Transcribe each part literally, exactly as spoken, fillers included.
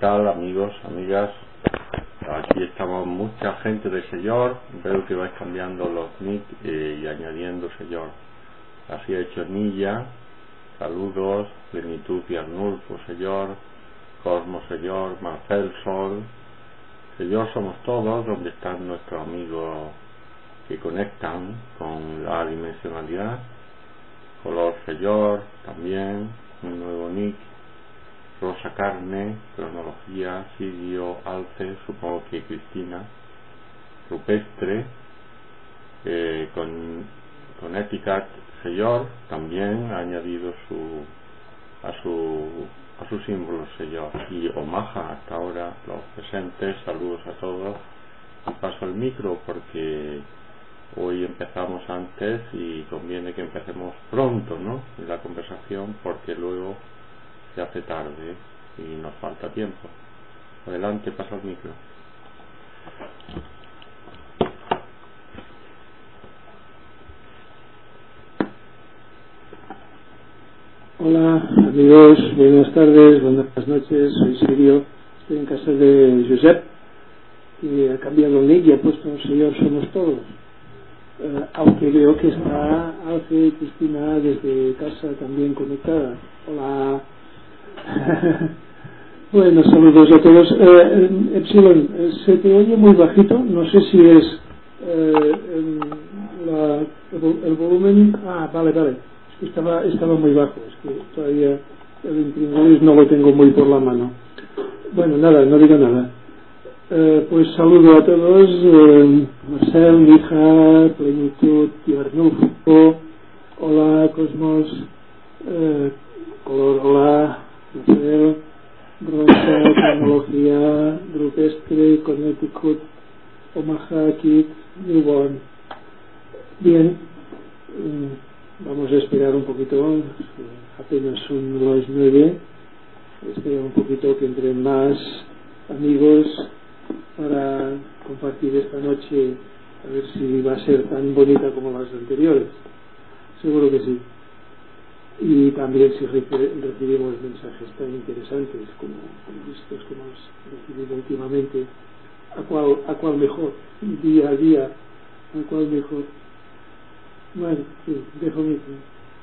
tal, amigos, amigas? Aquí estamos mucha gente de Señor. Veo que vais cambiando los nick eh, y añadiendo Señor. Así ha hecho Nilla. Saludos. Plenitud y Arnulfo Señor. Cosmo Señor. Marcel Sol. Señor somos todos, donde están nuestros amigos que conectan con la dimensionalidad. Color Señor también. Un nuevo nick. Rosa Carne, Cronología, Sirio, Alce, supongo que Cristina, Rupestre, eh, con, con Eticat, Señor, también ha añadido su, a su a su símbolo Señor, y Omaha hasta ahora, los presentes, saludos a todos, y paso el micro porque hoy empezamos antes y conviene que empecemos pronto, ¿no?, en la conversación, porque luego se hace tarde y nos falta tiempo. Adelante, pasa el micro. Hola amigos, buenas tardes, buenas noches, soy Sirio, estoy en casa de Josep y ha cambiado el nick y ha puesto Señor somos todos, uh, aunque veo que está Alce y Cristina desde casa también conectada. Hola. Bueno, saludos a todos. eh, Epsilon, eh, se te oye muy bajito, no sé si es eh, el, la, el, el volumen. Ah, vale, vale, es que estaba, estaba muy bajo, es que todavía el imprimir no lo tengo muy por la mano. Bueno, nada, no digo nada. Eh, pues saludo a todos, eh, Marcel, Mija, Plenitud y Arnulfo. Hola Cosmos, eh, Color, hola Marcel, Rosa, Cronología, Rupestre, Connecticut, Omaha, Kit, Newborn. Bien, vamos a esperar un poquito, apenas son las nueve, esperar un poquito que entren más amigos para compartir esta noche, a ver si va a ser tan bonita como las anteriores. Seguro que sí. Y también si recibimos mensajes tan interesantes como, como estos que hemos recibido últimamente, a cuál, a cuál mejor, día a día, a cuál mejor. Bueno, sí, dejo mi tiempo.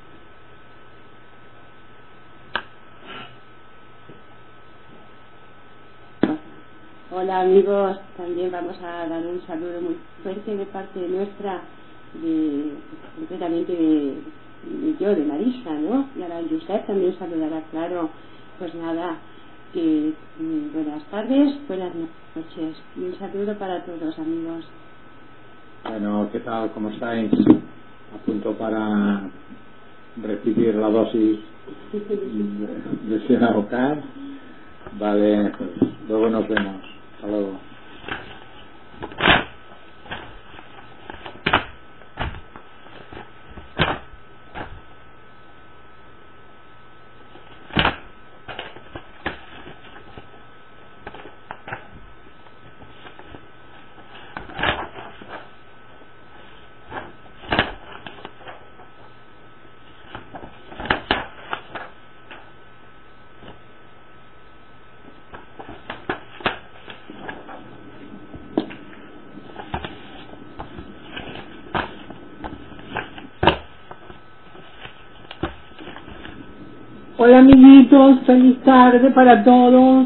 Hola amigos, también vamos a dar un saludo muy fuerte de parte de nuestra, de, concretamente de, de yo, de Marisa, ¿no? Y ahora Josep también saludará, claro. Pues nada, que mm, buenas tardes, buenas noches y un saludo para todos amigos. Bueno, ¿qué tal? ¿Cómo estáis? A punto para recibir la dosis de, de Cianarocar. Vale, pues luego nos vemos. Hasta luego. Hola amiguitos, feliz tarde para todos.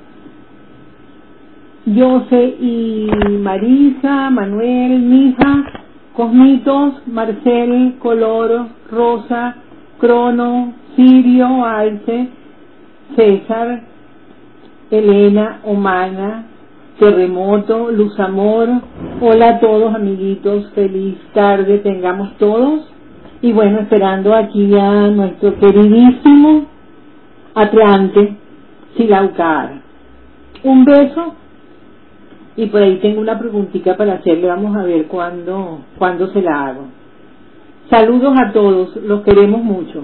Jose y Marisa, Manuel, Mija, Cosmitos, Marcel, Color, Rosa, Crono, Sirio, Alce, César, Elena, Omana, Terremoto, Luz Amor. Hola a todos amiguitos, feliz tarde tengamos todos. Y bueno, esperando aquí a nuestro queridísimo Atlante Silaucar. Un beso. Y por ahí tengo una preguntita para hacerle, vamos a ver cuándo, cuándo se la hago. Saludos a todos, los queremos mucho.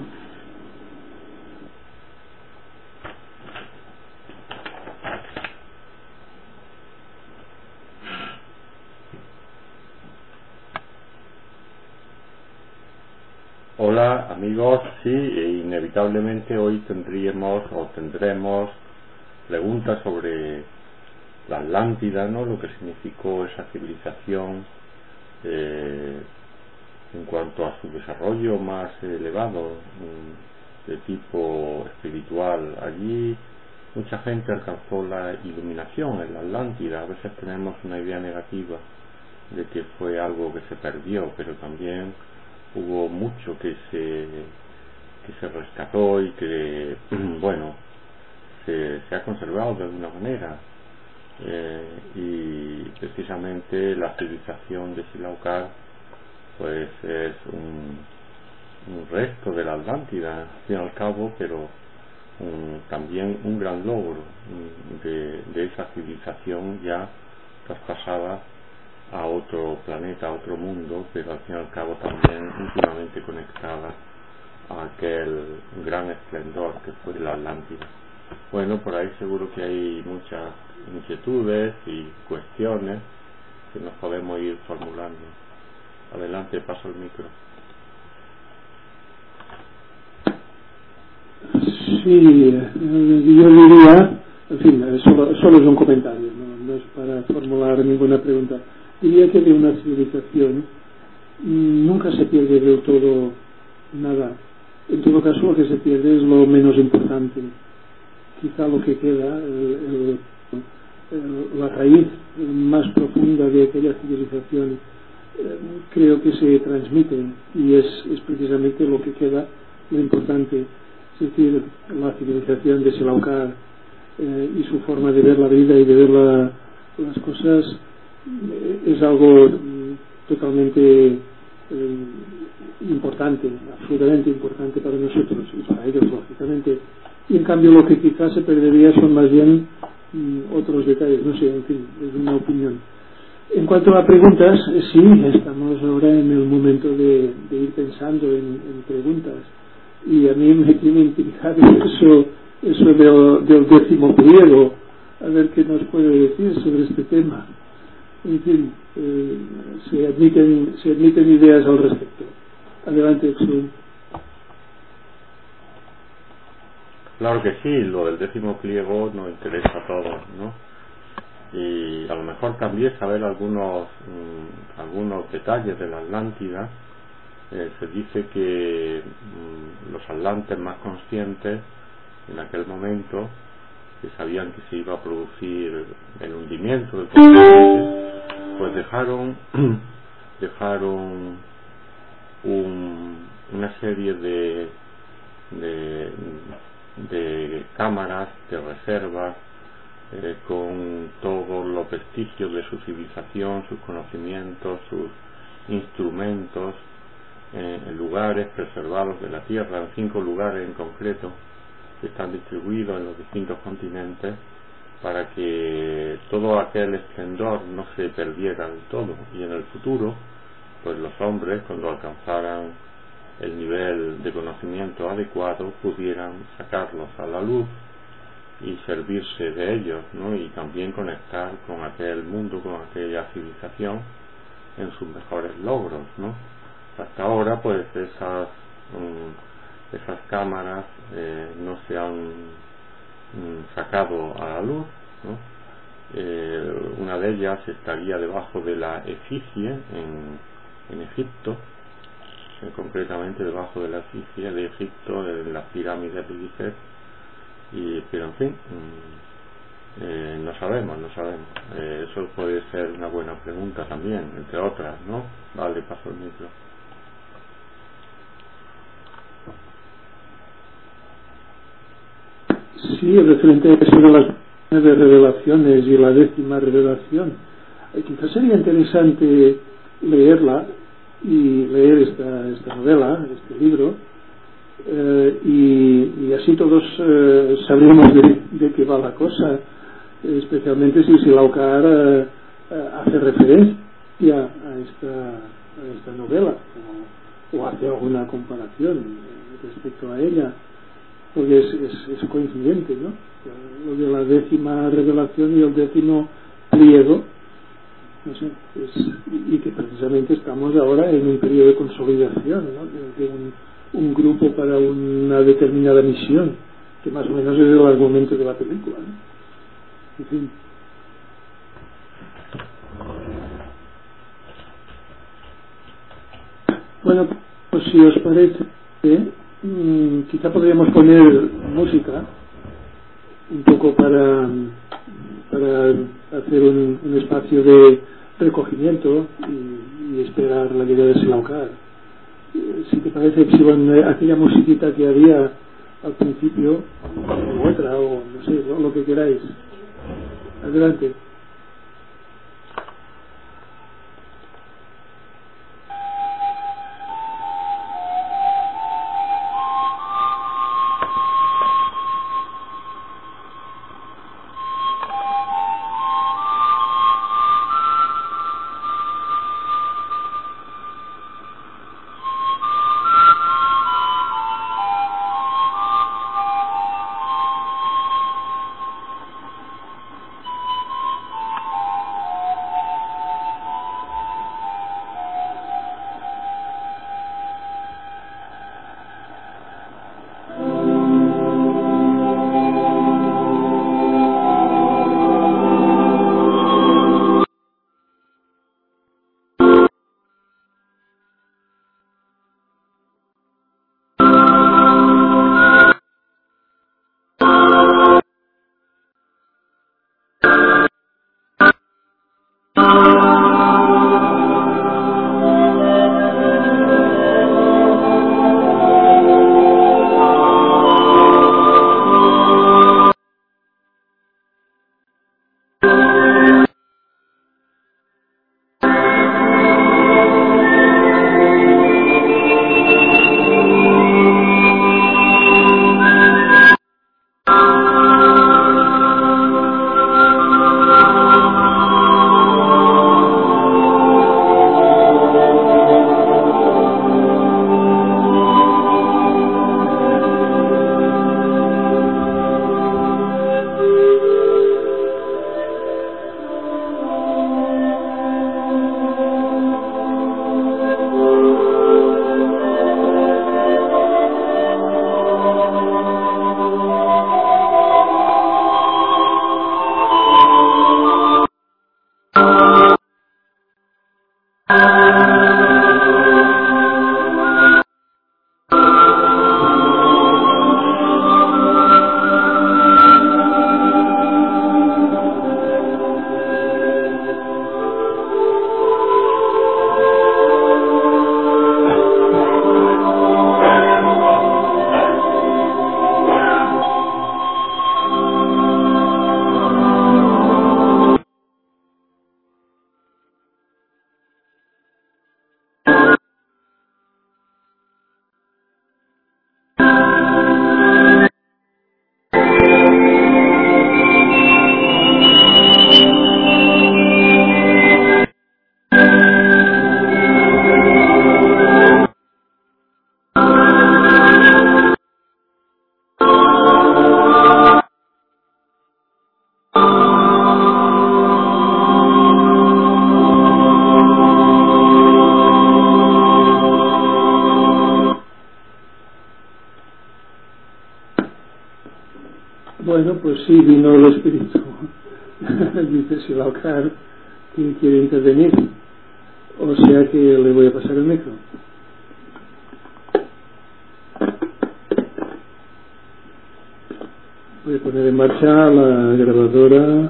Hola amigos, sí, inevitablemente hoy tendríamos o tendremos preguntas sobre la Atlántida, ¿no? Lo que significó esa civilización eh, en cuanto a su desarrollo más elevado, de tipo espiritual. Allí mucha gente alcanzó la iluminación en la Atlántida. A veces tenemos una idea negativa de que fue algo que se perdió, pero también hubo mucho que se que se rescató y que bueno se, se ha conservado de alguna manera, eh, y precisamente la civilización de Silaucar pues es un, un resto de la Atlántida al fin y al cabo, pero un, también un gran logro de, de esa civilización ya traspasada a otro planeta, a otro mundo, pero al fin y al cabo también íntimamente conectada a aquel gran esplendor que fue la Atlántida. Bueno, por ahí seguro que hay muchas inquietudes y cuestiones que nos podemos ir formulando. Adelante, paso el micro. Sí, yo diría, en fin, solo, solo es un comentario, no, no es para formular ninguna pregunta. Diría que de una civilización nunca se pierde del todo nada. En todo caso, lo que se pierde es lo menos importante. Quizá lo que queda, el, el, el, la raíz más profunda de aquella civilización, eh, creo que se transmite, y es, es precisamente lo que queda, lo importante. Es decir, la civilización de Silaucar eh, y su forma de ver la vida y de ver la, las cosas eh, es algo mm, totalmente eh, importante, absolutamente importante para nosotros y para ellos, lógicamente. Y en cambio lo que quizás se perdería son más bien mm, otros detalles, no sé, en fin, es una opinión. En cuanto a preguntas, eh, sí, estamos ahora en el momento de, de ir pensando en, en preguntas. Y a mí me tiene intrigado eso, eso del, del décimo pliego, a ver qué nos puede decir sobre este tema. En fin, eh, se admiten se admiten ideas al respecto. Adelante, Exxon. Claro que sí, lo del décimo pliego nos interesa a todos, ¿no? Y a lo mejor también saber algunos mmm, algunos detalles de la Atlántida. Eh, se dice que mmm, los atlantes más conscientes en aquel momento, que sabían que se iba a producir el hundimiento del continente, pues dejaron dejaron un, una serie de, de de cámaras de reservas eh, con todos los vestigios de su civilización, sus conocimientos, sus instrumentos, en lugares preservados de la Tierra, en cinco lugares en concreto que están distribuidos en los distintos continentes, para que todo aquel esplendor no se perdiera del todo, y en el futuro pues los hombres, cuando alcanzaran el nivel de conocimiento adecuado, pudieran sacarlos a la luz y servirse de ellos, ¿no? Y también conectar con aquel mundo, con aquella civilización en sus mejores logros, ¿no? Hasta ahora pues esas um, esas cámaras eh, no se han um, sacado a la luz, ¿no? Eh, una de ellas estaría debajo de la efigie en, en Egipto, eh, concretamente debajo de la efigie de Egipto, en las pirámides de Gizeh, y pero en fin um, eh, no sabemos, no sabemos. Eh, eso puede ser una buena pregunta también, entre otras, ¿no? Vale, paso el micro. Sí, referente a eso de las nueve revelaciones y la décima revelación, eh, quizás sería interesante leerla y leer esta, esta novela, este libro, eh, y, y así todos eh, sabríamos de, de qué va la cosa, especialmente si Silaucar eh, hace referencia a esta, a esta novela o, o hace alguna comparación respecto a ella, porque es, es, es coincidente, ¿no? Lo de la décima revelación y el décimo pliego, no sé, es, y que precisamente estamos ahora en un periodo de consolidación, ¿no? De un, un grupo para una determinada misión, que más o menos es el argumento de la película, ¿no? en fin. Bueno, pues si os parece, mmm, quizá podríamos poner música un poco para, para hacer un, un espacio de recogimiento y, y esperar la llegada de Silaucar. Si te parece, Epsilon, aquella musiquita que había al principio, o otra, o no sé, lo, lo que queráis. Adelante. Bueno, pues sí, vino el espíritu. Dice Silaucar que quiere intervenir. O sea que le voy a pasar el micro. Voy a poner en marcha la grabadora.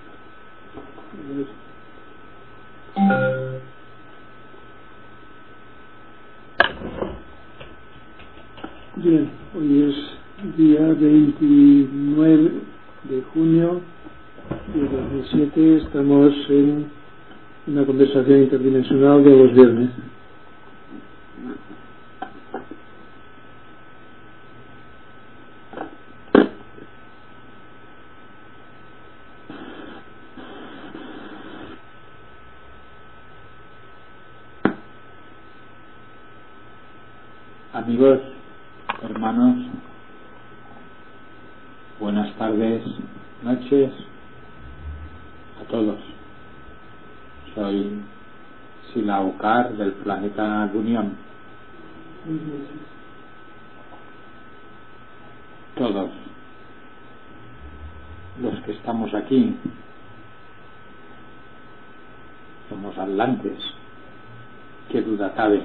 Bien, hoy es día veintinueve de junio de dos mil siete. Estamos en una conversación interdimensional de los viernes. Amigos, hermanos, buenas tardes, noches a todos. Soy Silaucar del planeta Gunion. Todos los que estamos aquí somos atlantes, qué duda cabe.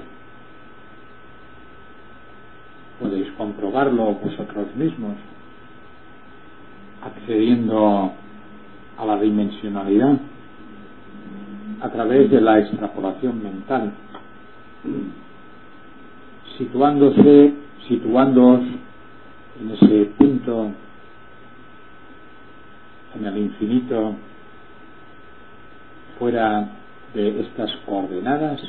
Podéis comprobarlo vosotros mismos accediendo a la dimensionalidad a través de la extrapolación mental, situándose, situándoos en ese punto, en el infinito, fuera de estas coordenadas,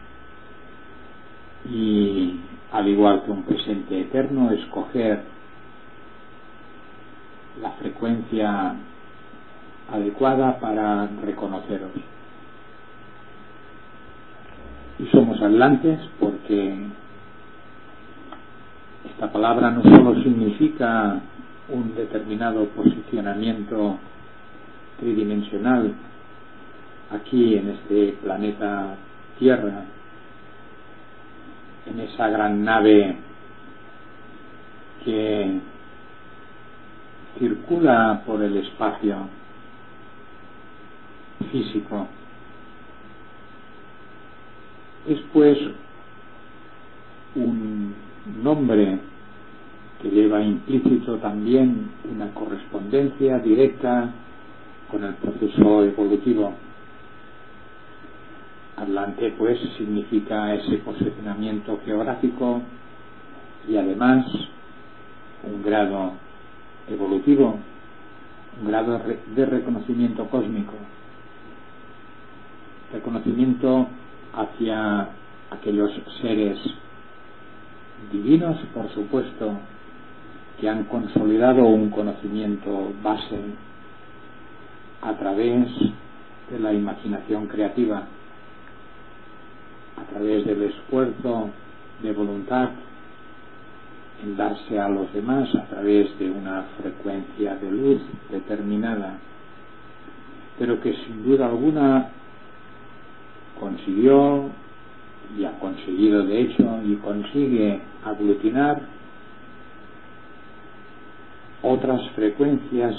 y al igual que un presente eterno, escoger la frecuencia adecuada para reconoceros. Y somos atlantes porque esta palabra no solo significa un determinado posicionamiento tridimensional aquí en este planeta Tierra, en esa gran nave que circula por el espacio físico. Es pues un nombre que lleva implícito también una correspondencia directa con el proceso evolutivo. Atlante pues significa ese posicionamiento geográfico y además un grado evolutivo, un grado de reconocimiento cósmico, reconocimiento hacia aquellos seres divinos, por supuesto, que han consolidado un conocimiento base a través de la imaginación creativa, a través del esfuerzo de voluntad en darse a los demás a través de una frecuencia de luz determinada, pero que sin duda alguna consiguió y ha conseguido de hecho y consigue aglutinar otras frecuencias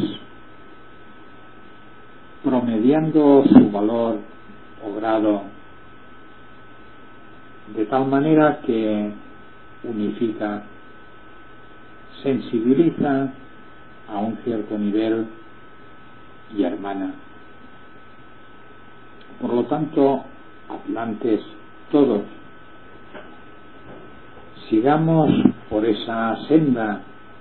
promediando su valor o grado de tal manera que unifica, sensibiliza a un cierto nivel y hermana. Por lo tanto, atlantes todos, sigamos por esa senda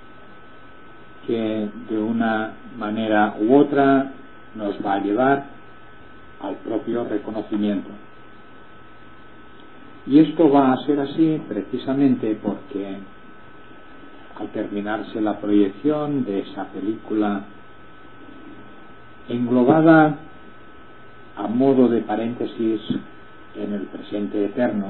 que de una manera u otra nos va a llevar al propio reconocimiento. Y esto va a ser así precisamente porque al terminarse la proyección de esa película englobada a modo de paréntesis en el presente eterno,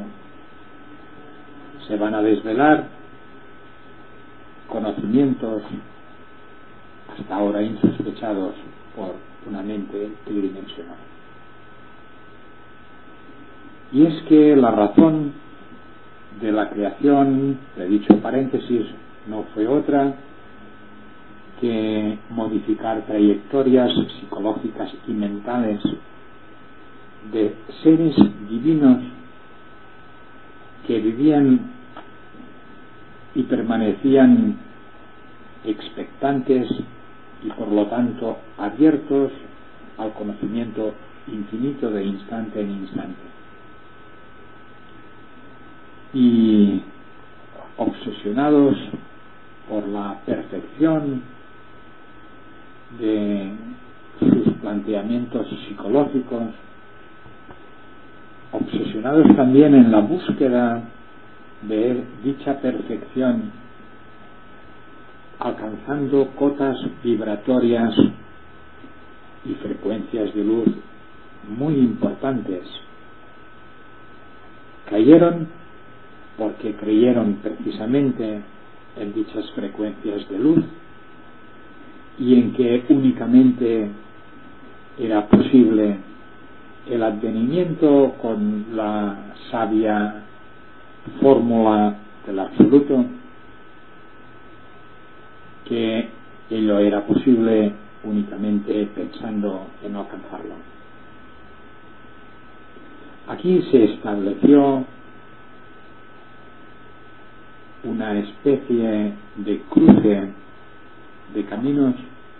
se van a desvelar conocimientos hasta ahora insospechados por una mente tridimensional. Y es que la razón de la creación de dicho paréntesis no fue otra que modificar trayectorias psicológicas y mentales de seres divinos que vivían y permanecían expectantes y por lo tanto abiertos al conocimiento infinito de instante en instante, y obsesionados por la perfección de sus planteamientos psicológicos, obsesionados también en la búsqueda de dicha perfección, alcanzando cotas vibratorias y frecuencias de luz muy importantes. Cayeron porque creyeron precisamente en dichas frecuencias de luz y en que únicamente era posible el advenimiento con la sabia fórmula del absoluto, que ello era posible únicamente pensando en alcanzarlo. Aquí se estableció una especie de cruce de caminos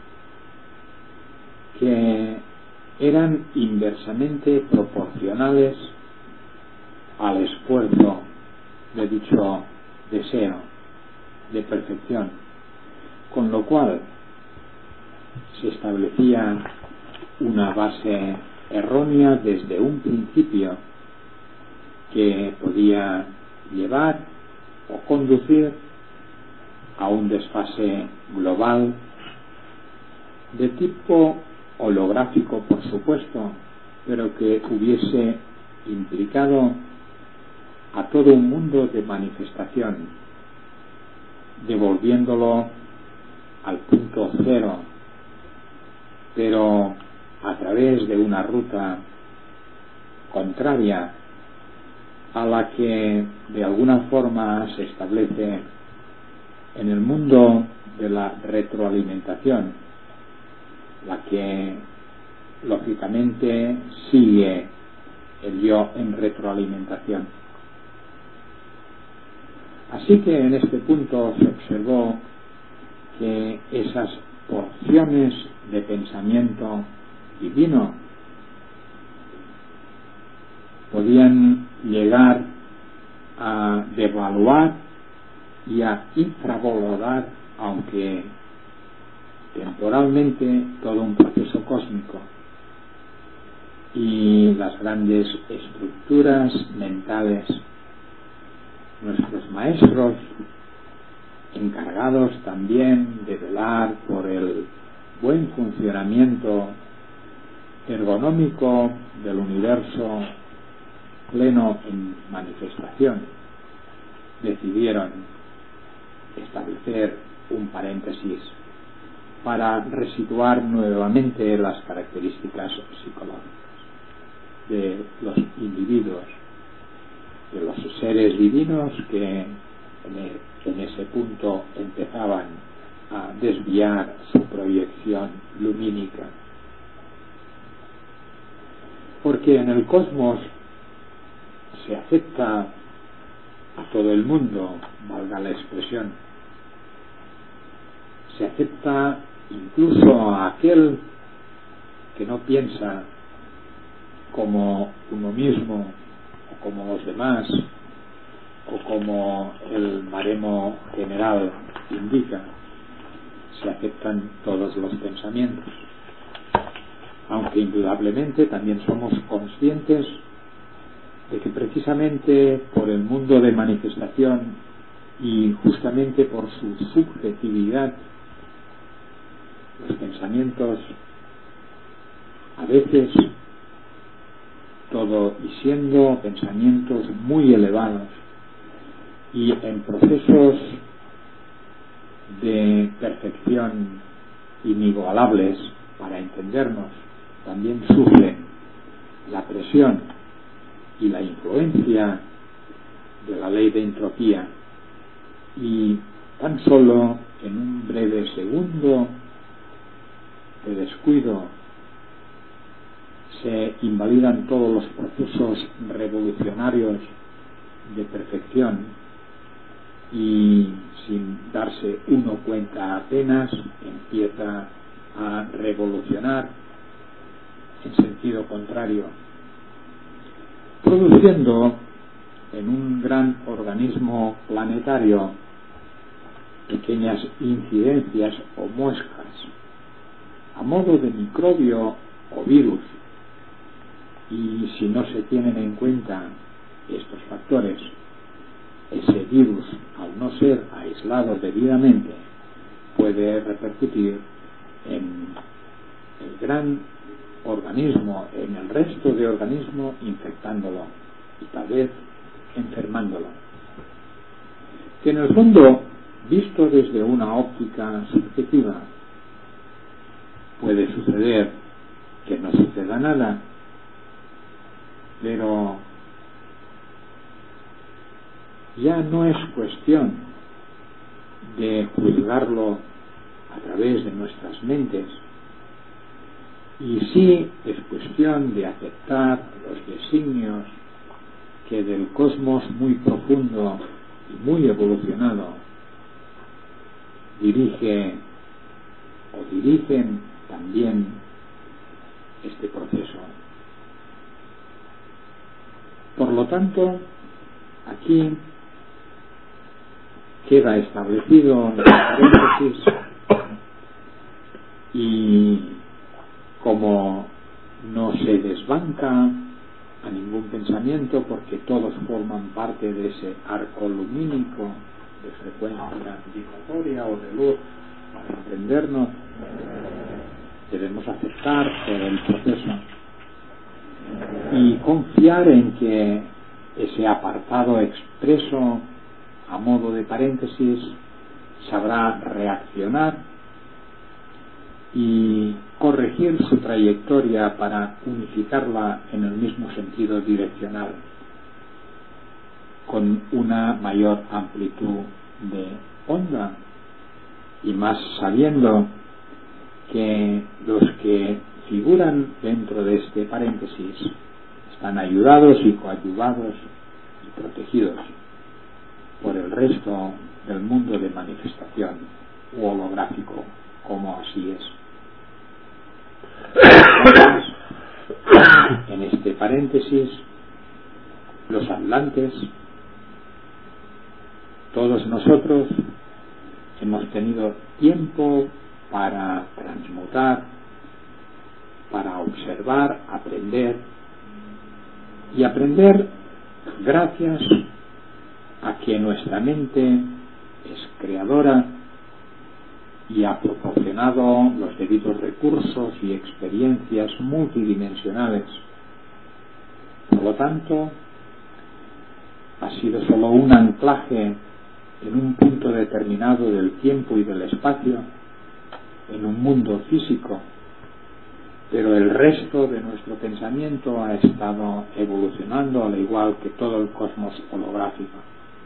que eran inversamente proporcionales al esfuerzo de dicho deseo de perfección, con lo cual se establecía una base errónea desde un principio que podía llevar o conducir a un desfase global de tipo holográfico, por supuesto, pero que hubiese implicado a todo un mundo de manifestación, devolviéndolo al punto cero, pero a través de una ruta contraria a la que de alguna forma se establece en el mundo de la retroalimentación, la que lógicamente sigue el yo en retroalimentación. Así que en este punto se observó que esas porciones de pensamiento divino podían llegar a devaluar y a infravalorar, aunque temporalmente, todo un proceso cósmico y las grandes estructuras mentales. Nuestros maestros, encargados también de velar por el buen funcionamiento ergonómico del universo pleno en manifestación, decidieron establecer un paréntesis para resituar nuevamente las características psicológicas de los individuos, de los seres divinos que en ese punto empezaban a desviar su proyección lumínica. Porque en el cosmos se acepta a todo el mundo, valga la expresión, se acepta incluso a aquel que no piensa como uno mismo o como los demás o como el baremo general indica. Se aceptan todos los pensamientos, aunque indudablemente también somos conscientes de que precisamente por el mundo de manifestación y justamente por su subjetividad, los pensamientos a veces, todo y siendo pensamientos muy elevados y en procesos de perfección inigualables para entendernos, también sufren la presión y la influencia de la ley de entropía, y tan solo en un breve segundo de descuido se invalidan todos los procesos revolucionarios de perfección, y sin darse uno cuenta apenas empieza a revolucionar en sentido contrario, produciendo en un gran organismo planetario pequeñas incidencias o muescas a modo de microbio o virus. Y si no se tienen en cuenta estos factores, ese virus, al no ser aislado debidamente, puede repercutir en el gran organismo, en el resto de organismo, infectándolo y tal vez enfermándolo. Que en el fondo, visto desde una óptica subjetiva, puede suceder que no suceda nada, pero ya no es cuestión de juzgarlo a través de nuestras mentes, Y sí es cuestión de aceptar los designios que del cosmos muy profundo y muy evolucionado dirige o dirigen también este proceso. Por lo tanto, aquí queda establecido en paréntesis, y como no se desbanca a ningún pensamiento porque todos forman parte de ese arco lumínico de frecuencia vibratoria o de luz, para entendernos debemos aceptar todo el proceso y confiar en que ese apartado expreso a modo de paréntesis sabrá reaccionar y corregir su trayectoria para unificarla en el mismo sentido direccional, con una mayor amplitud de onda, y más sabiendo que los que figuran dentro de este paréntesis están ayudados y coadyuvados y protegidos por el resto del mundo de manifestación u holográfico, como así es. En este paréntesis, los atlantes, todos nosotros hemos tenido tiempo para transmutar, para observar, aprender, y aprender gracias a que nuestra mente es creadora y ha proporcionado los debidos recursos y experiencias multidimensionales. Por lo tanto, ha sido solo un anclaje en un punto determinado del tiempo y del espacio, en un mundo físico, pero el resto de nuestro pensamiento ha estado evolucionando al igual que todo el cosmos holográfico.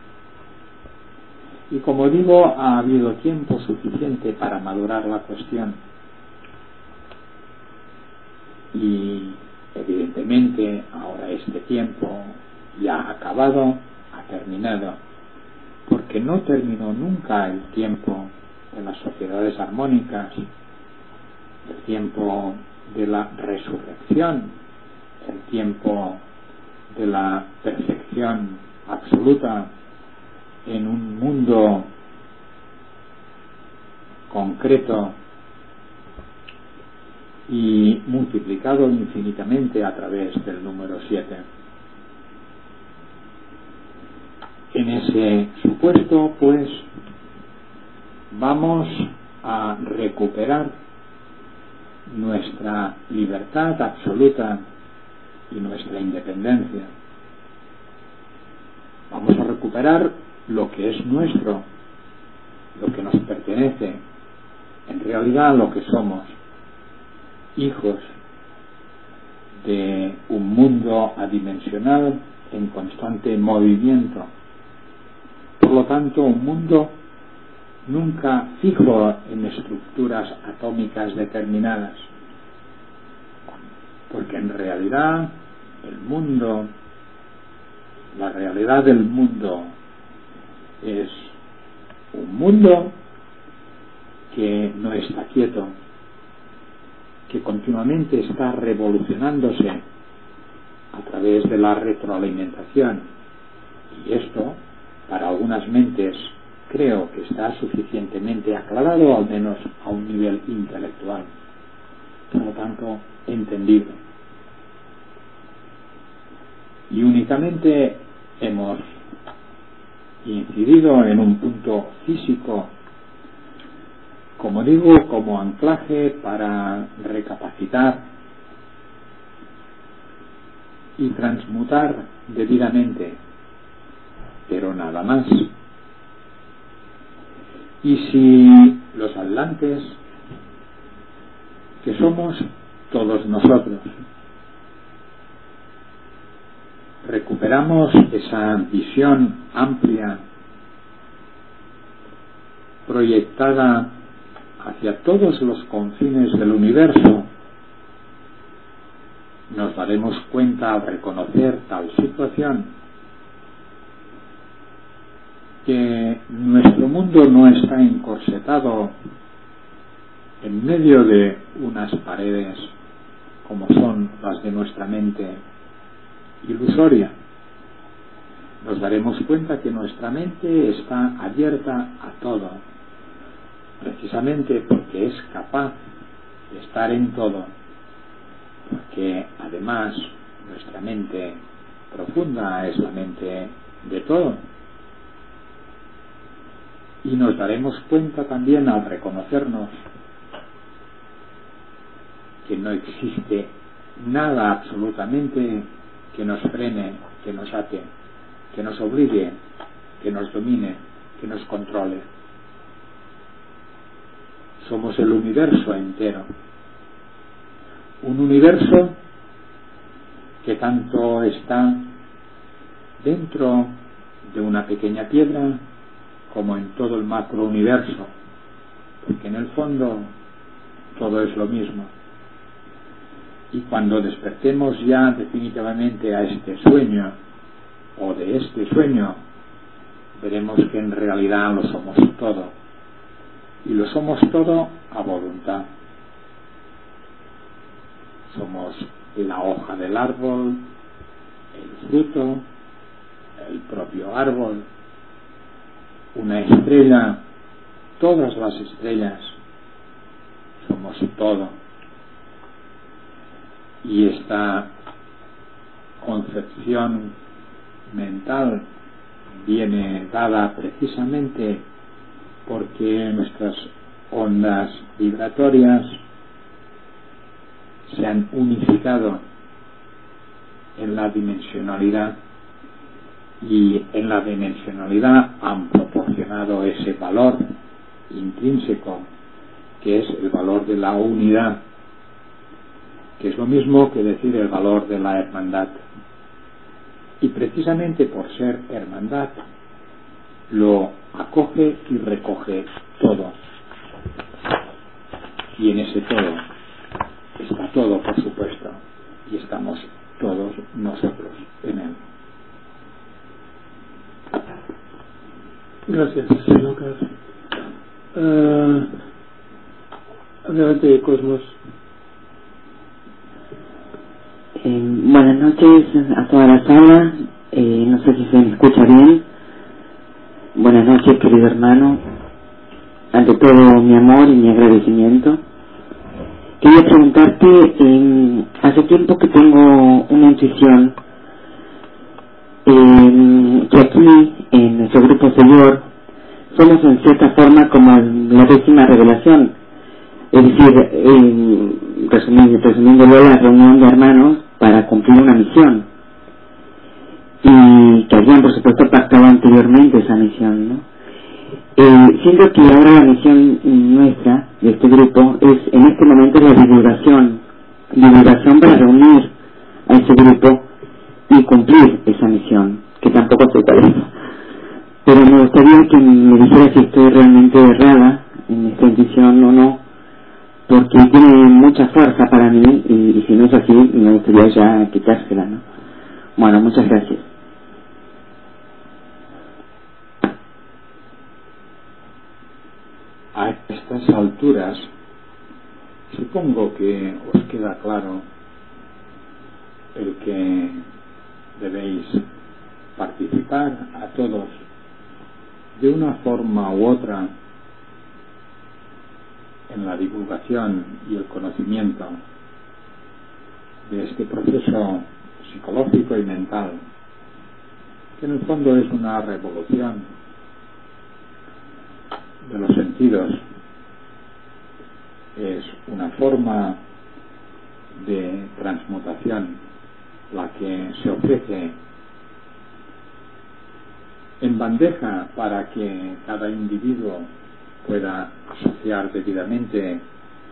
Y como digo, ha habido tiempo suficiente para madurar la cuestión. Y evidentemente ahora este tiempo ya ha acabado, ha terminado, porque no terminó nunca el tiempo de las sociedades armónicas, el tiempo de la resurrección, el tiempo de la perfección absoluta en un mundo concreto y multiplicado infinitamente a través del número siete. En ese supuesto, pues, vamos a recuperar nuestra libertad absoluta y nuestra independencia. Vamos a recuperar lo que es nuestro, lo que nos pertenece, en realidad lo que somos, hijos de un mundo adimensional en constante movimiento. Por lo tanto, un mundo nunca fijo en estructuras atómicas determinadas, porque en realidad el mundo, la realidad del mundo es un mundo que no está quieto, que continuamente está revolucionándose a través de la retroalimentación, y esto para algunas mentes creo que está suficientemente aclarado, al menos a un nivel intelectual, por lo tanto entendido. Y únicamente hemos incidido en un punto físico, como digo, como anclaje para recapacitar y transmutar debidamente, pero nada más. Y si los atlantes, que somos todos nosotros, recuperamos esa visión amplia, proyectada hacia todos los confines del universo, nos daremos cuenta al reconocer tal situación que nuestro mundo no está encorsetado en medio de unas paredes como son las de nuestra mente ilusoria. Nos daremos cuenta que nuestra mente está abierta a todo, precisamente porque es capaz de estar en todo, porque además nuestra mente profunda es la mente de todo. Y nos daremos cuenta también al reconocernos que no existe nada absolutamente que nos frene, que nos ate, que nos obligue, que nos domine, que nos controle. Somos el universo entero. Un universo que tanto está dentro de una pequeña piedra como en todo el macrouniverso, porque en el fondo todo es lo mismo. Y cuando despertemos ya definitivamente a este sueño, o de este sueño, veremos que en realidad lo somos todo, y lo somos todo a voluntad. Somos la hoja del árbol, el fruto, el propio árbol, una estrella, todas las estrellas, somos todo. Y esta concepción mental viene dada precisamente porque nuestras ondas vibratorias se han unificado en la dimensionalidad, y en la dimensionalidad han proporcionado ese valor intrínseco que es el valor de la unidad, que es lo mismo que decir el valor de la hermandad. Y precisamente por ser hermandad lo acoge y recoge todo, y en ese todo está todo, por supuesto, y estamos todos nosotros en él. Gracias, señor Carlos. Uh, adelante, Cosmos. Eh, buenas noches a toda la sala. Eh, no sé si se me escucha bien. Buenas noches, querido hermano. Ante todo, mi amor y mi agradecimiento. Quería preguntarte, eh, hace tiempo que tengo una intuición eh, que aquí, en nuestro grupo Señor, somos en cierta forma como la décima revelación. Es decir, eh, resumiendo, resumiéndolo, la reunión de hermanos para cumplir una misión, y que habían por supuesto pactado anteriormente esa misión, ¿no? Eh, siendo que ahora la misión nuestra de este grupo es en este momento la divulgación divulgación para reunir a ese grupo y cumplir esa misión, que tampoco sé cuál es, pero me gustaría que me dijera si estoy realmente errada en esta intuición o no, porque tiene mucha fuerza para mí, y, y si no es así, me gustaría ya quitársela, ¿no? Bueno, muchas gracias. A estas alturas, supongo que os queda claro el que debéis participar a todos de una forma u otra en la divulgación y el conocimiento de este proceso psicológico y mental, que en el fondo es una revolución de los sentidos, es una forma de transmutación la que se ofrece en bandeja para que cada individuo pueda asociar debidamente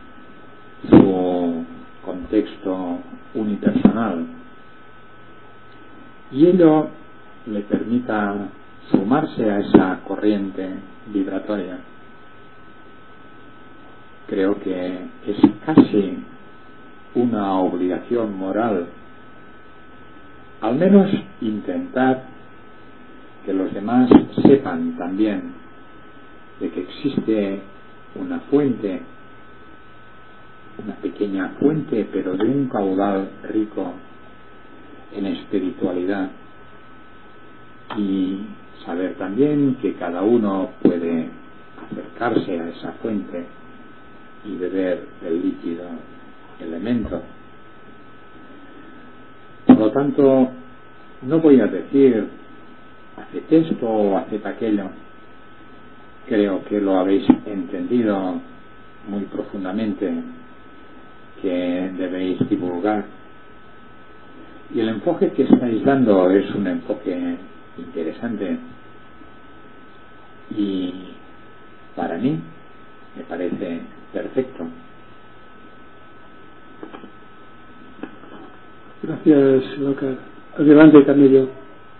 su contexto unipersonal y ello le permita sumarse a esa corriente vibratoria. Creo que es casi una obligación moral al menos intentar que los demás sepan también de que existe una fuente, una pequeña fuente, pero de un caudal rico en espiritualidad, y saber también que cada uno puede acercarse a esa fuente y beber el líquido elemento. Por lo tanto, no voy a decir haced esto o haced aquello. Creo que lo habéis entendido muy profundamente, que debéis divulgar. Y el enfoque que estáis dando es un enfoque interesante y para mí me parece perfecto. Gracias, Lócar. Adelante, Camilo.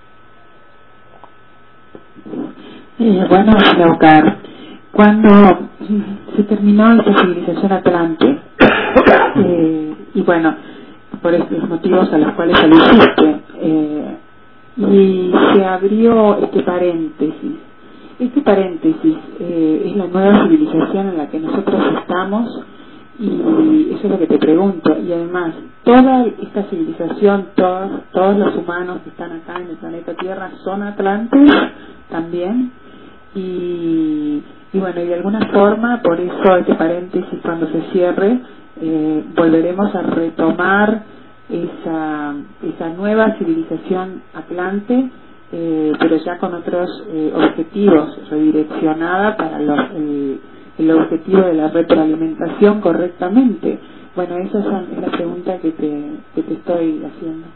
Eh, bueno, Lócar, cuando se terminó esa civilización atlante, eh, y bueno, por estos motivos a los cuales aludiste, eh, y se abrió este paréntesis. Este paréntesis eh, es la nueva civilización en la que nosotros estamos, y eso es lo que te pregunto. Y además, toda esta civilización, todos, todos los humanos que están acá en el planeta Tierra son atlantes también. Y, y bueno, y de alguna forma, por eso este paréntesis, cuando se cierre, eh, volveremos a retomar esa, esa nueva civilización atlante, eh, pero ya con otros eh, objetivos, redireccionada para los, el, el objetivo de la retroalimentación correctamente. Bueno, esa es la pregunta que te, que te estoy haciendo.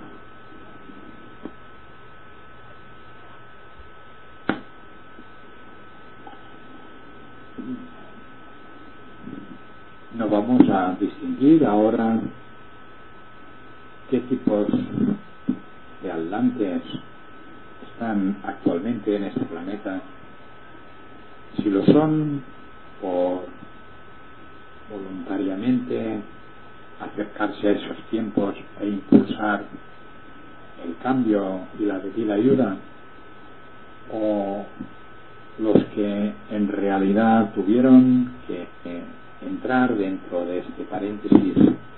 No vamos a distinguir ahora qué tipos de atlantes están actualmente en este planeta, si lo son por voluntariamente acercarse a esos tiempos e impulsar el cambio y la debida ayuda, o los que en realidad tuvieron que eh, entrar dentro de este paréntesis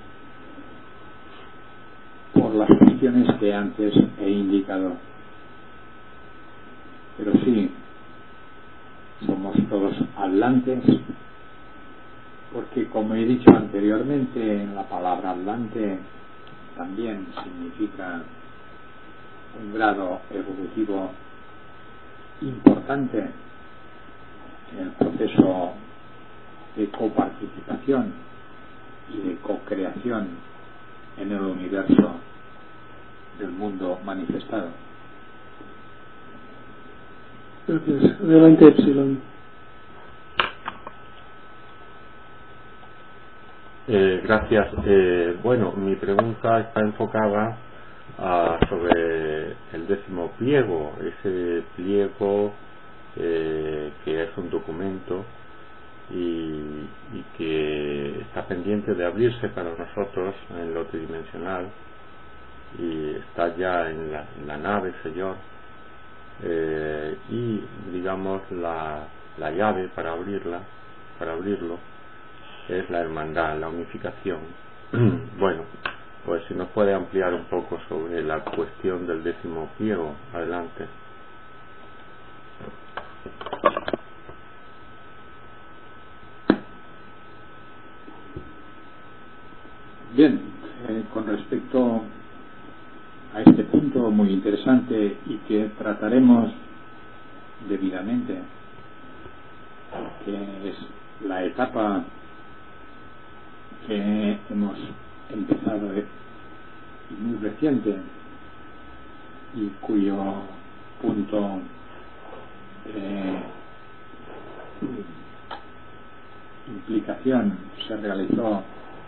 por las cuestiones que antes he indicado. Pero sí, somos todos atlantes, porque como he dicho anteriormente, la palabra atlante también significa un grado evolutivo importante en el proceso de coparticipación y de co-creación en el universo del mundo manifestado. Gracias. Adelante, Epsilon. Eh, gracias. Eh, bueno, mi pregunta está enfocada a, sobre el décimo pliego, ese pliego eh, que es un documento y, y que está pendiente de abrirse para nosotros en lo tridimensional, y está ya en la, en la nave, Señor, eh, y digamos la, la llave para abrirla, para abrirlo, es la hermandad, la unificación. Bueno, pues si nos puede ampliar un poco sobre la cuestión del décimo pliego, adelante. Bien, eh, con respecto a este punto muy interesante y que trataremos debidamente, que es la etapa que hemos empezado y muy reciente, y cuyo punto eh, implicación se realizó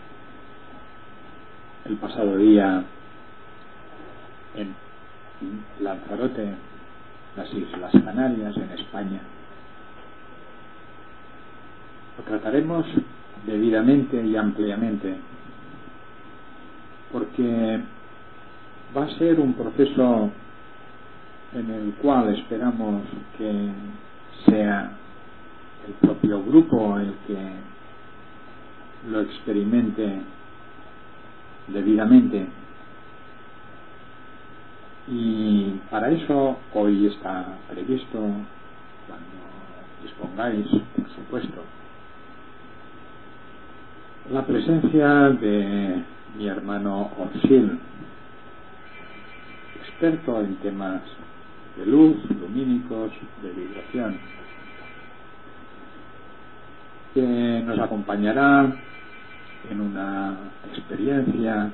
el pasado día en Lanzarote, las Islas Canarias, en España. Lo trataremos debidamente y ampliamente, porque va a ser un proceso en el cual esperamos que sea el propio grupo el que lo experimente debidamente, y para eso hoy está previsto, cuando dispongáis, por supuesto, la presencia de mi hermano Orsil, experto en temas de luz, lumínicos, de vibración, que nos acompañará en una experiencia,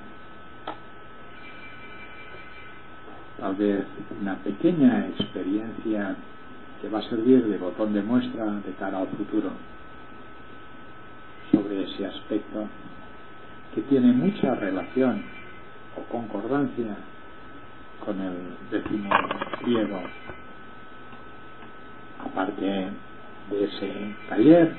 tal vez una pequeña experiencia que va a servir de botón de muestra de cara al futuro, sobre ese aspecto que tiene mucha relación o concordancia con el décimo griego, aparte de ese taller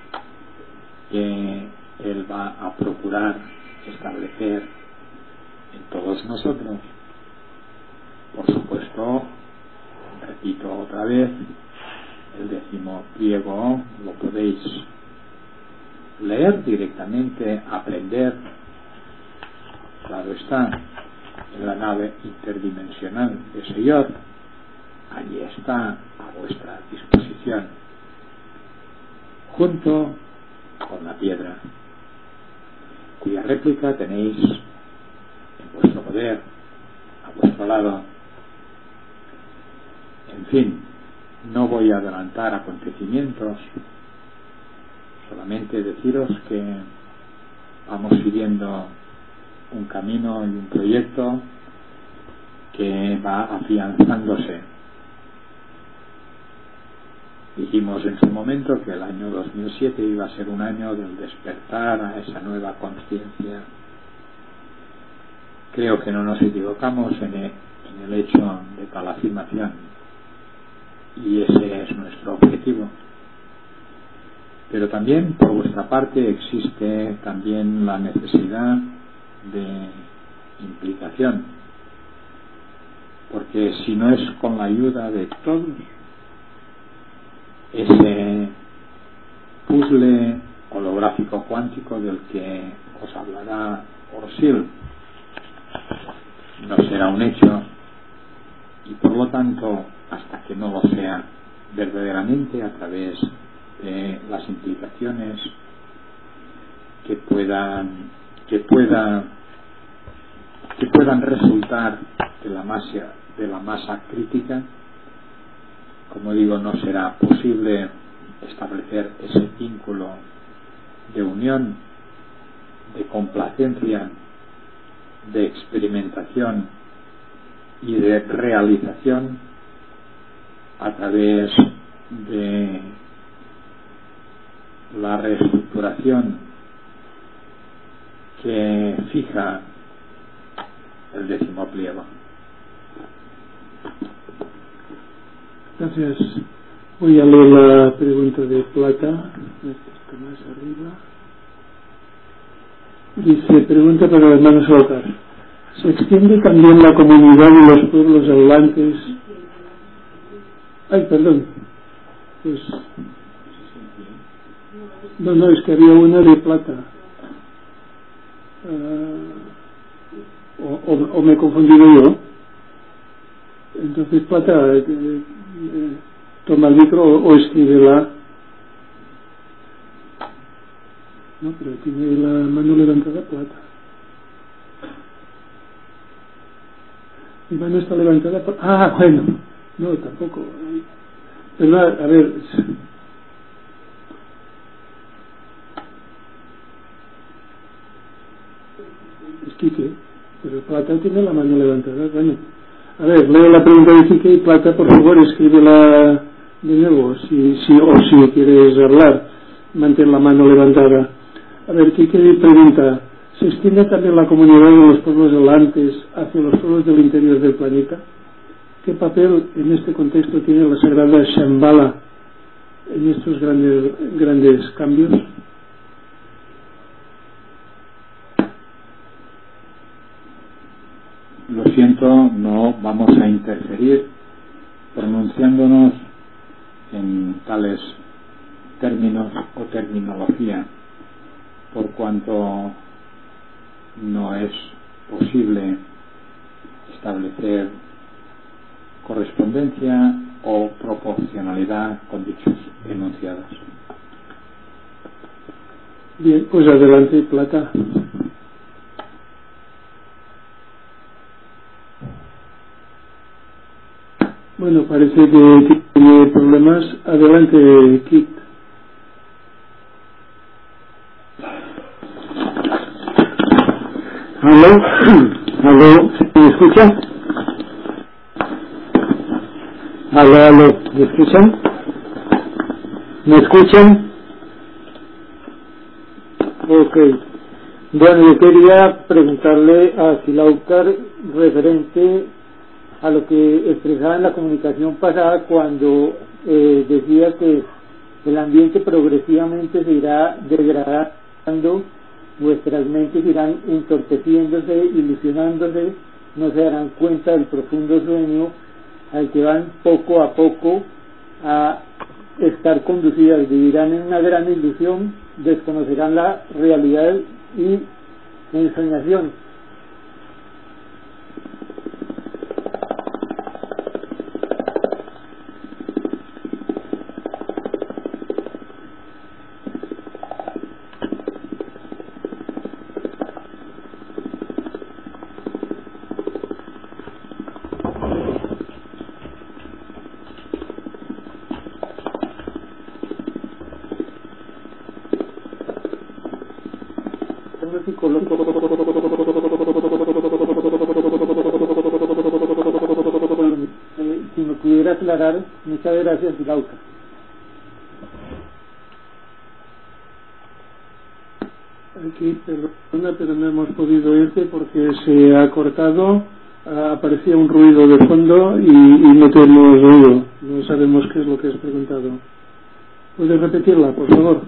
que él va a procurar establecer en todos nosotros. Por supuesto, repito otra vez, el décimo griego lo podéis leer directamente, aprender, claro está, en la nave interdimensional de Señor. Allí está a vuestra disposición, junto con la piedra, cuya réplica tenéis en vuestro poder, a vuestro lado. En fin, no voy a adelantar acontecimientos, solamente deciros que vamos siguiendo un camino y un proyecto que va afianzándose. Dijimos en su momento que el año dos mil siete iba a ser un año del despertar a esa nueva conciencia. Creo que no nos equivocamos en el, en el hecho de tal afirmación, y ese es nuestro objetivo. Pero también por vuestra parte existe también la necesidad de implicación, porque si no es con la ayuda de todos, ese puzzle holográfico cuántico del que os hablará Orsil no será un hecho, y por lo tanto, hasta que no lo sea verdaderamente, a través de las implicaciones que puedan que puedan que puedan resultar de la masa de la masa crítica, como digo, no será posible establecer ese vínculo de unión, de complacencia, de experimentación y de realización a través de la reestructuración que fija el décimo pliego. Gracias. Voy a leer la pregunta de Plata. Está más arriba. Dice, pregunta para el hermano Saltar. ¿Se extiende también la comunidad de los pueblos atlantes? Ay, perdón. Pues no, no, es que había una de Plata. Uh, o, o, o me he confundido yo. Entonces Plata, eh, eh, toma el micro o, o escríbela. No, pero tiene la mano levantada Plata. Mi mano está levantada por... Ah, bueno. No, tampoco. ¿Verdad? A ver... Es Quique, pero Plata tiene la mano levantada. Bueno, a ver, leo la pregunta de Quique y Plata, por favor, escríbela de nuevo, si, si, o si quieres hablar, mantén la mano levantada. A ver, Quique pregunta, ¿se extiende también la comunidad de los pueblos atlantes hacia los pueblos del interior del planeta? ¿Qué papel en este contexto tiene la sagrada Shambhala en estos grandes, grandes cambios? Lo siento, vamos a interferir pronunciándonos en tales términos o terminología, por cuanto no es posible establecer correspondencia o proporcionalidad con dichos enunciados. Bien, pues adelante, Plata. Bueno, parece que tiene problemas. Adelante, Kit. ¿Aló? ¿Aló? ¿Me escuchan? ¿Aló, aló? ¿Me escuchan? ¿Me escuchan? Ok. Bueno, yo quería preguntarle a Silaucar referente a lo que expresaba en la comunicación pasada cuando eh, decía que el ambiente progresivamente se irá degradando, vuestras mentes irán entorpeciéndose, ilusionándose, no se darán cuenta del profundo sueño al que van poco a poco a estar conducidas, vivirán en una gran ilusión, desconocerán la realidad y ensoñación. Si me pudiera aclarar, muchas gracias, Silaucar. Aquí, perdona, pero no hemos podido oírte porque se ha cortado, aparecía un ruido de fondo y, y no te hemos oído, no sabemos qué es lo que has preguntado. ¿Puedes repetirla, por favor?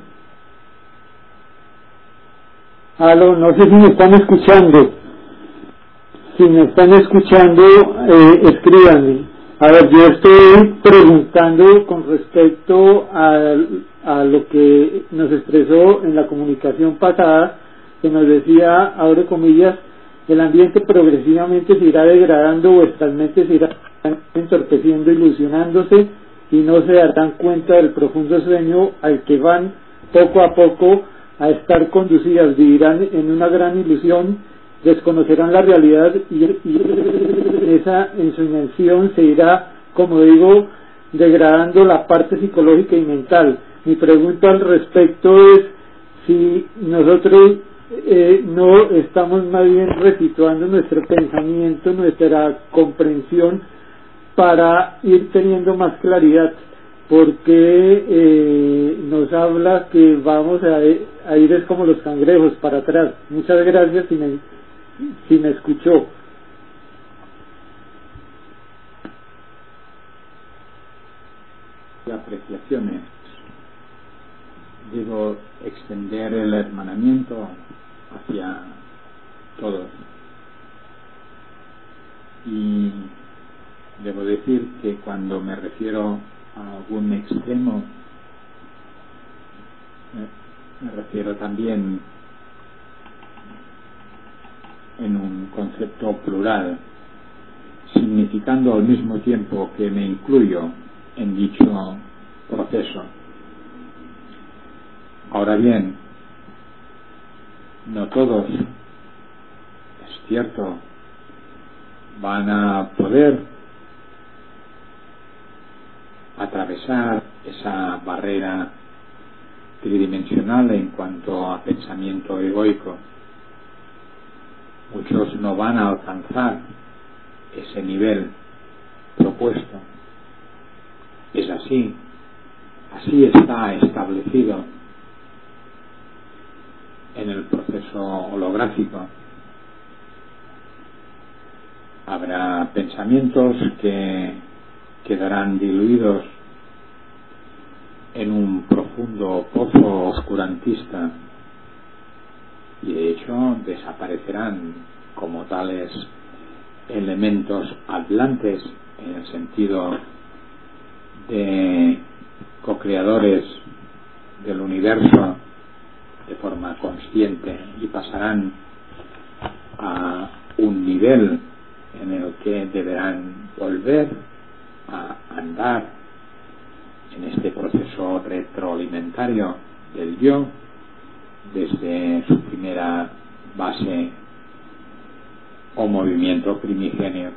Aló, no sé si me están escuchando. Si me están escuchando, eh, escríbanme. A ver, yo estoy preguntando con respecto a, a lo que nos expresó en la comunicación pasada, que nos decía, abre comillas, el ambiente progresivamente se irá degradando, vuestras mentes se irán entorpeciendo, ilusionándose y no se darán cuenta del profundo sueño al que van poco a poco a estar conducidas, vivirán en una gran ilusión, desconocerán la realidad y, y esa ensoñación se irá, como digo, degradando la parte psicológica y mental. Mi pregunta al respecto es si nosotros eh, no estamos más bien resituando nuestro pensamiento, nuestra comprensión para ir teniendo más claridad, porque eh, nos habla que vamos a, a ir es como los cangrejos para atrás. Muchas gracias si me, si me escuchó. Apreciaciones, digo, extender el hermanamiento hacia todos, y debo decir que cuando me refiero a algún extremo, me refiero también en un concepto plural, significando al mismo tiempo que me incluyo en dicho proceso. Ahora bien, no todos, es cierto, van a poder atravesar esa barrera tridimensional en cuanto a pensamiento egoico. Muchos no van a alcanzar ese nivel propuesto. Es así, así está establecido en el proceso holográfico. Habrá pensamientos que quedarán diluidos en un profundo pozo oscurantista y de hecho desaparecerán como tales elementos hablantes en el sentido de co-creadores del universo de forma consciente, y pasarán a un nivel en el que deberán volver a andar en este proceso retroalimentario del yo desde su primera base o movimiento primigenio.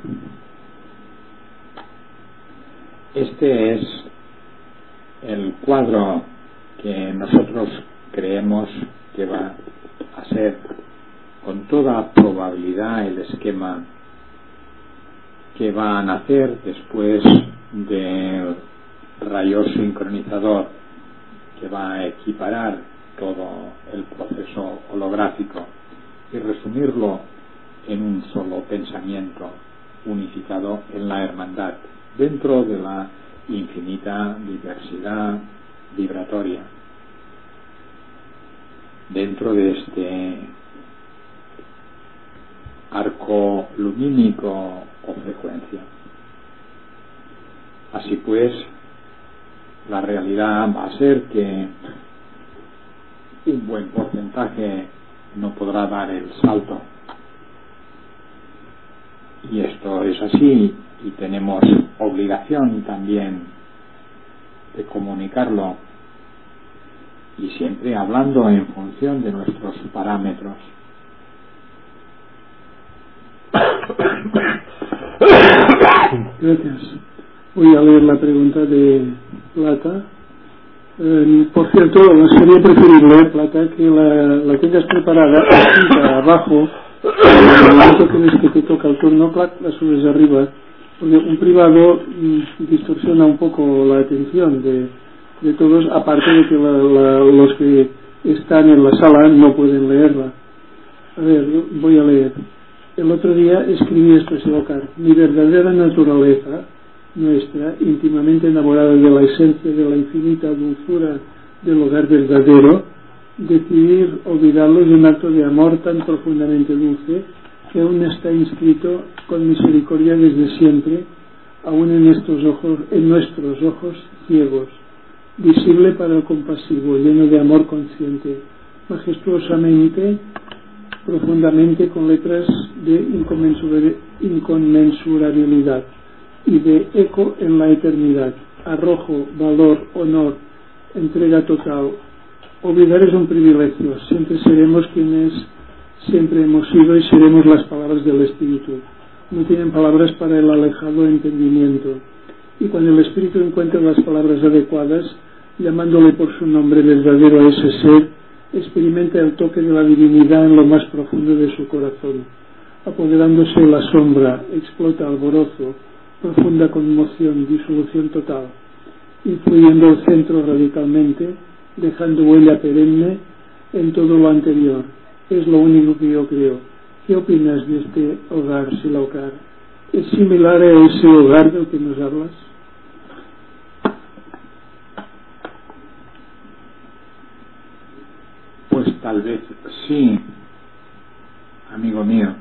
Este es el cuadro que nosotros creemos que va a ser con toda probabilidad el esquema que va a nacer después del rayo sincronizador, que va a equiparar todo el proceso holográfico y resumirlo en un solo pensamiento unificado en la hermandad dentro de la infinita diversidad vibratoria, dentro de este arco lumínico o frecuencia. Así pues, la realidad va a ser que un buen porcentaje no podrá dar el salto, y esto es así, y tenemos obligación también de comunicarlo, y siempre hablando en función de nuestros parámetros. Gracias. Voy a leer la pregunta de Plata. Eh, por cierto, sería preferible, Plata, que la, la tengas preparada escrita abajo, en el momento que ves que te toca el turno, la subes arriba, porque un privado mm, distorsiona un poco la atención de, de todos, aparte de que la, la, los que están en la sala no pueden leerla. A ver, voy a leer. El otro día escribí esto, Silocar: mi verdadera naturaleza, nuestra, íntimamente enamorada de la esencia de la infinita dulzura del hogar verdadero, decidir olvidarlo es un acto de amor tan profundamente dulce que aún está inscrito con misericordia desde siempre, aún en estos ojos, en nuestros ojos ciegos, visible para el compasivo, lleno de amor consciente, majestuosamente, profundamente, con letras de inconmensura- inconmensurabilidad y de eco en la eternidad, arrojo, valor, honor, entrega total. Olvidar es un privilegio, siempre seremos quienes siempre hemos sido y seremos las palabras del Espíritu. No tienen palabras para el alejado entendimiento, y cuando el Espíritu encuentra las palabras adecuadas, llamándole por su nombre verdadero a ese ser, experimenta el toque de la divinidad en lo más profundo de su corazón. Apoderándose de la sombra, explota alborozo, profunda conmoción, disolución total, influyendo el centro radicalmente, dejando huella perenne en todo lo anterior. Es lo único que yo creo. ¿Qué opinas de este hogar, Silocar? ¿Es similar a ese hogar del que nos hablas? Pues tal vez sí, amigo mío,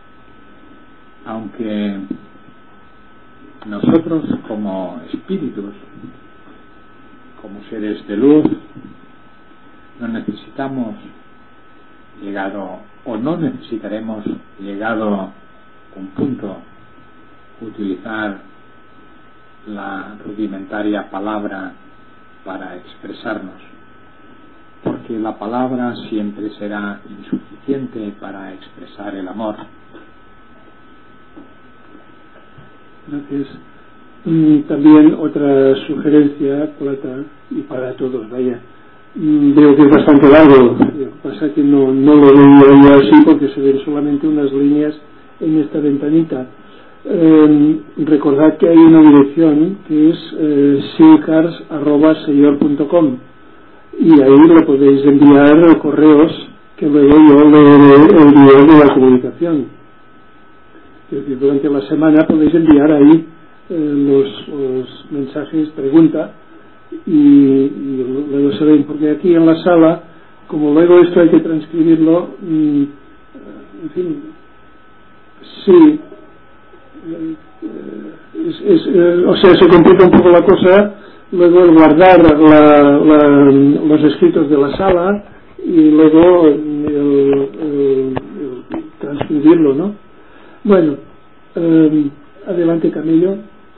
aunque nosotros como espíritus, como seres de luz, no necesitamos llegado, o no necesitaremos llegado a un punto, utilizar la rudimentaria palabra para expresarnos, porque la palabra siempre será insuficiente para expresar el amor. Gracias. Mm, también otra sugerencia, Plata, y para todos, vaya. Mm, veo que es bastante largo, lo que pasa que no, no lo veo yo así porque se ven solamente unas líneas en esta ventanita. Eh, recordad que hay una dirección que es eh, silcars arroba seyor punto com, y ahí le podéis enviar correos que luego yo leeré el día de la comunicación. Es decir, durante la semana podéis enviar ahí eh, los, los mensajes, pregunta, y, y luego se ven, porque aquí en la sala, como luego esto hay que transcribirlo, mmm, en fin, sí, eh, es, es, eh, o sea, se complica un poco la cosa. Luego el guardar la, la, los escritos de la sala y luego el, el, el transcribirlo, ¿no? Bueno, eh, adelante, Camilo.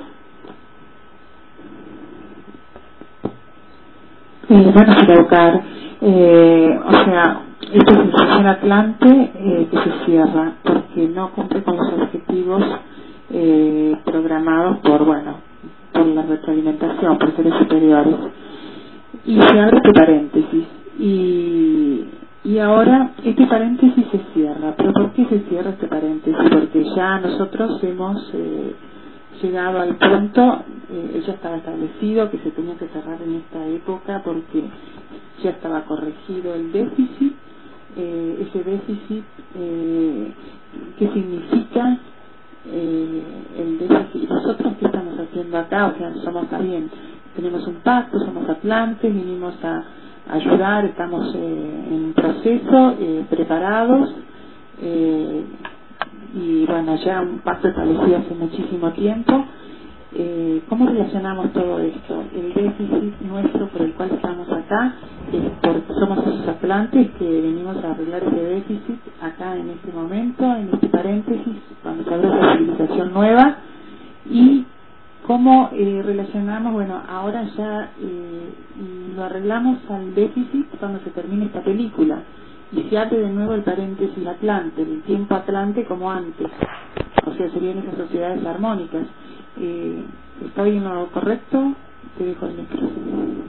Eh, bueno, Silaucar, eh, o sea, esta es el sector Atlante eh, que se cierra porque no cumple con los objetivos eh, programados por, bueno, por la retroalimentación, por seres superiores. Y se abre este paréntesis. Y, y ahora este paréntesis se cierra. ¿Pero por qué se cierra este paréntesis? Porque ya nosotros hemos eh, llegado al punto, eh, ya estaba establecido que se tenía que cerrar en esta época porque ya estaba corregido el déficit. Eh, ese déficit, eh, ¿qué significa? Eh, el déficit. Nosotros qué estamos haciendo acá, o sea, somos también, tenemos un pacto, somos atlantes, vinimos a ayudar, estamos eh, en proceso, eh, preparados, eh, y bueno, ya un pacto establecido hace muchísimo tiempo. Eh, ¿Cómo relacionamos todo esto? El déficit nuestro por el cual estamos acá es porque somos esos atlantes que venimos a arreglar ese déficit acá en este momento, en este paréntesis, cuando se abre la civilización nueva. Y cómo eh, relacionamos, bueno, ahora ya eh, lo arreglamos al déficit cuando se termine esta película y se abre de nuevo el paréntesis atlante, el tiempo atlante como antes, o sea, serían esas sociedades armónicas. Eh, ¿Estoy en lo correcto? Te dejo el micrófono.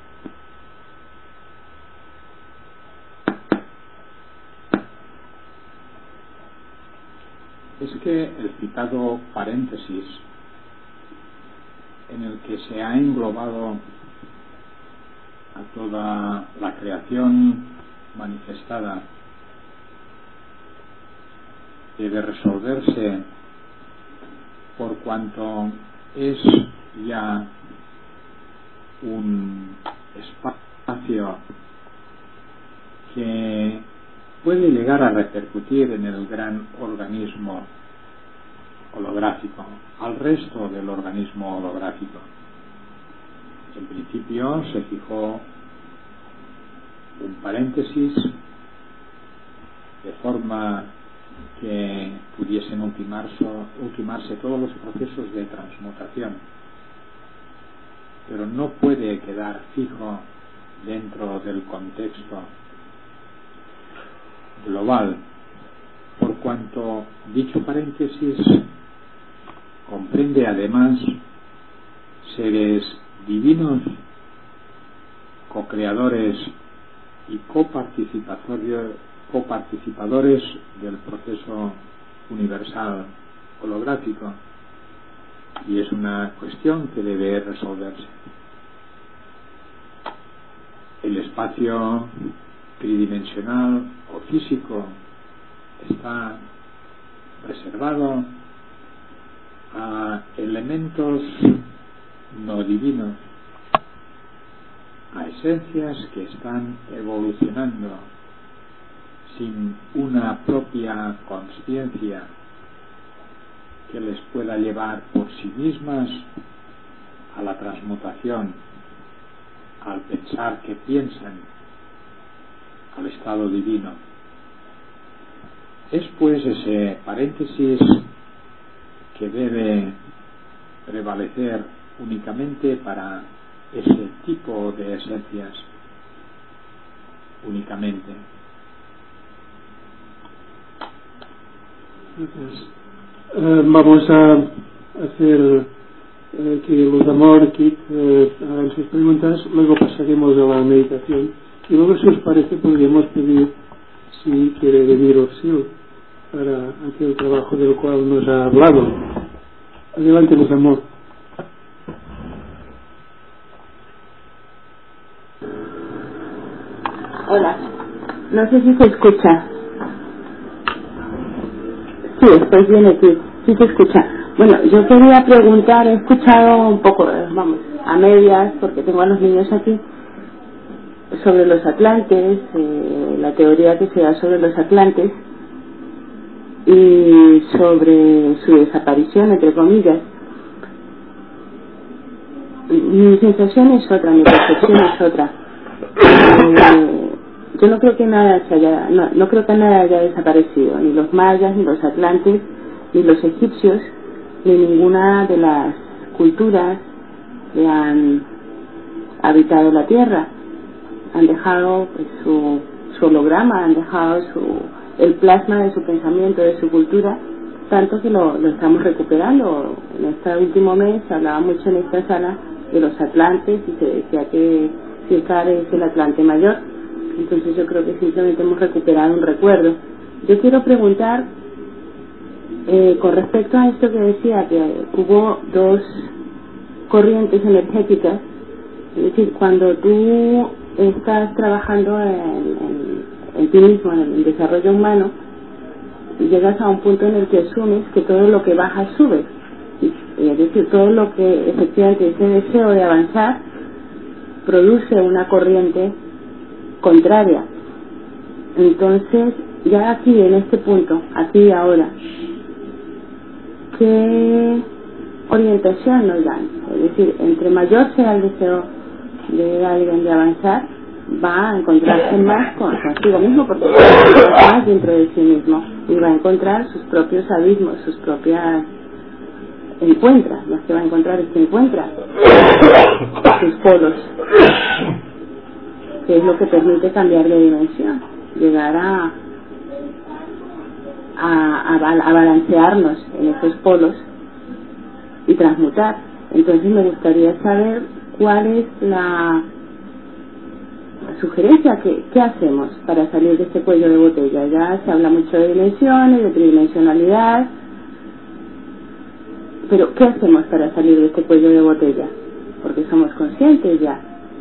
Es que el citado paréntesis en el que se ha englobado a toda la creación manifestada debe resolverse por cuanto es ya un espacio que puede llegar a repercutir en el gran organismo holográfico, al resto del organismo holográfico. En principio se fijó un paréntesis de forma que pudiesen ultimarse, ultimarse todos los procesos de transmutación, pero no puede quedar fijo dentro del contexto global, por cuanto dicho paréntesis comprende además seres divinos, co-creadores y coparticipatorios coparticipadores del proceso universal holográfico, y es una cuestión que debe resolverse. El espacio tridimensional o físico está reservado a elementos no divinos, a esencias que están evolucionando sin una propia consciencia que les pueda llevar por sí mismas a la transmutación, al pensar que piensan, al estado divino. Es pues ese paréntesis que debe prevalecer únicamente para ese tipo de esencias, únicamente. Gracias. Uh, vamos a hacer uh, que los de amor, Kit, uh, hagan sus preguntas, luego pasaremos a la meditación y luego, si os parece, podríamos pedir si quiere venir Orsil para aquel trabajo del cual nos ha hablado. Adelante, los de amor. Hola, no sé si se escucha. Sí, estoy bien aquí, sí se escucha. Bueno, yo quería preguntar, he escuchado un poco, vamos, a medias, porque tengo a los niños aquí, sobre los atlantes, eh, la teoría que se da sobre los atlantes, y sobre su desaparición, entre comillas. Mi sensación es otra, mi percepción es otra. Eh, yo no creo que nada se haya, no, no creo que nada haya desaparecido, ni los mayas, ni los atlantes, ni los egipcios, ni ninguna de las culturas que han habitado la Tierra. Han dejado pues, su, su holograma, han dejado su, el plasma de su pensamiento, de su cultura, tanto que lo, lo estamos recuperando. En este último mes se hablaba mucho en esta sala de los atlantes y se decía que Circar es el Atlante mayor. Entonces yo creo que simplemente hemos recuperado un recuerdo. Yo quiero preguntar eh, con respecto a esto que decía, que hubo dos corrientes energéticas. Es decir, cuando tú estás trabajando en, en, en ti mismo, en el desarrollo humano, llegas a un punto en el que asumes que todo lo que baja sube. Es decir, todo lo que efectivamente ese deseo de avanzar produce una corriente contraria. Entonces, ya aquí en este punto, aquí y ahora, ¿qué orientación nos dan? Es decir, entre mayor sea el deseo de alguien de avanzar, va a encontrarse más con, consigo mismo, porque va más dentro de sí mismo y va a encontrar sus propios abismos, sus propias encuentra, no es que va a encontrar, es que encuentra sus polos, que es lo que permite cambiar de dimensión, llegar a a, a, a balancearnos en esos polos y transmutar. Entonces me gustaría saber cuál es la sugerencia, que, qué hacemos para salir de este cuello de botella. Ya se habla mucho de dimensiones, de tridimensionalidad, pero ¿qué hacemos para salir de este cuello de botella? Porque somos conscientes ya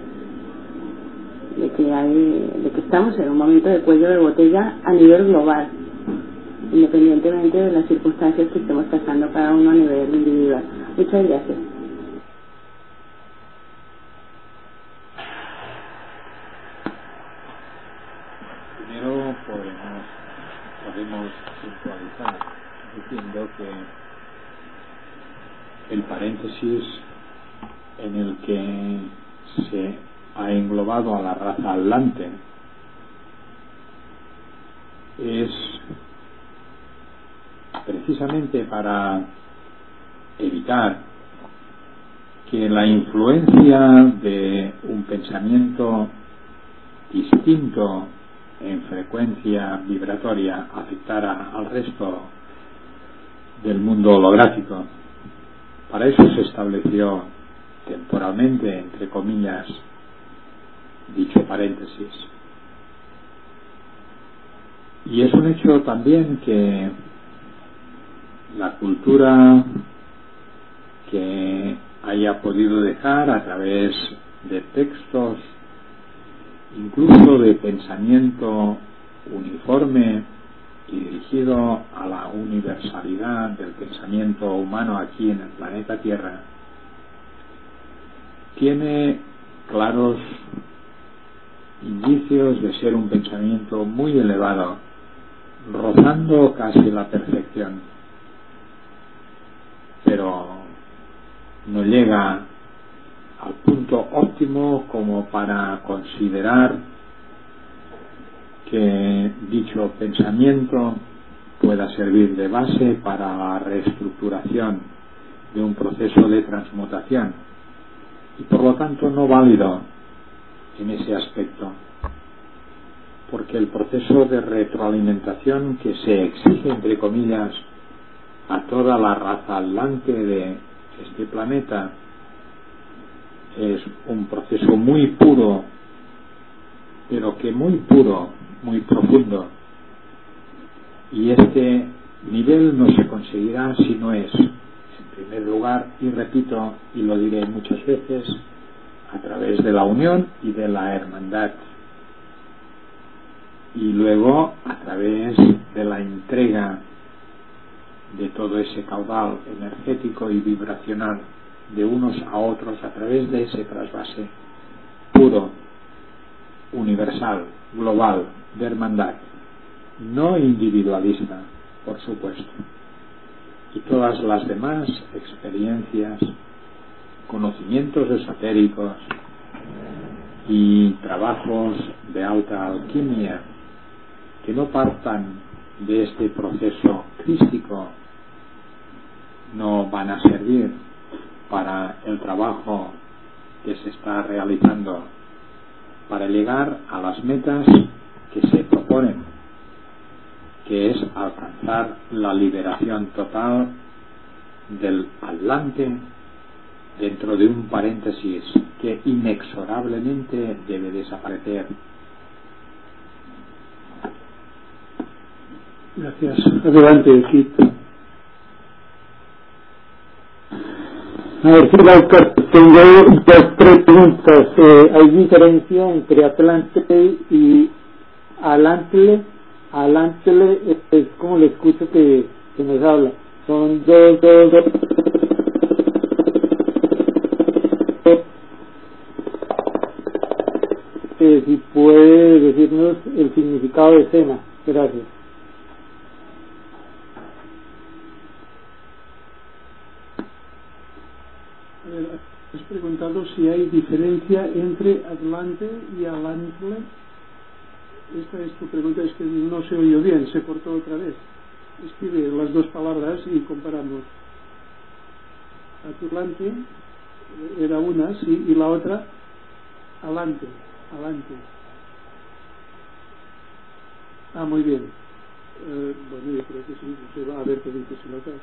de que hay, de que estamos en un momento de cuello de botella a nivel global, independientemente de las circunstancias que estemos pasando cada uno a nivel individual. Muchas gracias. Primero podemos, podemos puntualizar diciendo que el paréntesis en el que se ha englobado a la raza atlante es precisamente para evitar que la influencia de un pensamiento distinto en frecuencia vibratoria afectara al resto del mundo holográfico. Para eso se estableció temporalmente, entre comillas, dicho paréntesis. Y es un hecho también que la cultura que haya podido dejar a través de textos, incluso de pensamiento uniforme y dirigido a la universalidad del pensamiento humano aquí en el planeta Tierra, tiene claros indicios de ser un pensamiento muy elevado, rozando casi la perfección, pero no llega al punto óptimo como para considerar que dicho pensamiento pueda servir de base para la reestructuración de un proceso de transmutación, y por lo tanto no válido en ese aspecto, porque el proceso de retroalimentación que se exige, entre comillas, a toda la raza atlante de este planeta es un proceso muy puro, pero que muy puro, muy profundo, y este nivel no se conseguirá si no es, en primer lugar, y repito, y lo diré muchas veces, a través de la unión y de la hermandad, y luego a través de la entrega de todo ese caudal energético y vibracional de unos a otros a través de ese trasvase puro, universal, global, de hermandad, no individualista, por supuesto. Y todas las demás experiencias, conocimientos esotéricos y trabajos de alta alquimia que no partan de este proceso crístico no van a servir para el trabajo que se está realizando para llegar a las metas que se proponen, que es alcanzar la liberación total del Atlante dentro de un paréntesis que inexorablemente debe desaparecer. Gracias. Adelante, Kit. A ver, tengo dos preguntas. Eh, ¿Hay diferencia entre Atlante y Alantle? Alantle es como le escucho que, que nos habla. Son dos, dos, dos. Eh, si puede decirnos el significado de escena. Gracias. Has preguntado si hay diferencia entre Atlante y Alantle. Esta es tu pregunta, es que no se oyó bien, se cortó otra vez. Escribe las dos palabras y comparamos. Atlante era una, sí, y la otra Alante, Alante. Ah, muy bien. Eh, bueno, yo creo que sí, se va a ver qué dice si lo cae.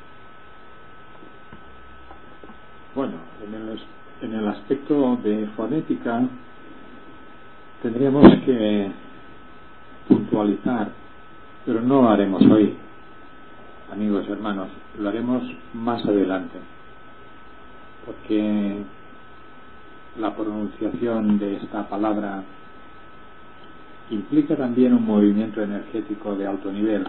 Bueno, en el, en el aspecto de fonética tendríamos que puntualizar, pero no lo haremos hoy, amigos y hermanos, lo haremos más adelante, porque la pronunciación de esta palabra implica también un movimiento energético de alto nivel,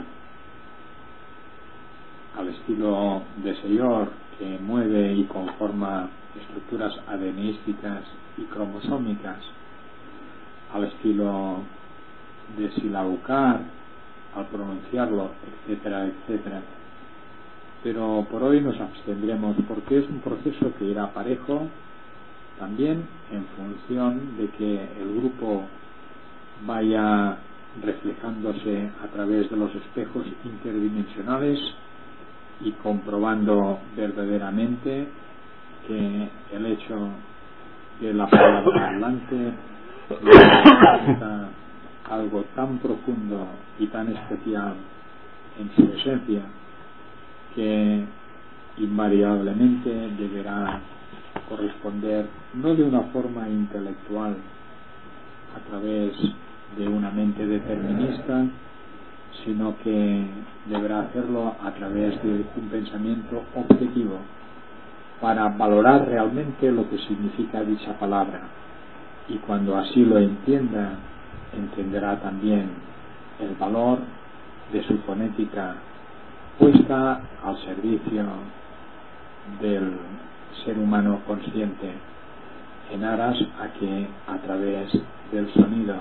al estilo de Señor, que mueve y conforma estructuras adenísticas y cromosómicas, al estilo de Silaucar al pronunciarlo, etcétera, etcétera. Pero por hoy nos abstendremos porque es un proceso que irá parejo también en función de que el grupo vaya reflejándose a través de los espejos interdimensionales y comprobando verdaderamente que el hecho de la palabra Atlante representa algo tan profundo y tan especial en su esencia que invariablemente deberá corresponder no de una forma intelectual a través de una mente determinista, sino que deberá hacerlo a través de un pensamiento objetivo para valorar realmente lo que significa dicha palabra, y cuando así lo entienda, entenderá también el valor de su fonética puesta al servicio del ser humano consciente, en aras a que a través del sonido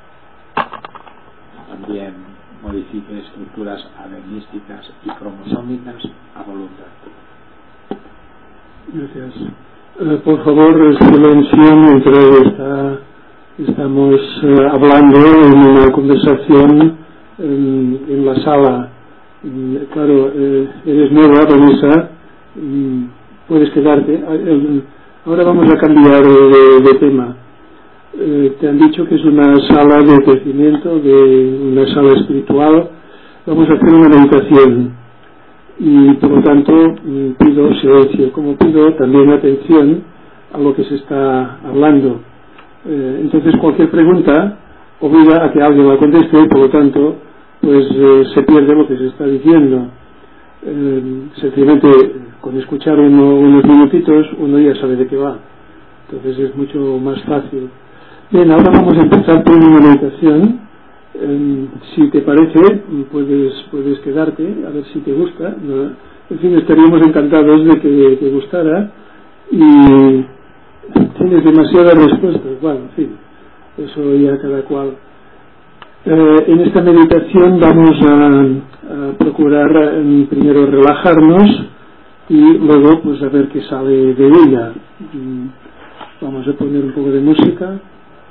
también modifique estructuras adenísticas y cromosómicas a voluntad. Gracias. Eh, por favor, silencio mientras está, estamos eh, hablando en una conversación en, en la sala. Mm, claro, eh, eres nueva, Vanessa, mm, puedes quedarte. El, ahora vamos a cambiar de, de tema. Eh, te han dicho que es una sala de crecimiento, de una sala espiritual. Vamos a hacer una meditación y por lo tanto pido silencio, como pido también atención a lo que se está hablando. Eh, entonces cualquier pregunta obliga a que alguien la conteste y por lo tanto pues eh, se pierde lo que se está diciendo. Eh, sencillamente con escuchar uno, unos minutitos uno ya sabe de qué va, entonces es mucho más fácil. Bien, ahora vamos a empezar por una meditación. Eh, si te parece, puedes puedes quedarte, a ver si te gusta. ¿No? En fin, estaríamos encantados de que te gustara. Y tienes demasiadas respuestas. Bueno, en fin, eso ya cada cual. Eh, en esta meditación vamos a, a procurar eh, primero relajarnos y luego pues a ver qué sale de ella. Vamos a poner un poco de música.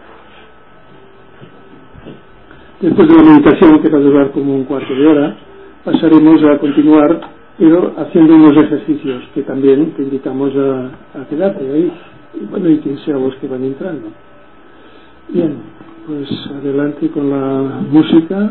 Después de la meditación, que va a durar como un cuarto de hora, pasaremos a continuar, pero haciendo unos ejercicios que también te invitamos a, a quedarte ahí, y bueno, y que sean los que van entrando. Bien, pues adelante con la música.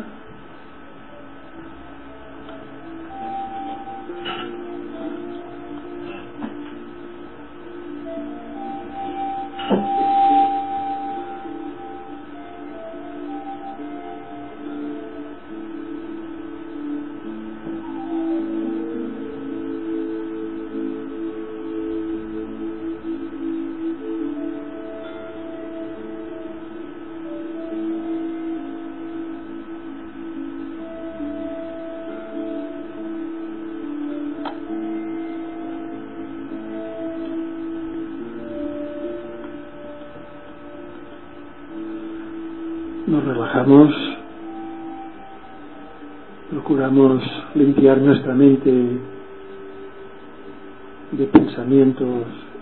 Nos relajamos, procuramos limpiar nuestra mente de pensamientos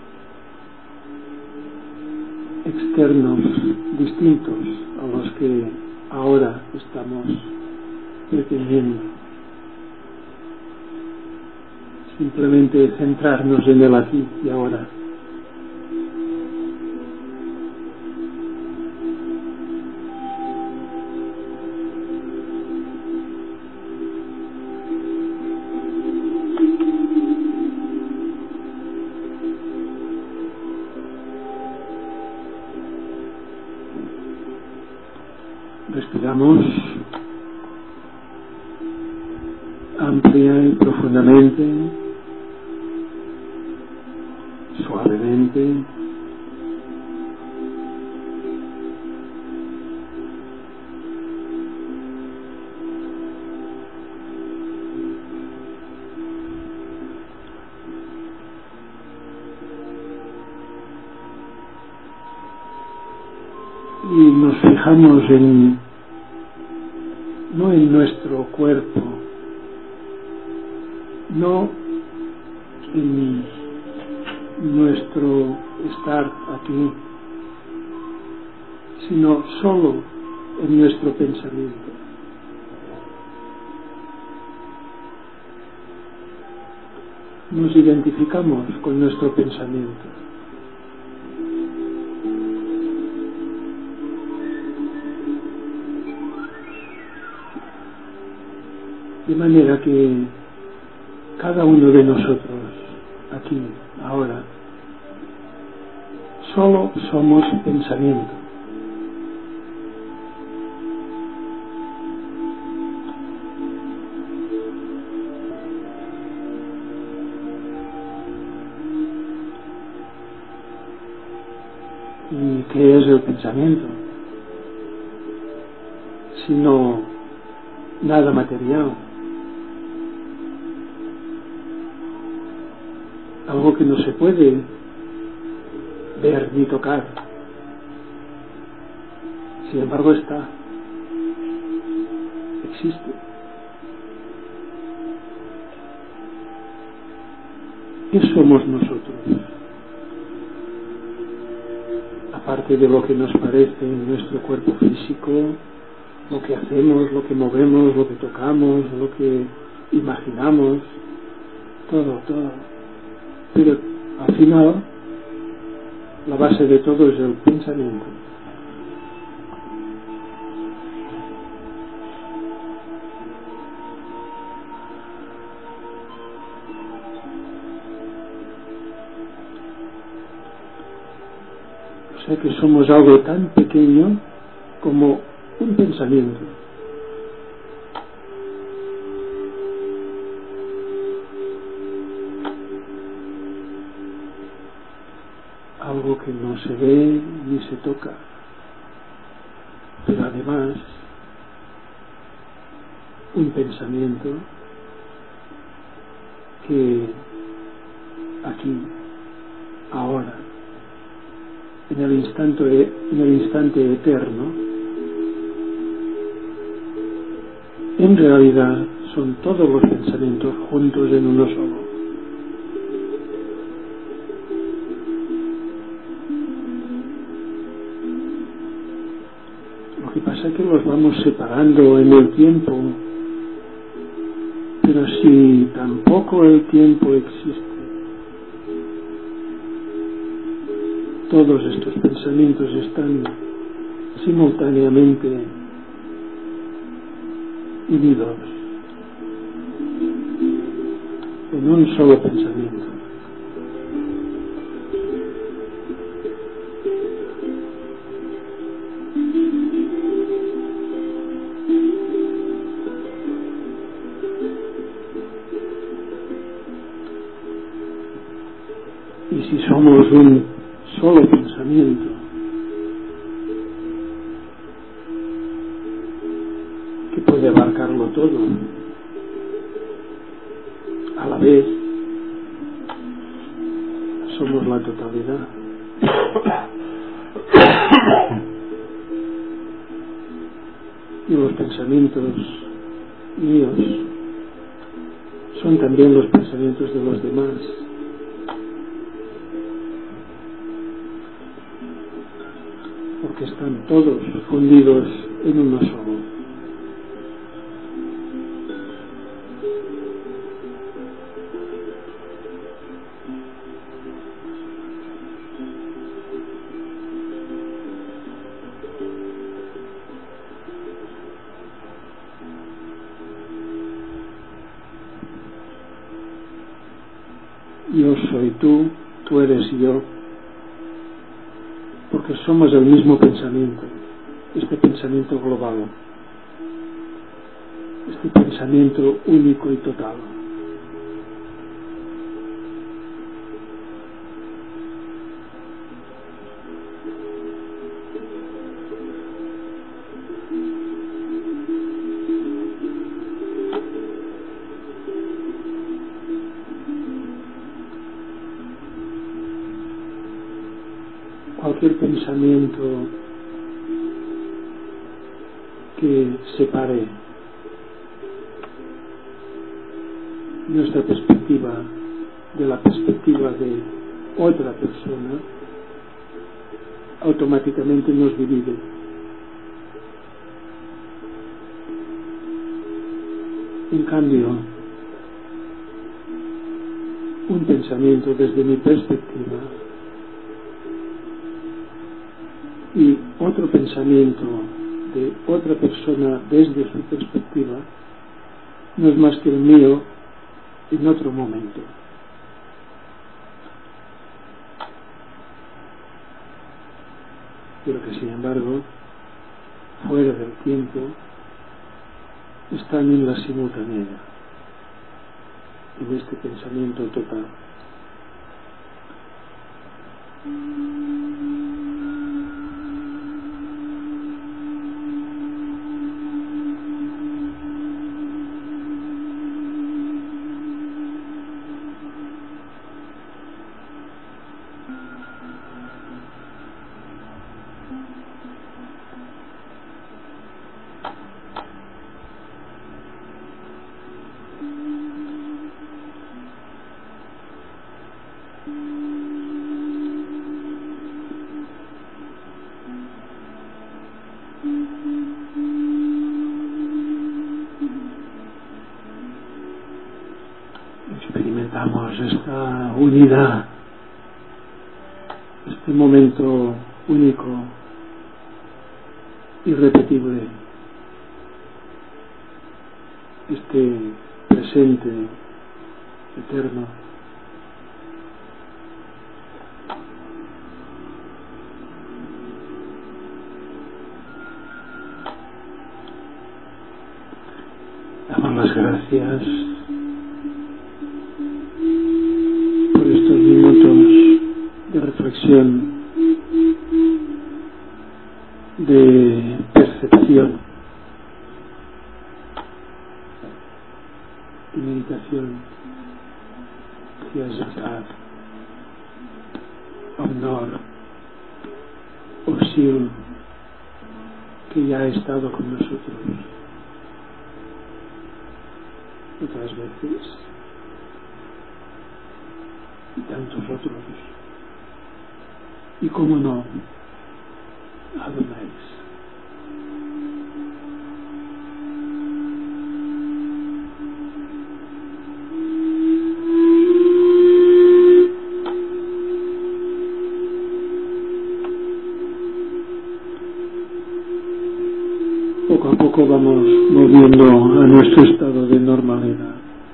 externos distintos a los que ahora estamos pretendiendo. Simplemente centrarnos en el aquí y ahora. Respiramos amplia y profundamente, suavemente. Y nos fijamos en, no en nuestro cuerpo, no en nuestro estar aquí, sino solo en nuestro pensamiento. Nos identificamos con nuestro pensamiento. De manera que cada uno de nosotros, aquí, ahora, solo somos pensamiento. ¿Y qué es el pensamiento? Sino nada material. Algo que no se puede ver ni tocar. Sin embargo está, existe. ¿Qué somos nosotros? Aparte de lo que nos parece en nuestro cuerpo físico, lo que hacemos, lo que movemos, lo que tocamos, lo que imaginamos, todo, todo. Pero al final, la base de todo es el pensamiento. O sea que somos algo tan pequeño como un pensamiento. Algo que no se ve ni se toca, pero además un pensamiento que aquí, ahora, en el instante, en el instante eterno, en realidad son todos los pensamientos juntos en uno solo. Lo que pasa es que los vamos separando en el tiempo, pero si tampoco el tiempo existe, todos estos pensamientos están simultáneamente unidos en un solo pensamiento. Y si somos un solo pensamiento, que puede abarcarlo todo a la vez, somos la totalidad. Y los pensamientos míos son también los pensamientos de los demás. Porque están todos fundidos en uno solo. Yo soy tú, tú eres yo, porque somos el mismo pensamiento, este pensamiento global, este pensamiento único y total. Cualquier pensamiento que separe nuestra perspectiva de la perspectiva de otra persona automáticamente nos divide. En cambio, un pensamiento desde mi perspectiva y otro pensamiento de otra persona desde su perspectiva no es más que el mío en otro momento. Pero que sin embargo, fuera del tiempo, están en la simultaneidad, en este pensamiento total. Experimentamos esta unidad, este momento único, irrepetible, este presente eterno. Damos las gracias por estos minutos de reflexión, de percepción y meditación hacia Zakat, Omnor, Osil, que ya ha estado con nosotros. otras veces, y tantos otros. Y cómo no, Adonai. Poco a poco vamos volviendo a nuestro estado de normalidad.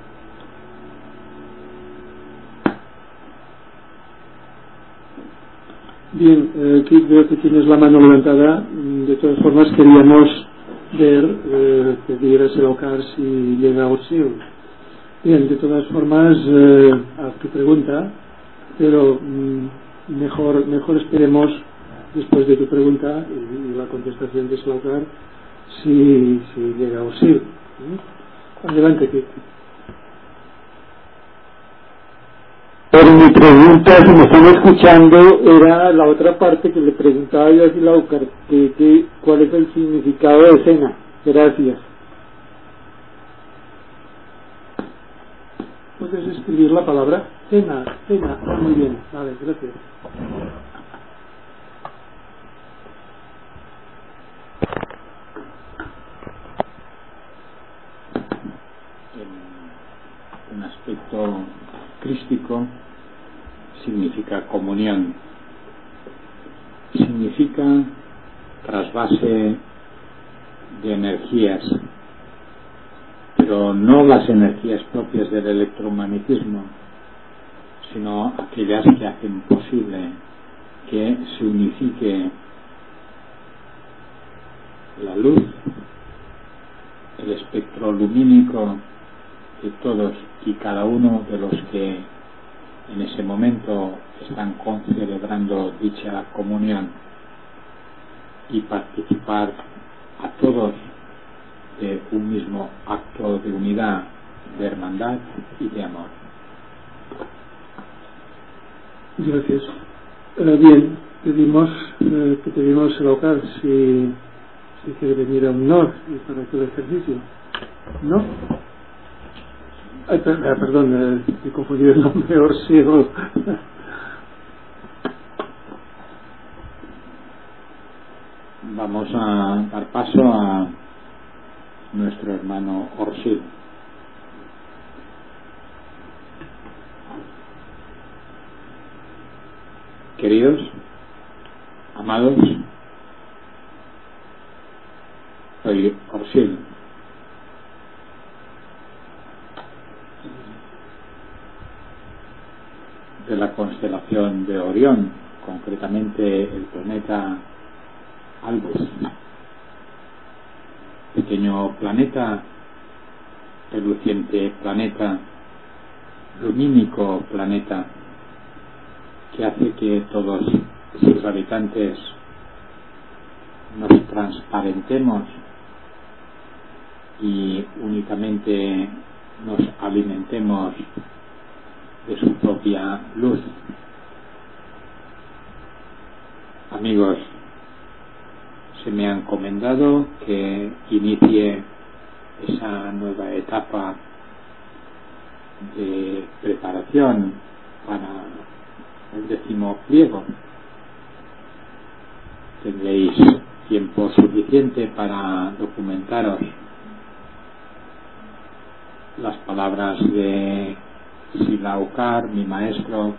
Bien, eh, aquí veo que tienes la mano levantada. De todas formas queríamos ver, eh, pedir a Selaucar si llega a Orsil. Bien, de todas formas, eh, a tu pregunta, pero mm, mejor, mejor esperemos después de tu pregunta y, y la contestación de Selaucar si, si llega a Orsil. ¿Mm? Adelante, Kiki. Pero mi pregunta, si me están escuchando, era la otra parte que le preguntaba yo a Selaucar, que, que, ¿cuál es el significado de cena? Gracias. ¿Puedes escribir la palabra? Cena, cena. Ah, muy bien, vale, gracias. En un aspecto crístico significa comunión, significa trasvase de energías, pero no las energías propias del electromagnetismo, sino aquellas que hacen posible que se unifique la luz, el espectro lumínico de todos y cada uno de los que en ese momento están celebrando dicha comunión, y participar a todos de un mismo acto de unidad, de hermandad y de amor. Gracias. Eh, bien, pedimos eh, que pedimos el local si, si quiere venir a un Nor y para aquel ejercicio. ¿No? Ay, per, eh, perdón, eh, he confundido el nombre, Orsil. Vamos a dar paso a nuestro hermano Orsil. Queridos, amados, soy Orsil. De la constelación de Orión, concretamente el planeta Albus, pequeño planeta, reluciente planeta, lumínico planeta, que hace que todos sus habitantes nos transparentemos y únicamente nos alimentemos de su propia luz. Amigos, se me ha encomendado que inicie esa nueva etapa de preparación para el décimo pliego. Tendréis tiempo suficiente para documentaros las palabras de Selaucar, mi maestro,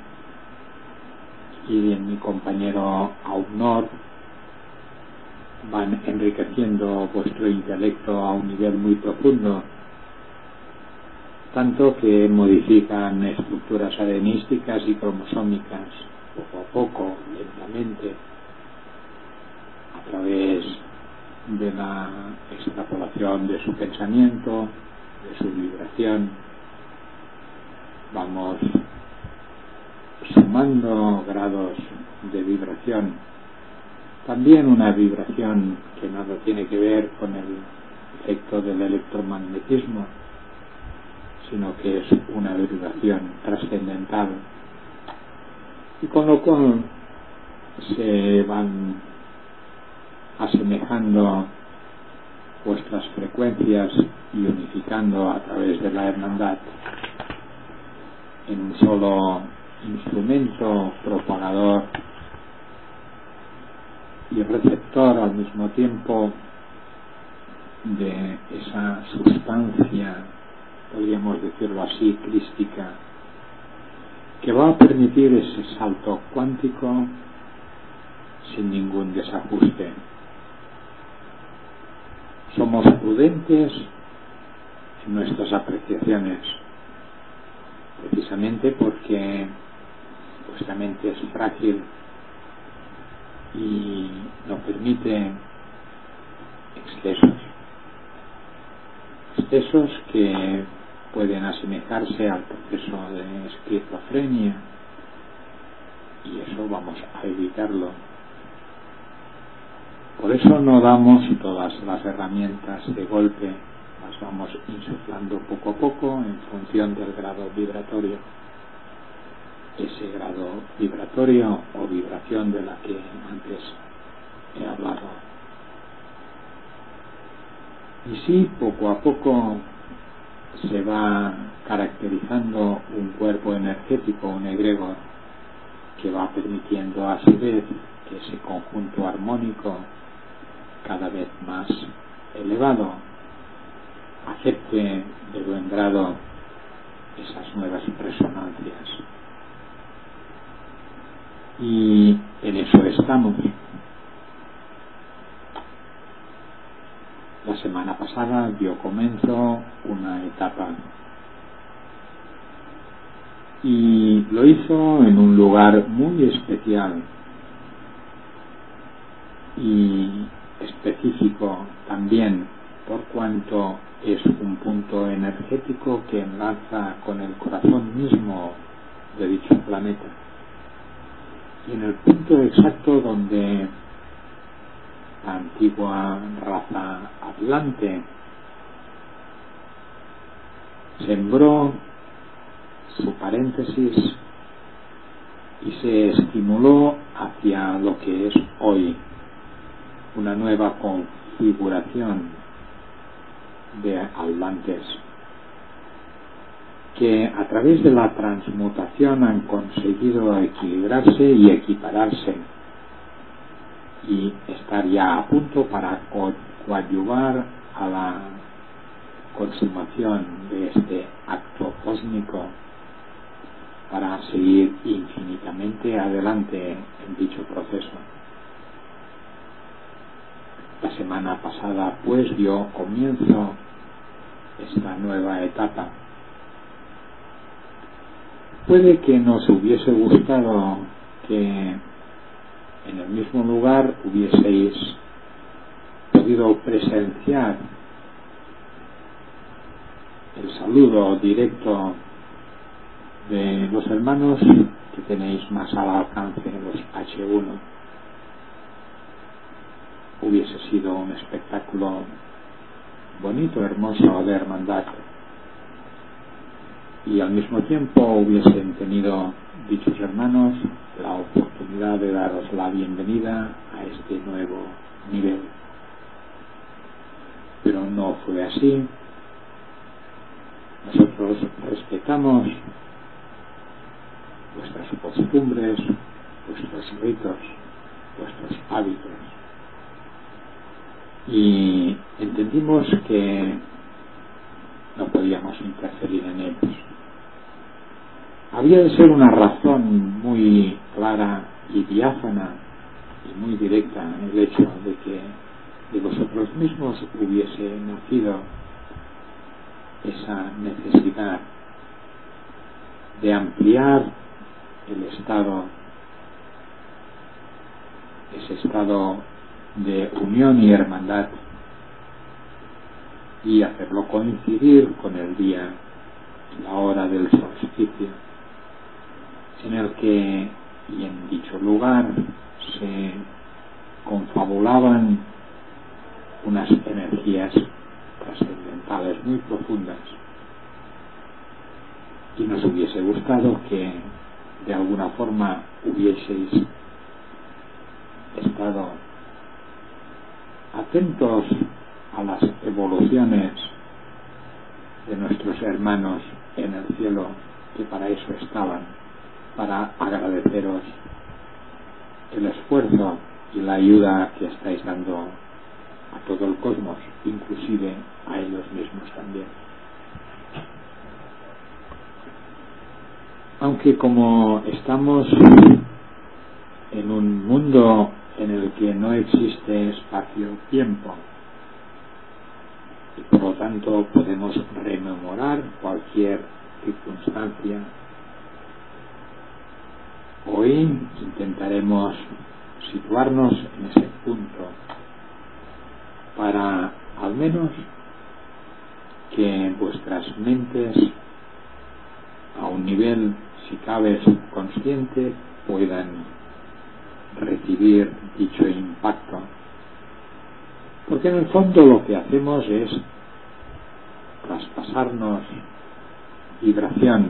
y de mi compañero Aumnor. Van enriqueciendo vuestro intelecto a un nivel muy profundo, tanto que modifican estructuras arenísticas y cromosómicas poco a poco, lentamente, a través de la extrapolación de su pensamiento, de su vibración. Vamos sumando grados de vibración, también una vibración que nada tiene que ver con el efecto del electromagnetismo, sino que es una vibración trascendental, y con lo cual se van asemejando vuestras frecuencias y unificando a través de la hermandad en un solo instrumento propagador y receptor al mismo tiempo de esa sustancia, podríamos decirlo así, crística, que va a permitir ese salto cuántico sin ningún desajuste. Somos prudentes en nuestras apreciaciones, precisamente porque vuestra mente es frágil y no permite excesos, excesos que pueden asemejarse al proceso de esquizofrenia, y eso vamos a evitarlo. Por eso no damos todas las herramientas de golpe, las vamos insuflando poco a poco en función del grado vibratorio. Ese grado vibratorio o vibración de la que antes he hablado. Y sí, poco a poco se va caracterizando un cuerpo energético, un egregor, que va permitiendo a su vez que ese conjunto armónico cada vez más elevado acepte de buen grado esas nuevas resonancias. Y en eso estamos. La semana pasada dio comienzo una etapa y lo hizo en un lugar muy especial y específico también, por cuanto es un punto energético que enlaza con el corazón mismo de dicho planeta, y en el punto exacto donde la antigua raza atlante sembró su paréntesis y se estimuló hacia lo que es hoy una nueva configuración de atlantes, que a través de la transmutación han conseguido equilibrarse y equipararse y estar ya a punto para co- coadyuvar a la consumación de este acto cósmico para seguir infinitamente adelante en dicho proceso. La semana pasada pues dio comienzo esta nueva etapa. Puede que nos hubiese gustado que en el mismo lugar hubieseis podido presenciar el saludo directo de los hermanos que tenéis más al alcance, los hache uno. Hubiese sido un espectáculo bonito, hermoso, de hermandad, y al mismo tiempo hubiesen tenido dichos hermanos la oportunidad de daros la bienvenida a este nuevo nivel. Pero no fue así. Nosotros respetamos vuestras costumbres, vuestros ritos, vuestros hábitos, y entendimos que no podíamos interferir en ellos. Había de ser una razón muy clara y diáfana y muy directa el hecho de que de vosotros mismos hubiese nacido esa necesidad de ampliar el estado, ese estado de unión y hermandad, y hacerlo coincidir con el día y la hora del solsticio, en el que y en dicho lugar se confabulaban unas energías trascendentales muy profundas, y nos hubiese gustado que de alguna forma hubieseis estado atentos a las evoluciones de nuestros hermanos en el cielo, que para eso estaban, para agradeceros el esfuerzo y la ayuda que estáis dando a todo el cosmos, inclusive a ellos mismos también. Aunque como estamos en un mundo en el que no existe espacio-tiempo, y por lo tanto podemos rememorar cualquier circunstancia, hoy intentaremos situarnos en ese punto para al menos que vuestras mentes a un nivel, si cabe, subconsciente, puedan recibir dicho impacto, porque en el fondo lo que hacemos es traspasarnos vibración,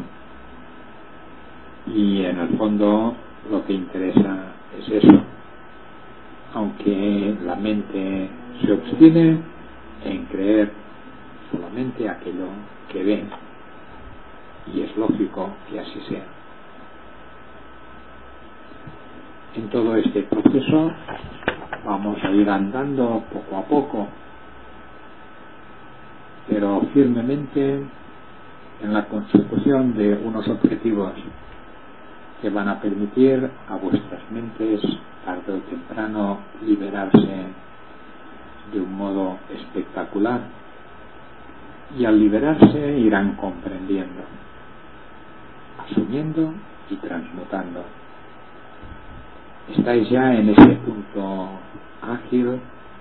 y en el fondo lo que interesa es eso, aunque la mente se obstine en creer solamente aquello que ve, y es lógico que así sea. En todo este proceso vamos a ir andando poco a poco, pero firmemente en la consecución de unos objetivos que van a permitir a vuestras mentes tarde o temprano liberarse de un modo espectacular, y al liberarse irán comprendiendo, asumiendo y transmutando. Estáis ya en ese punto ágil,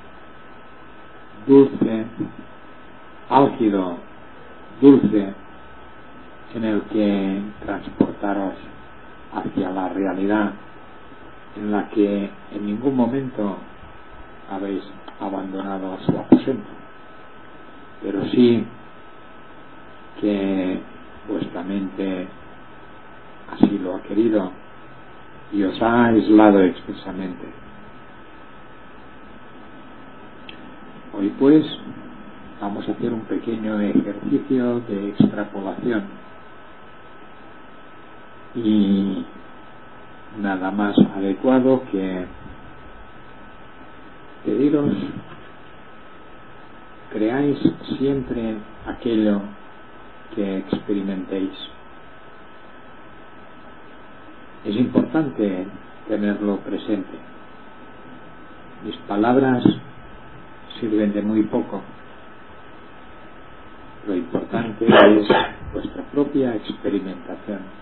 dulce, álgido, dulce, en el que transportaros hacia la realidad en la que en ningún momento habéis abandonado su aposento, pero sí que vuestra mente así lo ha querido y os ha aislado expresamente. Hoy pues vamos a hacer un pequeño ejercicio de extrapolación, y nada más adecuado que pediros creáis siempre aquello que experimentéis. Es importante tenerlo presente. Mis palabras sirven de muy poco. Lo importante es vuestra propia experimentación.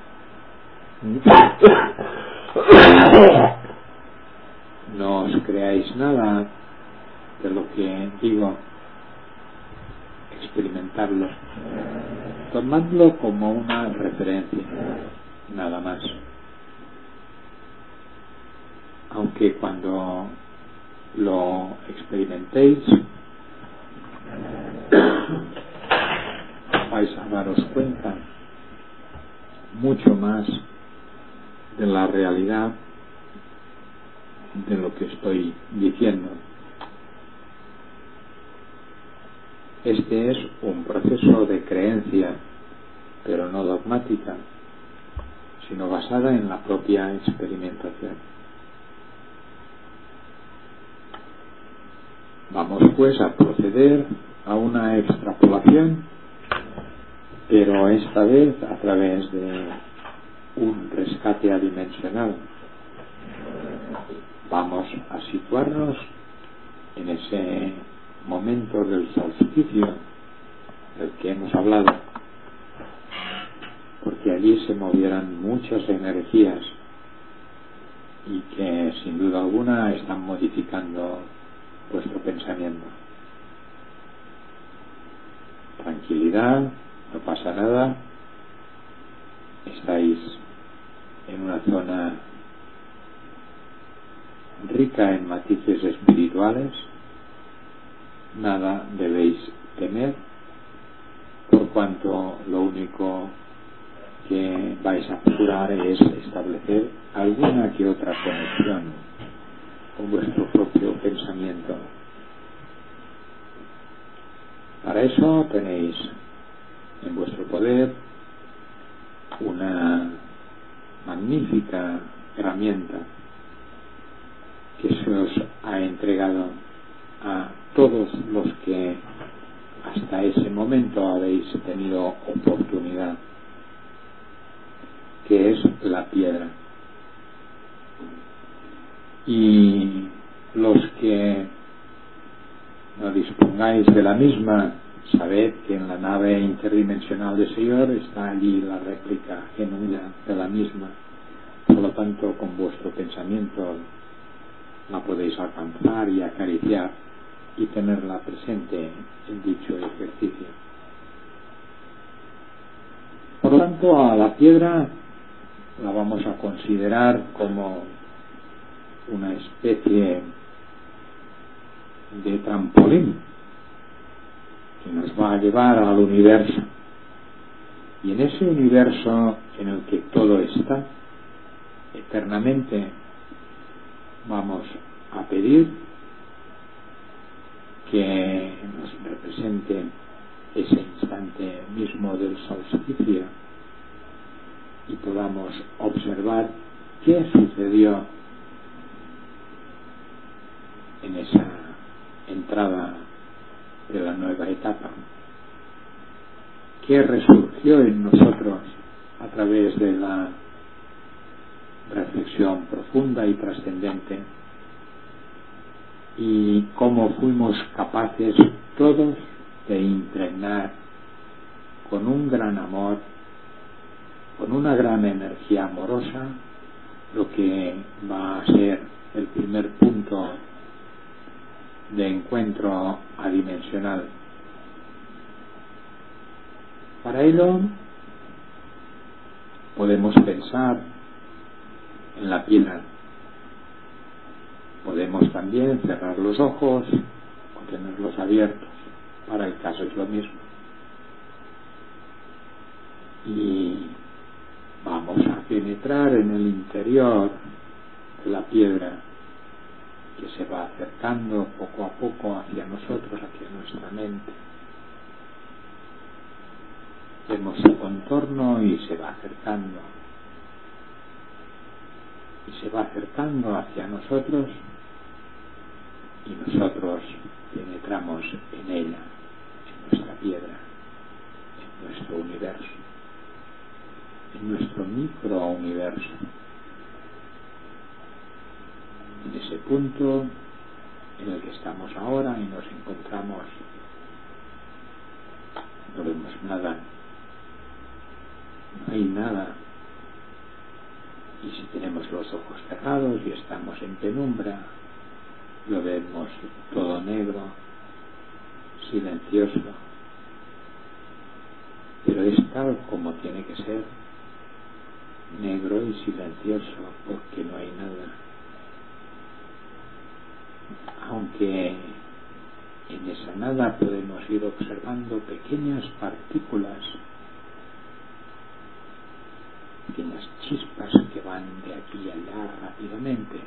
No os creáis nada de lo que digo, experimentarlo. Tomadlo como una referencia, nada más. Aunque cuando lo experimentéis vais a daros cuenta mucho más de la realidad de lo que estoy diciendo. Este es un proceso de creencia, pero no dogmática, sino basada en la propia experimentación. Vamos pues a proceder a una extrapolación, pero esta vez a través de un rescate adimensional. Vamos a situarnos en ese momento del solsticio del que hemos hablado, porque allí se movieran muchas energías y que sin duda alguna están modificando vuestro pensamiento. Tranquilidad, no pasa nada. Estáis en una zona rica en matices espirituales, nada debéis temer, por cuanto lo único que vais a procurar es establecer alguna que otra conexión con vuestro propio pensamiento. Para eso tenéis en vuestro poder una magnífica herramienta que se os ha entregado a todos los que hasta ese momento habéis tenido oportunidad, que es la piedra. Y los que no dispongáis de la misma, sabed que en la nave interdimensional de Señor está allí la réplica genuina de la misma. Por lo tanto, con vuestro pensamiento la podéis alcanzar y acariciar y tenerla presente en dicho ejercicio. Por lo tanto, a la piedra la vamos a considerar como una especie de trampolín que nos va a llevar al universo, y en ese universo en el que todo está eternamente vamos a pedir que nos represente ese instante mismo del solsticio y podamos observar qué sucedió en esa entrada de la nueva etapa, qué resurgió en nosotros a través de la reflexión profunda y trascendente, y cómo fuimos capaces todos de impregnar con un gran amor, con una gran energía amorosa, lo que va a ser el primer punto de encuentro adimensional. Para ello podemos pensar en la piedra, podemos también cerrar los ojos o tenerlos abiertos, para el caso es lo mismo, y vamos a penetrar en el interior de la piedra, que se va acercando poco a poco hacia nosotros, hacia nuestra mente. Vemos su contorno y se va acercando, y se va acercando hacia nosotros, y nosotros penetramos en ella, en nuestra piedra, en nuestro universo, en nuestro microuniverso. En ese punto en el que estamos ahora y nos encontramos, no vemos nada, no hay nada, y si tenemos los ojos cerrados y estamos en penumbra, lo vemos todo negro, silencioso, pero es tal como tiene que ser, negro y silencioso, porque no hay nada. Aunque en esa nada podemos ir observando pequeñas partículas, pequeñas chispas que van de aquí a allá rápidamente.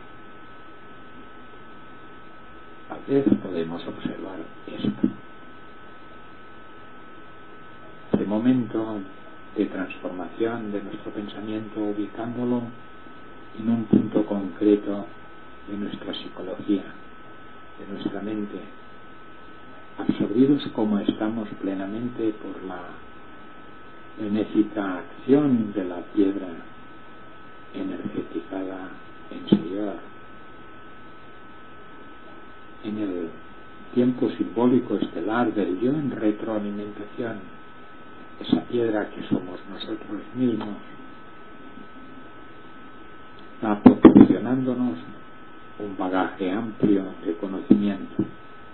A veces podemos observar esto, este momento de transformación de nuestro pensamiento, ubicándolo en un punto concreto de nuestra psicología, de nuestra mente, absorbidos como estamos plenamente por la benéfica acción de la piedra energetizada en Señor, en el tiempo simbólico estelar del yo en retroalimentación, esa piedra que somos nosotros mismos, está proporcionándonos un bagaje amplio de conocimiento,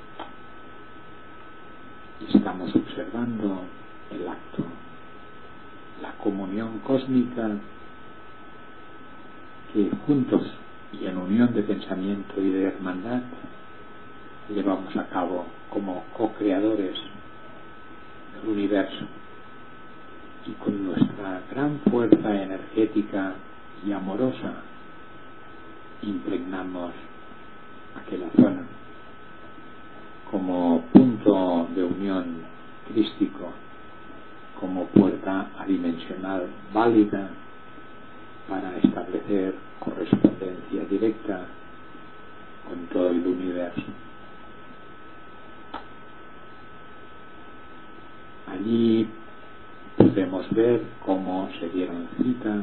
y estamos observando el acto, la comunión cósmica que juntos y en unión de pensamiento y de hermandad llevamos a cabo como co-creadores del universo, y con nuestra gran fuerza energética y amorosa impregnamos aquella zona como punto de unión crístico como puerta adimensional válida para establecer correspondencia directa con todo el universo. Allí podemos ver cómo se dieron cita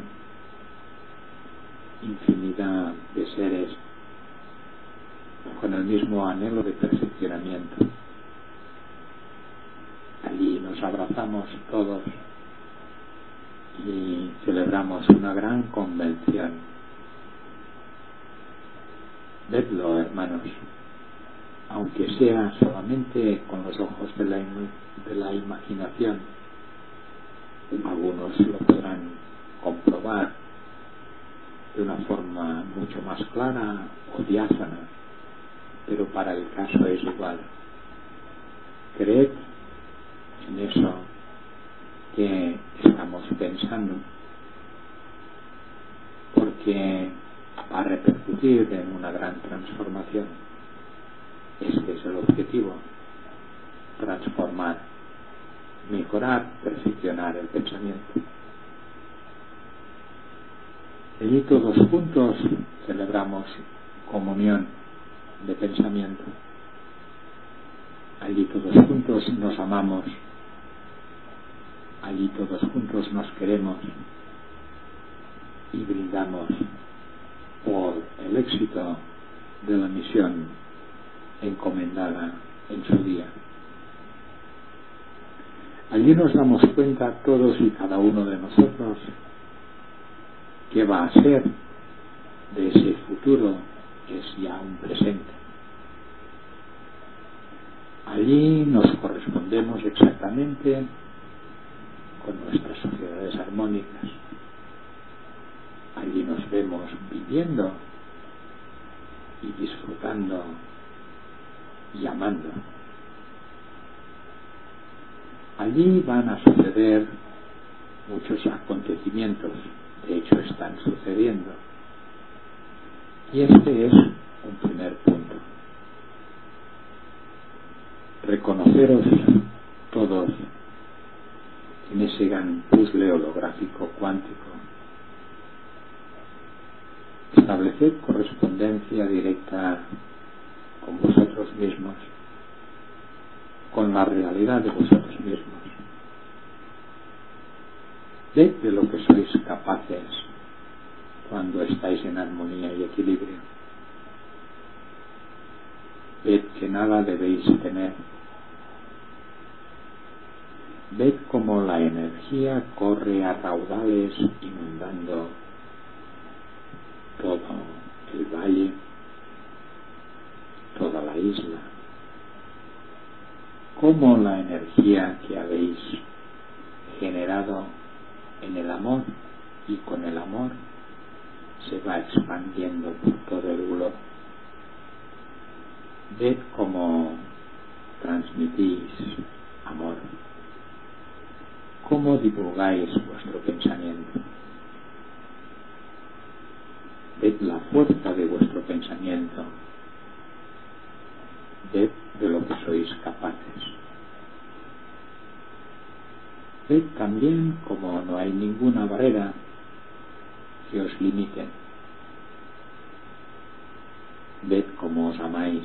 infinidad de seres con el mismo anhelo de perfeccionamiento. Allí nos abrazamos todos y celebramos una gran convención. Vedlo, hermanos, aunque sea solamente con los ojos de la, de la imaginación. Algunos lo podrán comprobar de una forma mucho más clara o diáfana, pero para el caso es igual. Creed en eso que estamos pensando, porque va a repercutir en una gran transformación. Este es el objetivo: transformar, mejorar, perfeccionar el pensamiento. Allí todos juntos celebramos comunión de pensamiento. Allí todos juntos nos amamos. Allí todos juntos nos queremos y brindamos por el éxito de la misión encomendada en su día. Allí nos damos cuenta todos y cada uno de nosotros qué va a ser de ese futuro que es ya un presente. Allí nos correspondemos exactamente con nuestras sociedades armónicas. Allí nos vemos viviendo y disfrutando y amando. Allí van a suceder muchos acontecimientos, de hecho están sucediendo. Y este es un primer punto. Reconoceros todos en ese gran puzzle holográfico cuántico. Establecer correspondencia directa con vosotros mismos, con la realidad de vosotros mismos. Ved de lo que sois capaces cuando estáis en armonía y equilibrio. Ved que nada debéis temer. Ved cómo la energía corre a raudales inundando todo el valle, toda la isla. Cómo la energía que habéis generado en el amor y con el amor se va expandiendo por todo el globo. Ved cómo transmitís amor, cómo divulgáis vuestro pensamiento. Ved la fuerza de vuestro pensamiento. Ved de lo que sois capaces. Ved también cómo no hay ninguna barrera que os limite. Ved cómo os amáis.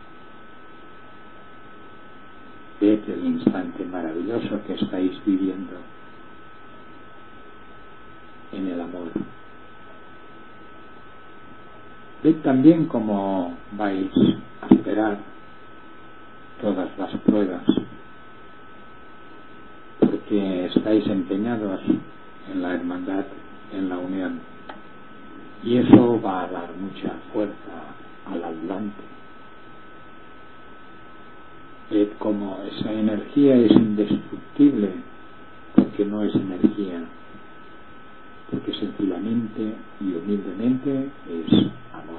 Ved el instante maravilloso que estáis viviendo en el amor. Ved también cómo vais a superar todas las pruebas, porque estáis empeñados en la hermandad, en la unión, y eso va a dar mucha fuerza al adelante. Ved cómo esa energía es indestructible, porque no es energía, porque sencillamente y humildemente es amor.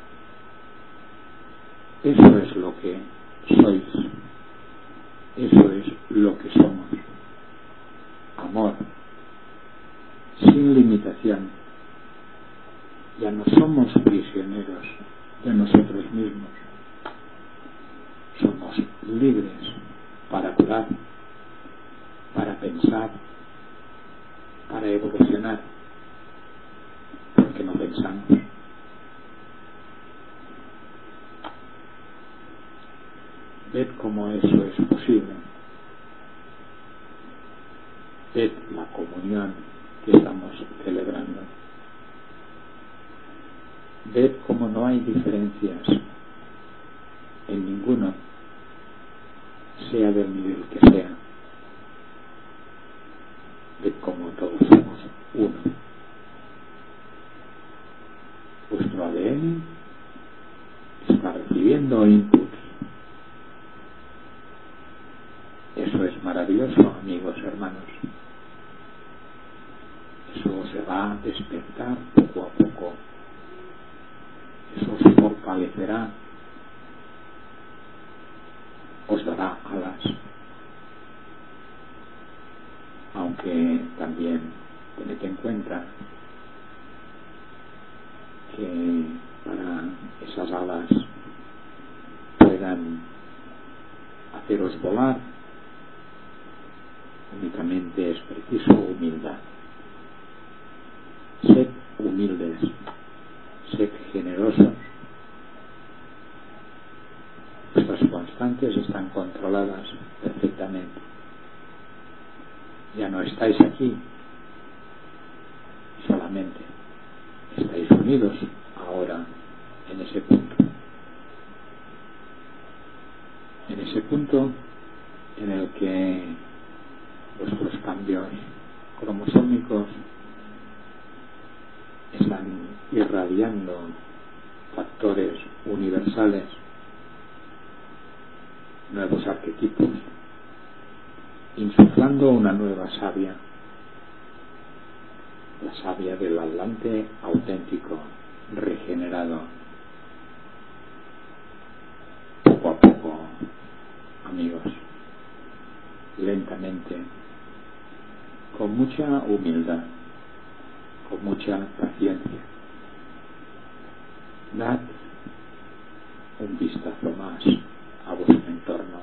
Eso es lo que sois, eso es lo que somos. Amor, sin limitación. Ya no somos prisioneros de nosotros mismos. Somos libres para curar, pensar para evolucionar, porque no pensamos. Ved cómo eso es posible. Ved la comunión que estamos celebrando. Ved cómo no hay diferencias en ninguno, sea del nivel que sea. Ved cómo todos somos uno. Vuestro A D N está recibiendo inputs. Eso es maravilloso, amigos, hermanos. Eso se va a despertar poco a poco. Eso os fortalecerá, os dará alas. Aunque también tened en cuenta que para esas alas puedan haceros volar, únicamente es preciso humildad. Sed humildes, sed generosos. Vuestras constantes están controladas perfectamente. Ya no estáis aquí solamente, estáis unidos ahora en ese punto. En ese punto en el que vuestros cambios cromosómicos están irradiando factores universales, nuevos arquetipos, insuflando una nueva savia, la savia del Atlante auténtico, regenerado. Poco a poco, amigos, lentamente, con mucha humildad, con mucha paciencia. Dad un vistazo más a vuestro entorno.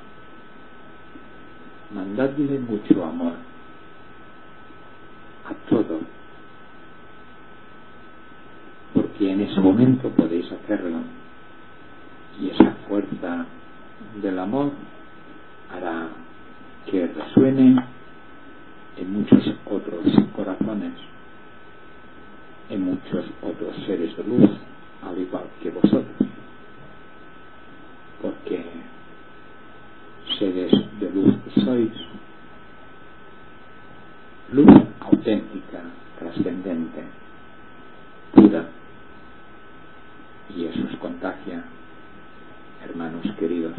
Mandadle mucho amor a todo, porque en ese momento podéis hacerlo, y esa fuerza del amor hará que resuene en muchos otros corazones, en muchos otros seres de luz, al igual que vosotros, porque seres de luz sois, luz auténtica, trascendente, pura, y eso os contagia, hermanos queridos.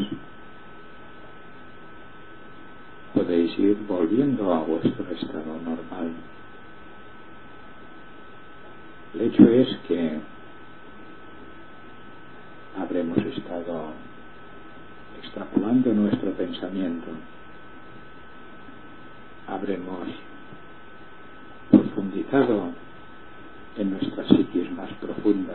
Podéis ir volviendo a vuestro estado normal. El hecho es que habremos estado extrapolando nuestro pensamiento, habremos profundizado en nuestra psiquis más profunda.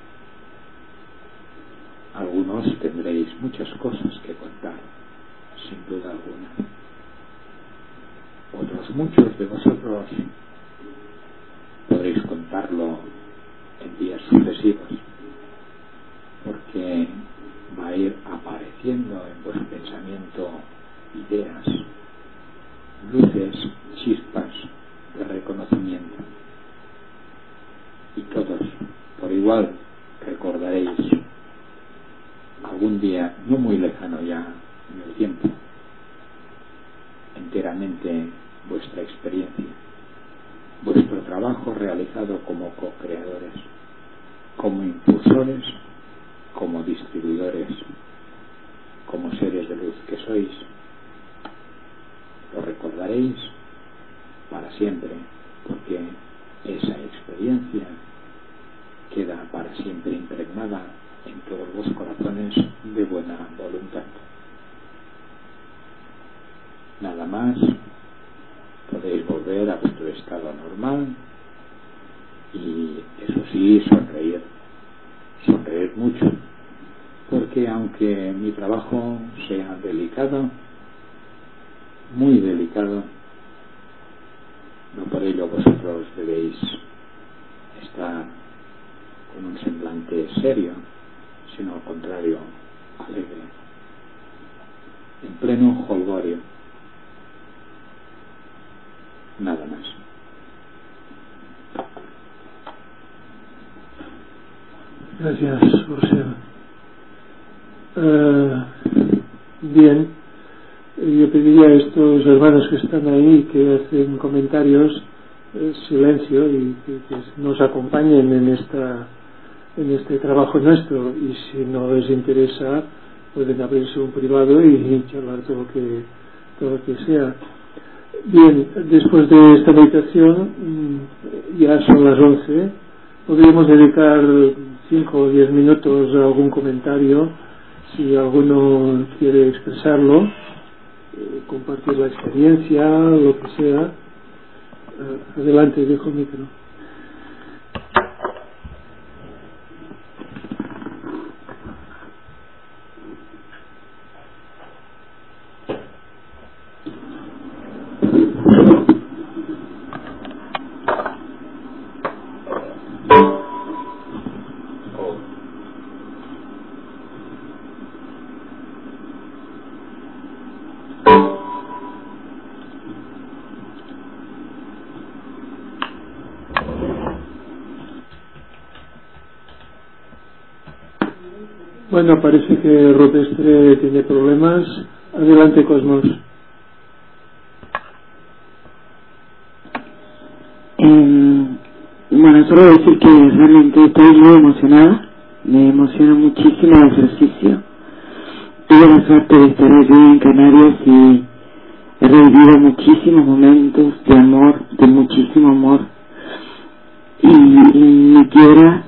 Algunos tendréis muchas cosas que contar, sin duda alguna. Otros muchos de vosotros podréis contarlo en días sucesivos, porque va a ir apareciendo en vuestro pensamiento ideas, luces, chispas de reconocimiento, y todos por igual recordaréis algún día no muy lejano ya en el tiempo enteramente vuestra experiencia, vuestro trabajo realizado como co-creadores, como impulsores, como distribuidores, como seres de luz que sois. Lo recordaréis para siempre, porque esa experiencia queda para siempre impregnada en todos los corazones de buena voluntad. Nada más, podéis volver a vuestro estado normal y, eso sí, sonreír, sonreír mucho, porque aunque mi trabajo sea delicado, muy delicado, precedéis está con un semblante serio, sino al contrario, alegre, en pleno jolgorio. Nada más. Gracias, José. Uh, bien, yo pediría a estos hermanos que están ahí, que hacen comentarios, eh, silencio y que, que nos acompañen en esta en este trabajo nuestro, y si no les interesa pueden abrirse un privado y charlar todo lo que todo lo que sea. Bien, después de esta meditación, ya son las once, podríamos dedicar cinco o diez minutos a algún comentario, si alguno quiere expresarlo, eh, compartir la experiencia, lo que sea. Eh, adelante, dejo el micro. Bueno, parece que Rupestre tiene problemas. Adelante, Cosmos. Eh, bueno, solo decir que realmente estoy muy emocionada. Me emociona muchísimo el ejercicio. Tuve la suerte de estar allí en Canarias y he revivido muchísimos momentos de amor, de muchísimo amor. Y, y mi tierra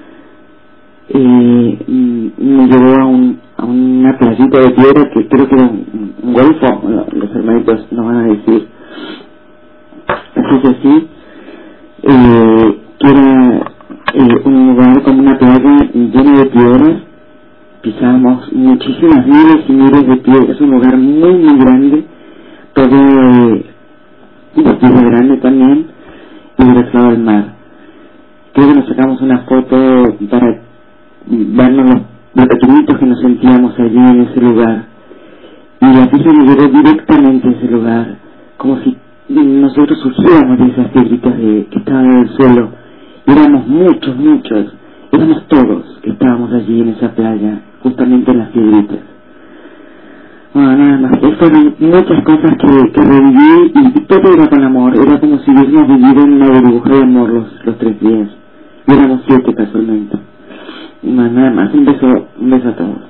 Eh, me llevó a, un, a una playita de piedra que creo que era un, un golfo, los hermanitos nos van a decir, así que así, eh, que era eh, un lugar con una playa llena de piedras. Pisamos muchísimas miles y miles de piedras, es un lugar muy muy grande, todo eh, de tierra grande también, y direccionado al mar. Creo que nos sacamos una foto para vernos los, los pequeñitos que nos sentíamos allí en ese lugar, y la piedra me llevó directamente a ese lugar, como si nosotros surgiéramos de esas piedritas de, que estaban en el suelo, y éramos muchos, muchos, éramos todos que estábamos allí en esa playa, justamente en las piedritas. Bueno, nada más, fueron muchas cosas que, que reviví, y, y todo era con amor, era como si hubiésemos vivido en una burbuja de amor los, los tres días, y éramos siete casualmente. No, nada más, un beso, un beso a todos.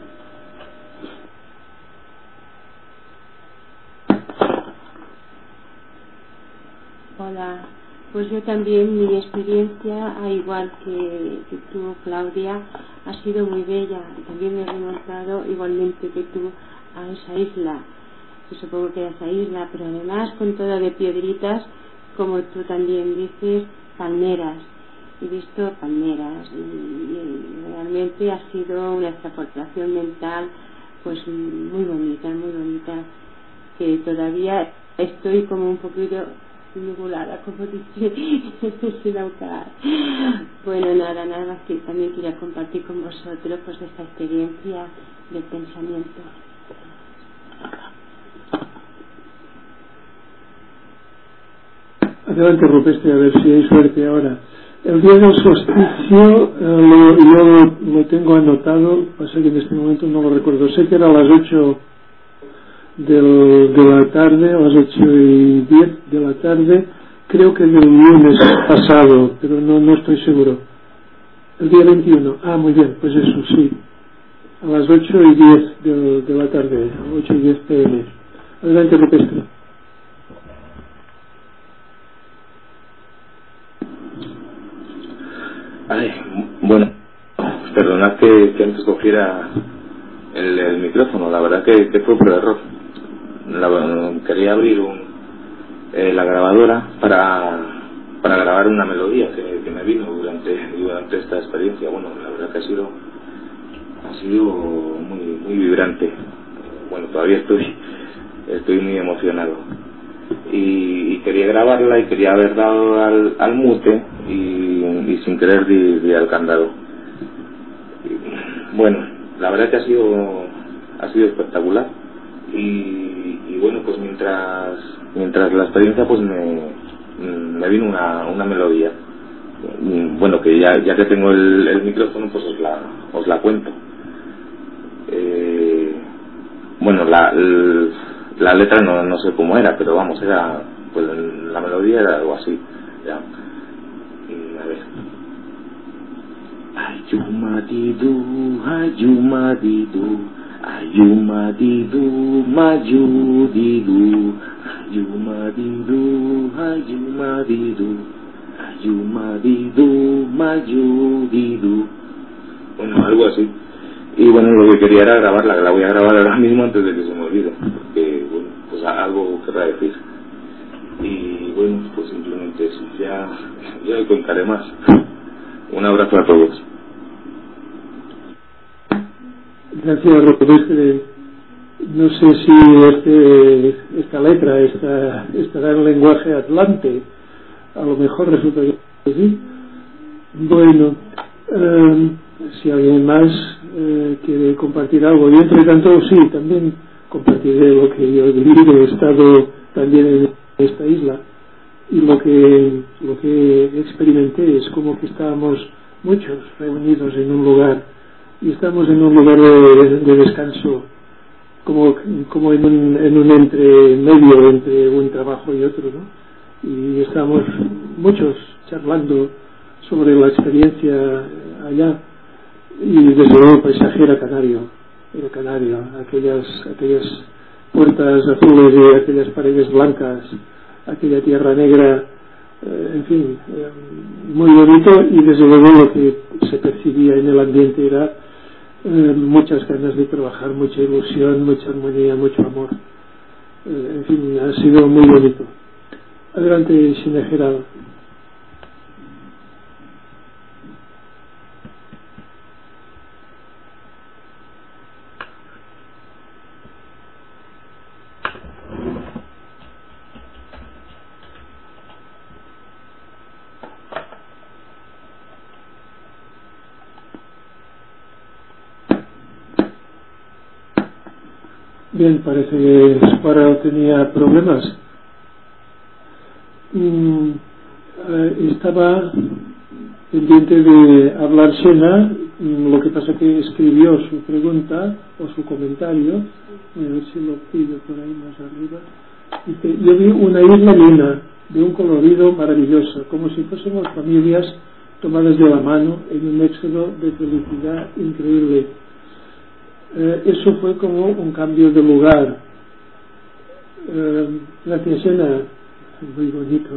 Hola, pues yo también, mi experiencia, al igual que, que tú, Claudia, ha sido muy bella. También me he remontado igualmente que tú a esa isla. Yo supongo que a esa isla, pero además con toda de piedritas, como tú también dices, palmeras. He visto palmeras y, y realmente ha sido una transportación mental pues muy bonita, muy bonita, que todavía estoy como un poquito nubulada, como dice sin ahogar. Bueno, nada, nada más que también quería compartir con vosotros pues esta experiencia del pensamiento. Adelante, Rupestre, a ver si hay suerte ahora. El día del solsticio, eh, lo, yo lo tengo anotado, pasa que en este momento no lo recuerdo. Sé que era a las ocho del, de la tarde, a las ocho y diez de la tarde, creo que el lunes pasado, pero no, no estoy seguro. El día veintiuno, ah, muy bien, pues eso, sí. A las ocho y diez de, de la tarde, ocho y diez pm. Adelante, Rupestre. Vale, bueno, perdonad que, que antes cogiera el, el micrófono, la verdad que, que fue por error. La, quería abrir un, eh, la grabadora para, para grabar una melodía que, que me vino durante, durante esta experiencia. Bueno, la verdad que ha sido, ha sido muy, muy vibrante. Bueno, todavía estoy, estoy muy emocionado. y, y quería grabarla y quería haber dado al, al mute y, y sin querer di, di al candado. Bueno, la verdad que ha sido ha sido espectacular y, y bueno, pues mientras mientras la experiencia pues me, me vino una, una melodía. Bueno, que ya, ya que tengo el, el micrófono pues os la, os la cuento. Eh, bueno, la, el, la letra no, no sé cómo era, pero vamos, era pues la melodía era algo así ya. Y, a ver, ayumadidu, ayumadidu, ayumadidu, mayudidu, ayumadidu, ayumadidu, ayumadidu, mayudidu. Bueno, algo así. Y bueno, lo que quería era grabarla, que la voy a grabar ahora mismo antes de que se me olvide, porque bueno, pues algo querrá decir. Y bueno, pues simplemente eso, ya, ya contaré más. Un abrazo a todos. Gracias, Rodríguez. No sé si este, esta letra está, estará en lenguaje atlante, a lo mejor resulta que sí. Bueno, eh, si alguien más eh, quiere compartir algo, yo entre tanto sí, también compartiré lo que yo he vivido. He estado también en esta isla y lo que lo que experimenté es como que estábamos muchos reunidos en un lugar y estamos en un lugar de, de descanso, como como en un, en un entre medio entre un trabajo y otro, ¿no? Y estamos muchos charlando sobre la experiencia allá. Y desde luego el paisaje era canario, era canario, aquellas, aquellas puertas azules y aquellas paredes blancas, aquella tierra negra, eh, en fin, eh, muy bonito. Y desde luego lo que se percibía en el ambiente era eh, muchas ganas de trabajar, mucha ilusión, mucha armonía, mucho amor. Eh, en fin, ha sido muy bonito. Adelante, Sinejerado. Bien, parece que Sparrow tenía problemas. Mm, eh, estaba pendiente de hablar Sena, mm, lo que pasa que escribió su pregunta o su comentario. Voy a ver si lo pido por ahí más arriba. Dice: yo vi una isla llena de un colorido maravilloso, como si fuésemos familias tomadas de la mano en un éxodo de felicidad increíble. Eh, eso fue como un cambio de lugar. Eh, gracias, Sena, muy bonito.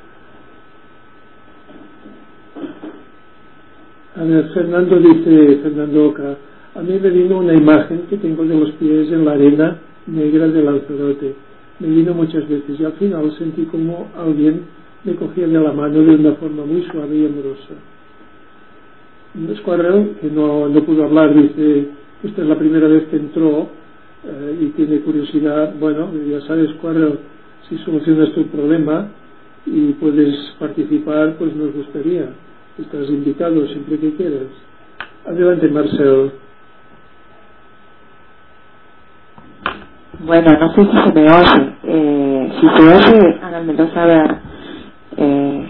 A ver, Fernando dice, Fernando Oca: a mí me vino una imagen que tengo de los pies en la arena negra del Lanzarote. Me vino muchas veces y al final sentí como alguien me cogía de la mano de una forma muy suave y amorosa. Squarrel, que no, no pudo hablar, dice: esta es la primera vez que entró eh, y tiene curiosidad. Bueno, ya sabes, Squarrel, si solucionas tu problema y puedes participar, pues nos gustaría. Estás invitado siempre que quieras. Adelante, Marcel. Bueno, no sé si se me oye. Eh, si se oye, háganmelo saber. Eh,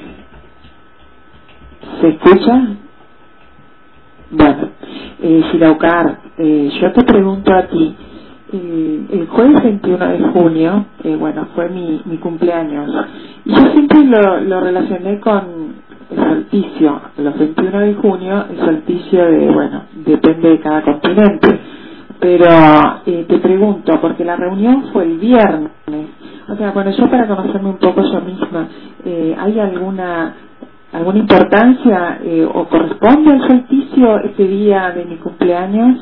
¿Se escucha? Bueno, eh, Shiraucar, eh, yo te pregunto a ti, eh, el jueves veintiuno de junio, eh, bueno, fue mi, mi cumpleaños, y yo siempre lo, lo relacioné con el solsticio. Los veintiuno de junio, el solsticio de, bueno, depende de cada continente, pero eh, te pregunto, porque la reunión fue el viernes, o sea, bueno, yo para conocerme un poco yo misma, eh, ¿hay alguna alguna importancia eh, o corresponde al solsticio este día de mi cumpleaños?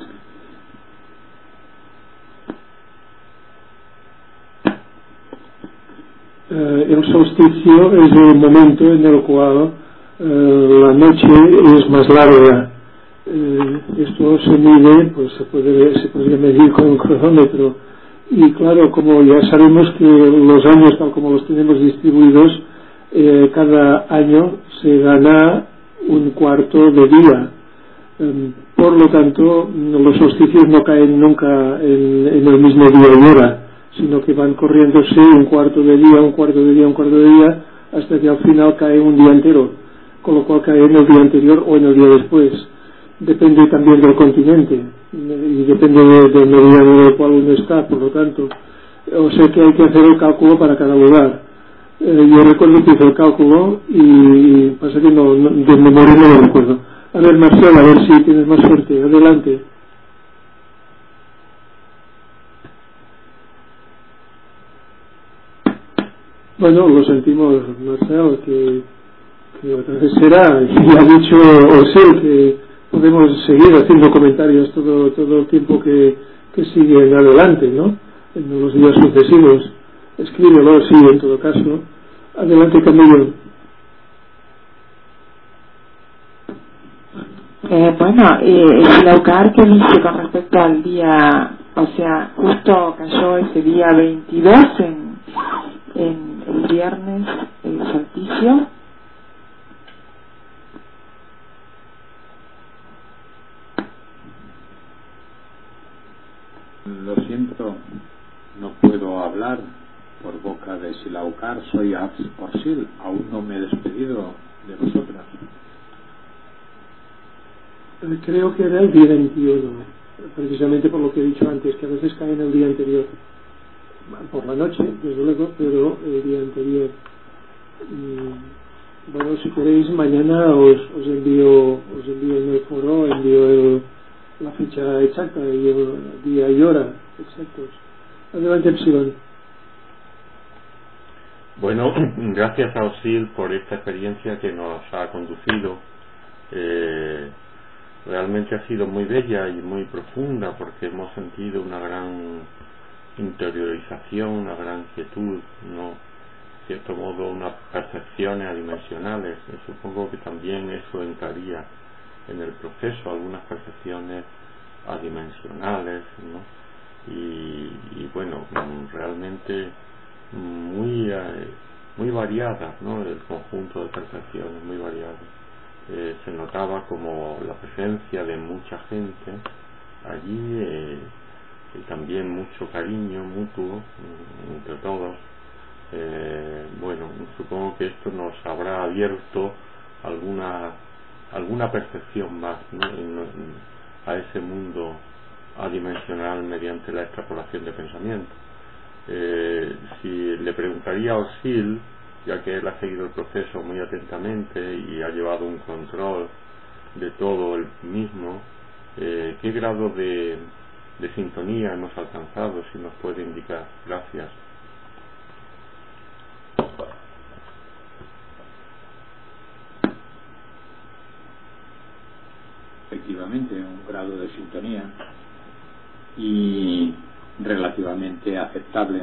Eh, el solsticio es el momento en el cual eh, la noche es más larga. Eh, esto se mide, pues se puede se podría medir con un cronómetro, Y claro, como ya sabemos que los años tal como los tenemos distribuidos, eh, cada año se gana un cuarto de día. Eh, por lo tanto, los solsticios no caen nunca en, en el mismo día y hora, sino que van corriéndose un cuarto de día, un cuarto de día, un cuarto de día, hasta que al final cae un día entero, con lo cual cae en el día anterior o en el día después. Depende también del continente y depende de- del meridiano en el cual uno está, por lo tanto. O sea que hay que hacer el cálculo para cada lugar. Eh, yo recuerdo que hice el cálculo y pasa que no, no- de memoria no lo recuerdo. A ver, Marcel, a ver si tienes más suerte. Adelante. Bueno, lo sentimos, Marcel, que, que otra vez será. Y ha dicho Osil que podemos seguir haciendo comentarios todo, todo el tiempo que, que sigue en adelante, ¿no? En los días sucesivos. Escríbelo, sí, en todo caso. Adelante, Camilo. Eh, bueno, eh, el Laucar que dice con respecto al día, o sea, justo cayó ese día veintidós en, en el viernes el solsticio. Lo siento, no puedo hablar por boca de Silaucar, soy Orsil, aún no me he despedido de vosotras. Eh, Creo que era el día veintiuno, precisamente por lo que he dicho antes, que a veces cae en el día anterior. Por la noche, desde luego, pero el día anterior. Y, bueno, si queréis, mañana os, os envío os envío en el foro, envío el, la fecha exacta y el día y hora exactos. Adelante, Epsilon. Bueno, gracias a Osil por esta experiencia que nos ha conducido. Eh, realmente ha sido muy bella y muy profunda porque hemos sentido una gran interiorización, una gran quietud, ¿no? De cierto modo unas percepciones adimensionales. Y supongo que también eso entraría en el proceso, algunas percepciones adimensionales, ¿no? Y, y bueno, realmente muy eh, muy variadas, ¿no? El conjunto de percepciones muy variadas. Eh, se notaba como la presencia de mucha gente allí, eh, y también mucho cariño mutuo mm, entre todos. Eh, bueno, supongo que esto nos habrá abierto alguna alguna percepción más, ¿no? en, en, a ese mundo adimensional mediante la extrapolación de pensamiento. Eh, si le preguntaría a Osil, ya que él ha seguido el proceso muy atentamente y ha llevado un control de todo el mismo, eh, ¿qué grado de, de sintonía hemos alcanzado? Si nos puede indicar. Gracias. Efectivamente, un grado de sintonía y relativamente aceptable.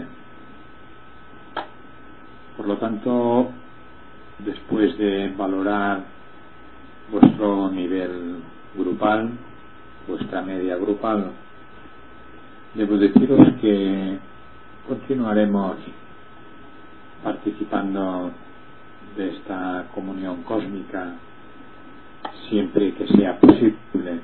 Por lo tanto, después de valorar vuestro nivel grupal, vuestra media grupal, debo deciros que continuaremos participando de esta comunión cósmica siempre que sea posible.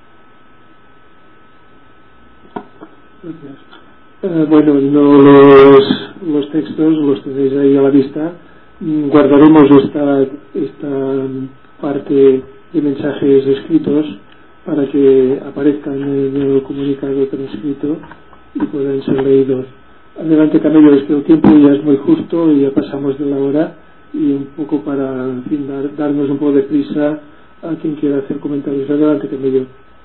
Gracias. Eh, bueno, no los, los textos los tenéis ahí a la vista. Mm, Guardaremos esta, esta parte de mensajes escritos para que aparezcan en el comunicado transcrito y puedan ser leídos. Adelante, Camello, es que el tiempo ya es muy justo y ya pasamos de la hora, y un poco para, en fin, dar, darnos un poco de prisa a quien quiera hacer comentarios. Adelante, Camello.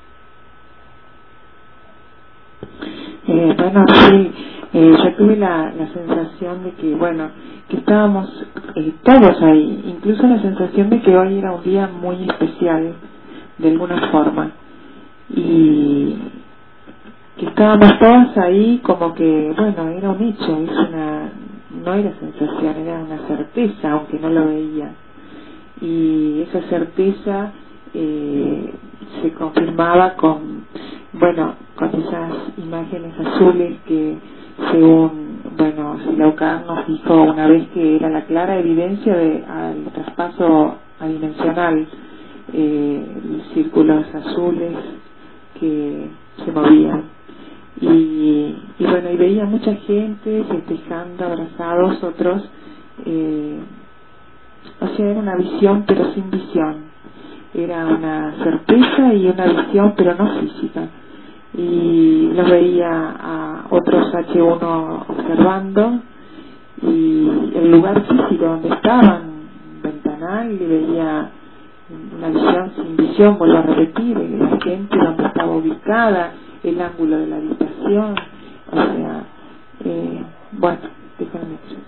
Eh, bueno, sí, eh, yo tuve la, la sensación de que, bueno, que estábamos eh, todos ahí, incluso la sensación de que hoy era un día muy especial, de alguna forma, y que estábamos todos ahí como que, bueno, era un hecho, es una, no era sensación, era una certeza, aunque no lo veía, y esa certeza eh, se confirmaba con, bueno, con esas imágenes azules que, según, bueno, Silaucar nos dijo una vez que era la clara evidencia de al traspaso adimensional, eh, los círculos azules que se movían. Y, y bueno, y veía mucha gente festejando, abrazados, otros, eh, o sea, era una visión pero sin visión, era una certeza y una visión pero no física. Y los veía a otros hache uno observando, y el lugar físico donde estaban, ventanal, y veía una visión sin visión, vuelvo a repetir, la gente donde estaba ubicada, el ángulo de la habitación, o sea, eh, bueno, déjenme decir.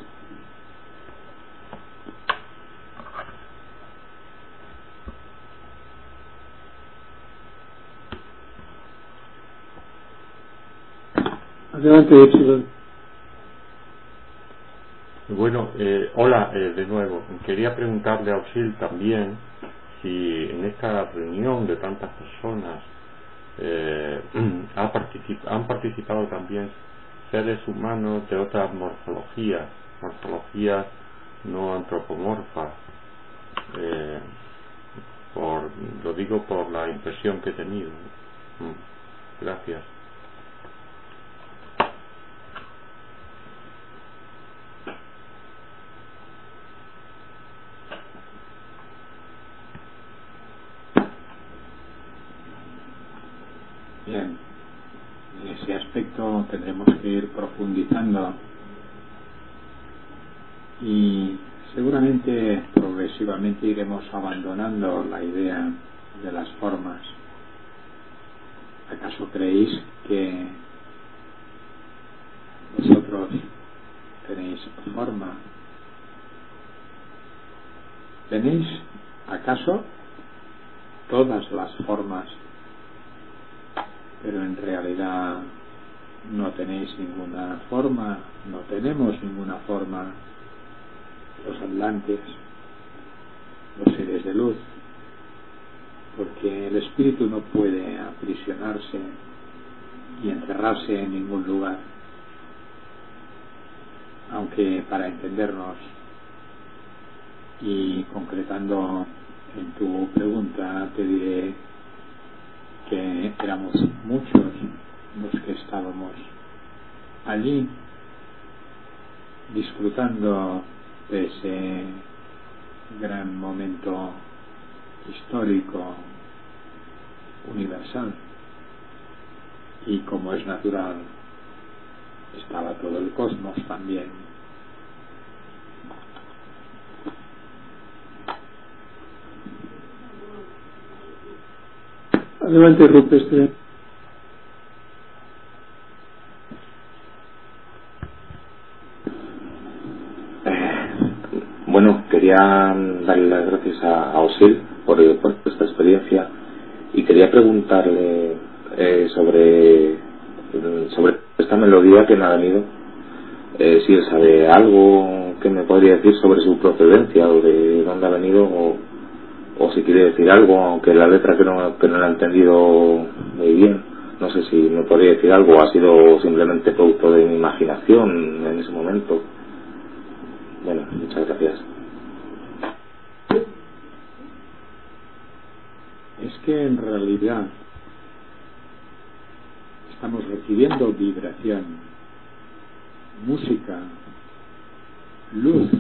Adelante, Epsilon. Bueno, eh, hola eh, de nuevo. Quería preguntarle a Auxil también si en esta reunión de tantas personas eh, ha particip- han participado también seres humanos de otras morfologías, morfologías no antropomorfas. Eh, por, lo digo por la impresión que he tenido. Gracias. Bien, en ese aspecto tendremos que ir profundizando y seguramente progresivamente iremos abandonando la idea de las formas. ¿Acaso creéis que vosotros tenéis forma? ¿Tenéis acaso todas las formas, pero en realidad no tenéis ninguna forma, no tenemos ninguna forma los atlantes, los seres de luz? Porque el espíritu no puede aprisionarse y encerrarse en ningún lugar. Aunque, para entendernos y concretando en tu pregunta, te diré que éramos muchos los que estábamos allí disfrutando de ese gran momento histórico universal, y como es natural estaba todo el cosmos también. Adelante, Rupestre. Bueno, quería darle las gracias a, a Auxil por, por esta experiencia, y quería preguntarle eh, sobre sobre esta melodía que me ha venido, eh, si él sabe algo que me podría decir sobre su procedencia o de dónde ha venido, o, o si quiere decir algo, aunque la letra que no, que no la he entendido muy bien. No sé si me podría decir algo, o ha sido simplemente producto de mi imaginación en ese momento. Bueno, muchas gracias. Es que en realidad estamos recibiendo vibración, música, luz.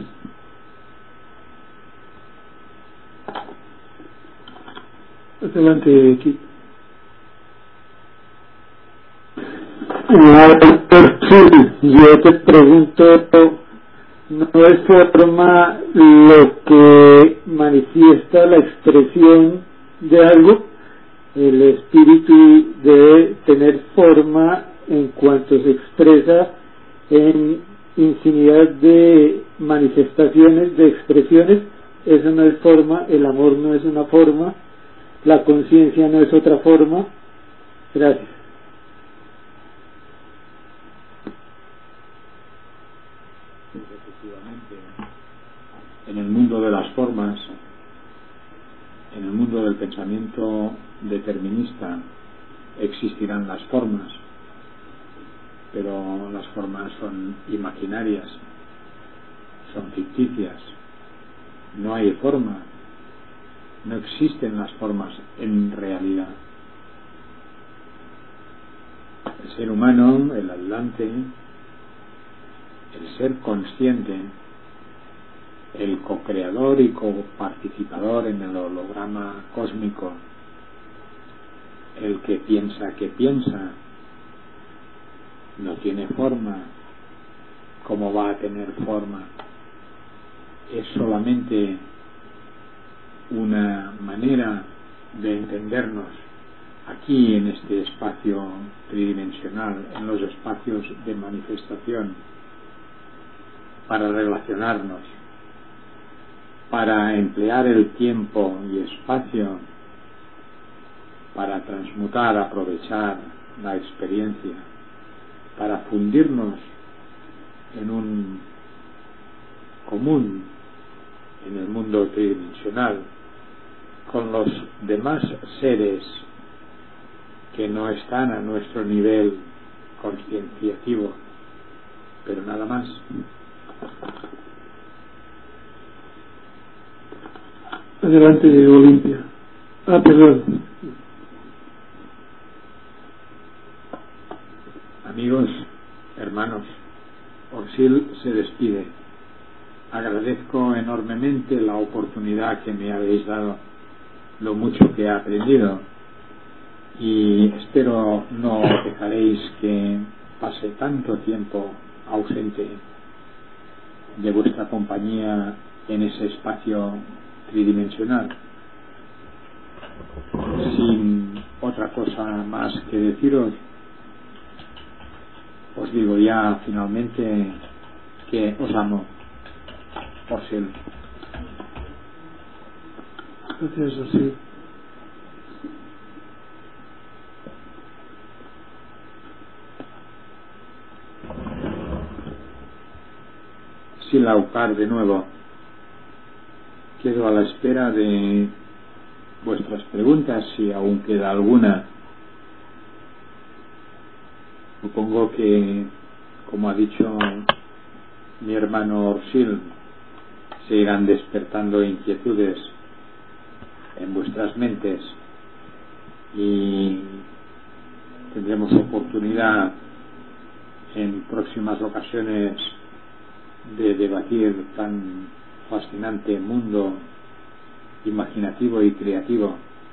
Adelante, Kit. Yo te pregunto, ¿no es forma lo que manifiesta la expresión de algo? El espíritu debe tener forma en cuanto se expresa en infinidad de manifestaciones, de expresiones. Eso no es forma, el amor no es una forma, la conciencia no es otra forma. Gracias. En el mundo de las formas, en el mundo del pensamiento determinista, existirán las formas, pero las formas son imaginarias, son ficticias. No hay forma, no existen las formas en realidad. El ser humano, el atlante, el ser consciente, el co-creador y coparticipador en el holograma cósmico, el que piensa que piensa, no tiene forma. ¿Cómo va a tener forma? Es solamente una manera de entendernos aquí en este espacio tridimensional, en los espacios de manifestación, para relacionarnos, para emplear el tiempo y espacio para transmutar, aprovechar la experiencia, para fundirnos en un común en el mundo tridimensional con los demás seres que no están a nuestro nivel conscienciativo, pero nada más. Adelante, Olimpia. Ah, perdón. Amigos, hermanos, Orsil se despide. Agradezco enormemente la oportunidad que me habéis dado, lo mucho que he aprendido, y espero no dejaréis que pase tanto tiempo ausente de vuestra compañía en ese espacio tridimensional. Sin otra cosa más que deciros, os digo ya finalmente que os amo. Orsil. Gracias, Orsil. Silaucar de nuevo. Quedo a la espera de vuestras preguntas, si aún queda alguna. Supongo que, como ha dicho mi hermano Orsil, se irán despertando inquietudes en vuestras mentes y tendremos oportunidad en próximas ocasiones de debatir tan fascinante mundo imaginativo y creativo.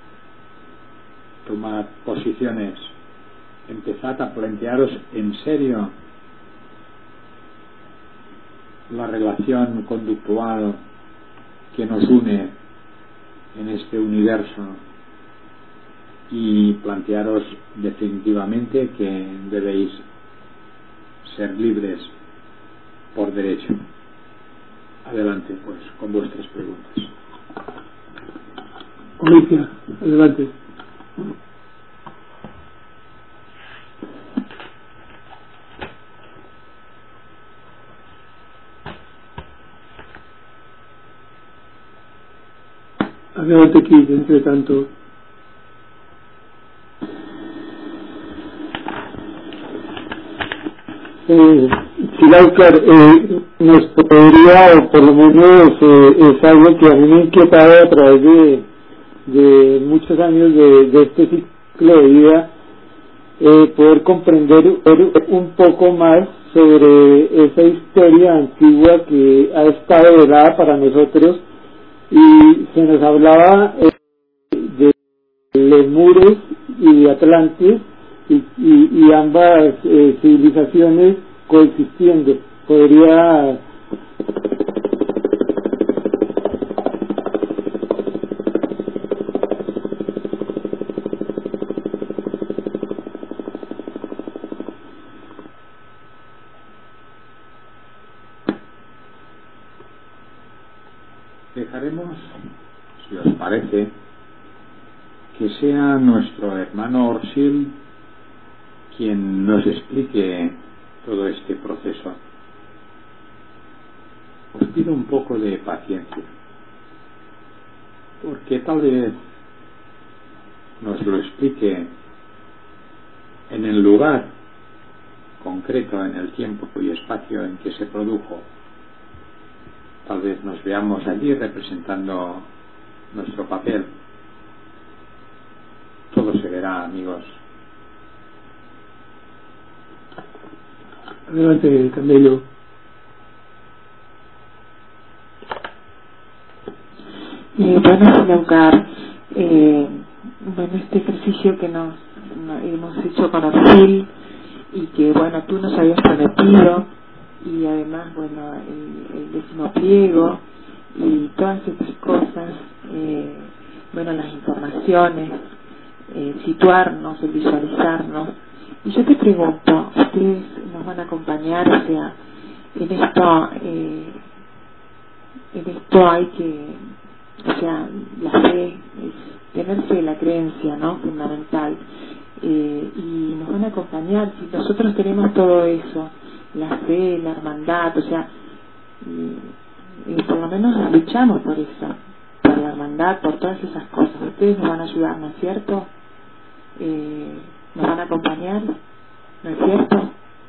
Tomad posiciones, empezad a plantearos en serio la relación conductual que nos une en este universo y plantearos definitivamente que debéis ser libres por derecho. Adelante, pues, con vuestras preguntas. Olimpia, adelante. Adelante, Kid, entre tanto. Eh, Silaucar, eh, nos podría, o por lo menos eh, es algo que a mí me ha inquietado a través de, de muchos años de, de este ciclo de vida, eh, poder comprender un poco más sobre esa historia antigua que ha estado velada para nosotros, y se nos hablaba eh, de lemures y de atlantes y, y, y ambas eh, civilizaciones coexistiendo. Podría dejaremos, si os parece, que sea nuestro hermano Orsil quien nos explique todo este proceso. Os pido un poco de paciencia, porque tal vez nos lo explique en el lugar concreto en el tiempo y espacio en que se produjo. Tal vez nos veamos allí representando nuestro papel. Todo se verá, amigos. Adelante, Candello. Eh, bueno, Silaucar, eh, bueno, este ejercicio que nos, nos hemos hecho con Orfil y que, bueno, tú nos habías prometido, y además, bueno, el, el décimo pliego y todas estas cosas, eh, bueno, las informaciones, eh, situarnos, el visualizarnos. Y yo te pregunto, ustedes nos van a acompañar, o sea, en esto, eh, en esto hay que, o sea, la fe, es tener fe, la creencia, ¿no? Fundamental. Eh, y nos van a acompañar, si nosotros tenemos todo eso, la fe, la hermandad, o sea, y, y por lo menos luchamos por eso, por la hermandad, por todas esas cosas. Ustedes nos van a ayudar, ¿no es cierto? Eh, nos van a acompañar, ¿no es cierto?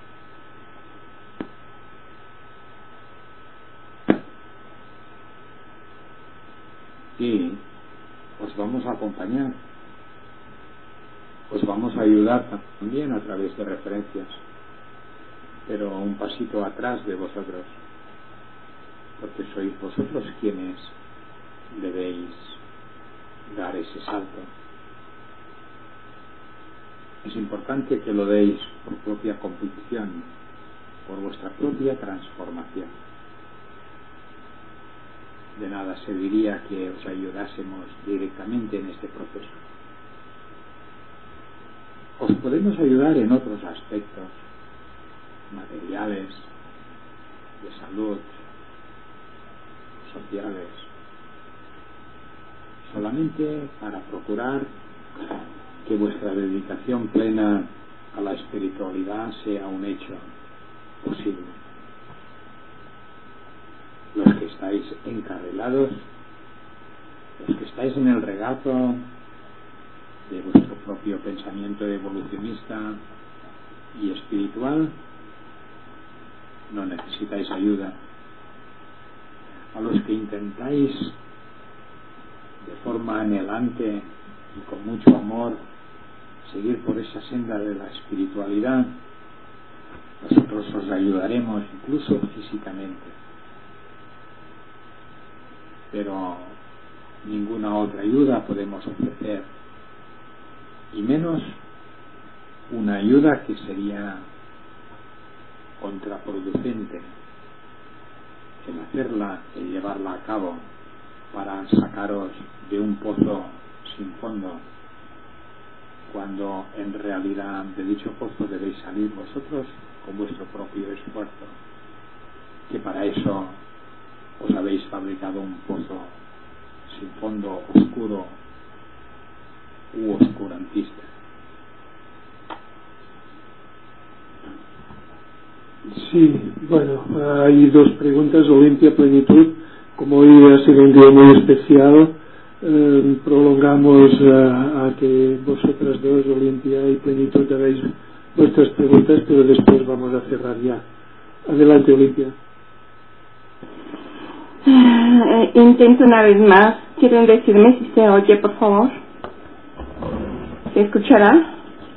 Sí, os vamos a acompañar, os vamos a ayudar también a través de referencias, pero un pasito atrás de vosotros, porque sois vosotros quienes debéis dar ese salto. Es importante que lo deis por propia convicción, por vuestra propia transformación. De nada serviría que os ayudásemos directamente en este proceso. Os podemos ayudar en otros aspectos materiales, de salud, sociales, solamente para procurar que vuestra dedicación plena a la espiritualidad sea un hecho posible. Los que estáis encarrilados, los que estáis en el regazo de vuestro propio pensamiento evolucionista y espiritual, no necesitáis ayuda. A los que intentáis de forma anhelante y con mucho amor seguir por esa senda de la espiritualidad, nosotros os ayudaremos incluso físicamente, pero ninguna otra ayuda podemos ofrecer, y menos una ayuda que sería contraproducente el hacerla, el llevarla a cabo para sacaros de un pozo sin fondo, cuando en realidad de dicho pozo debéis salir vosotros con vuestro propio esfuerzo, que para eso os habéis fabricado un pozo sin fondo, oscuro u oscurantista. Sí, bueno, hay dos preguntas. Olimpia, plenitud. Como hoy ha sido un día muy especial, eh, prolongamos a, a que vosotras dos, Olimpia y plenitud, hagáis vuestras preguntas, pero después vamos a cerrar ya. Adelante, Olimpia. Eh, intento una vez más. ¿Quieren decirme si se oye, por favor? ¿Se escuchará?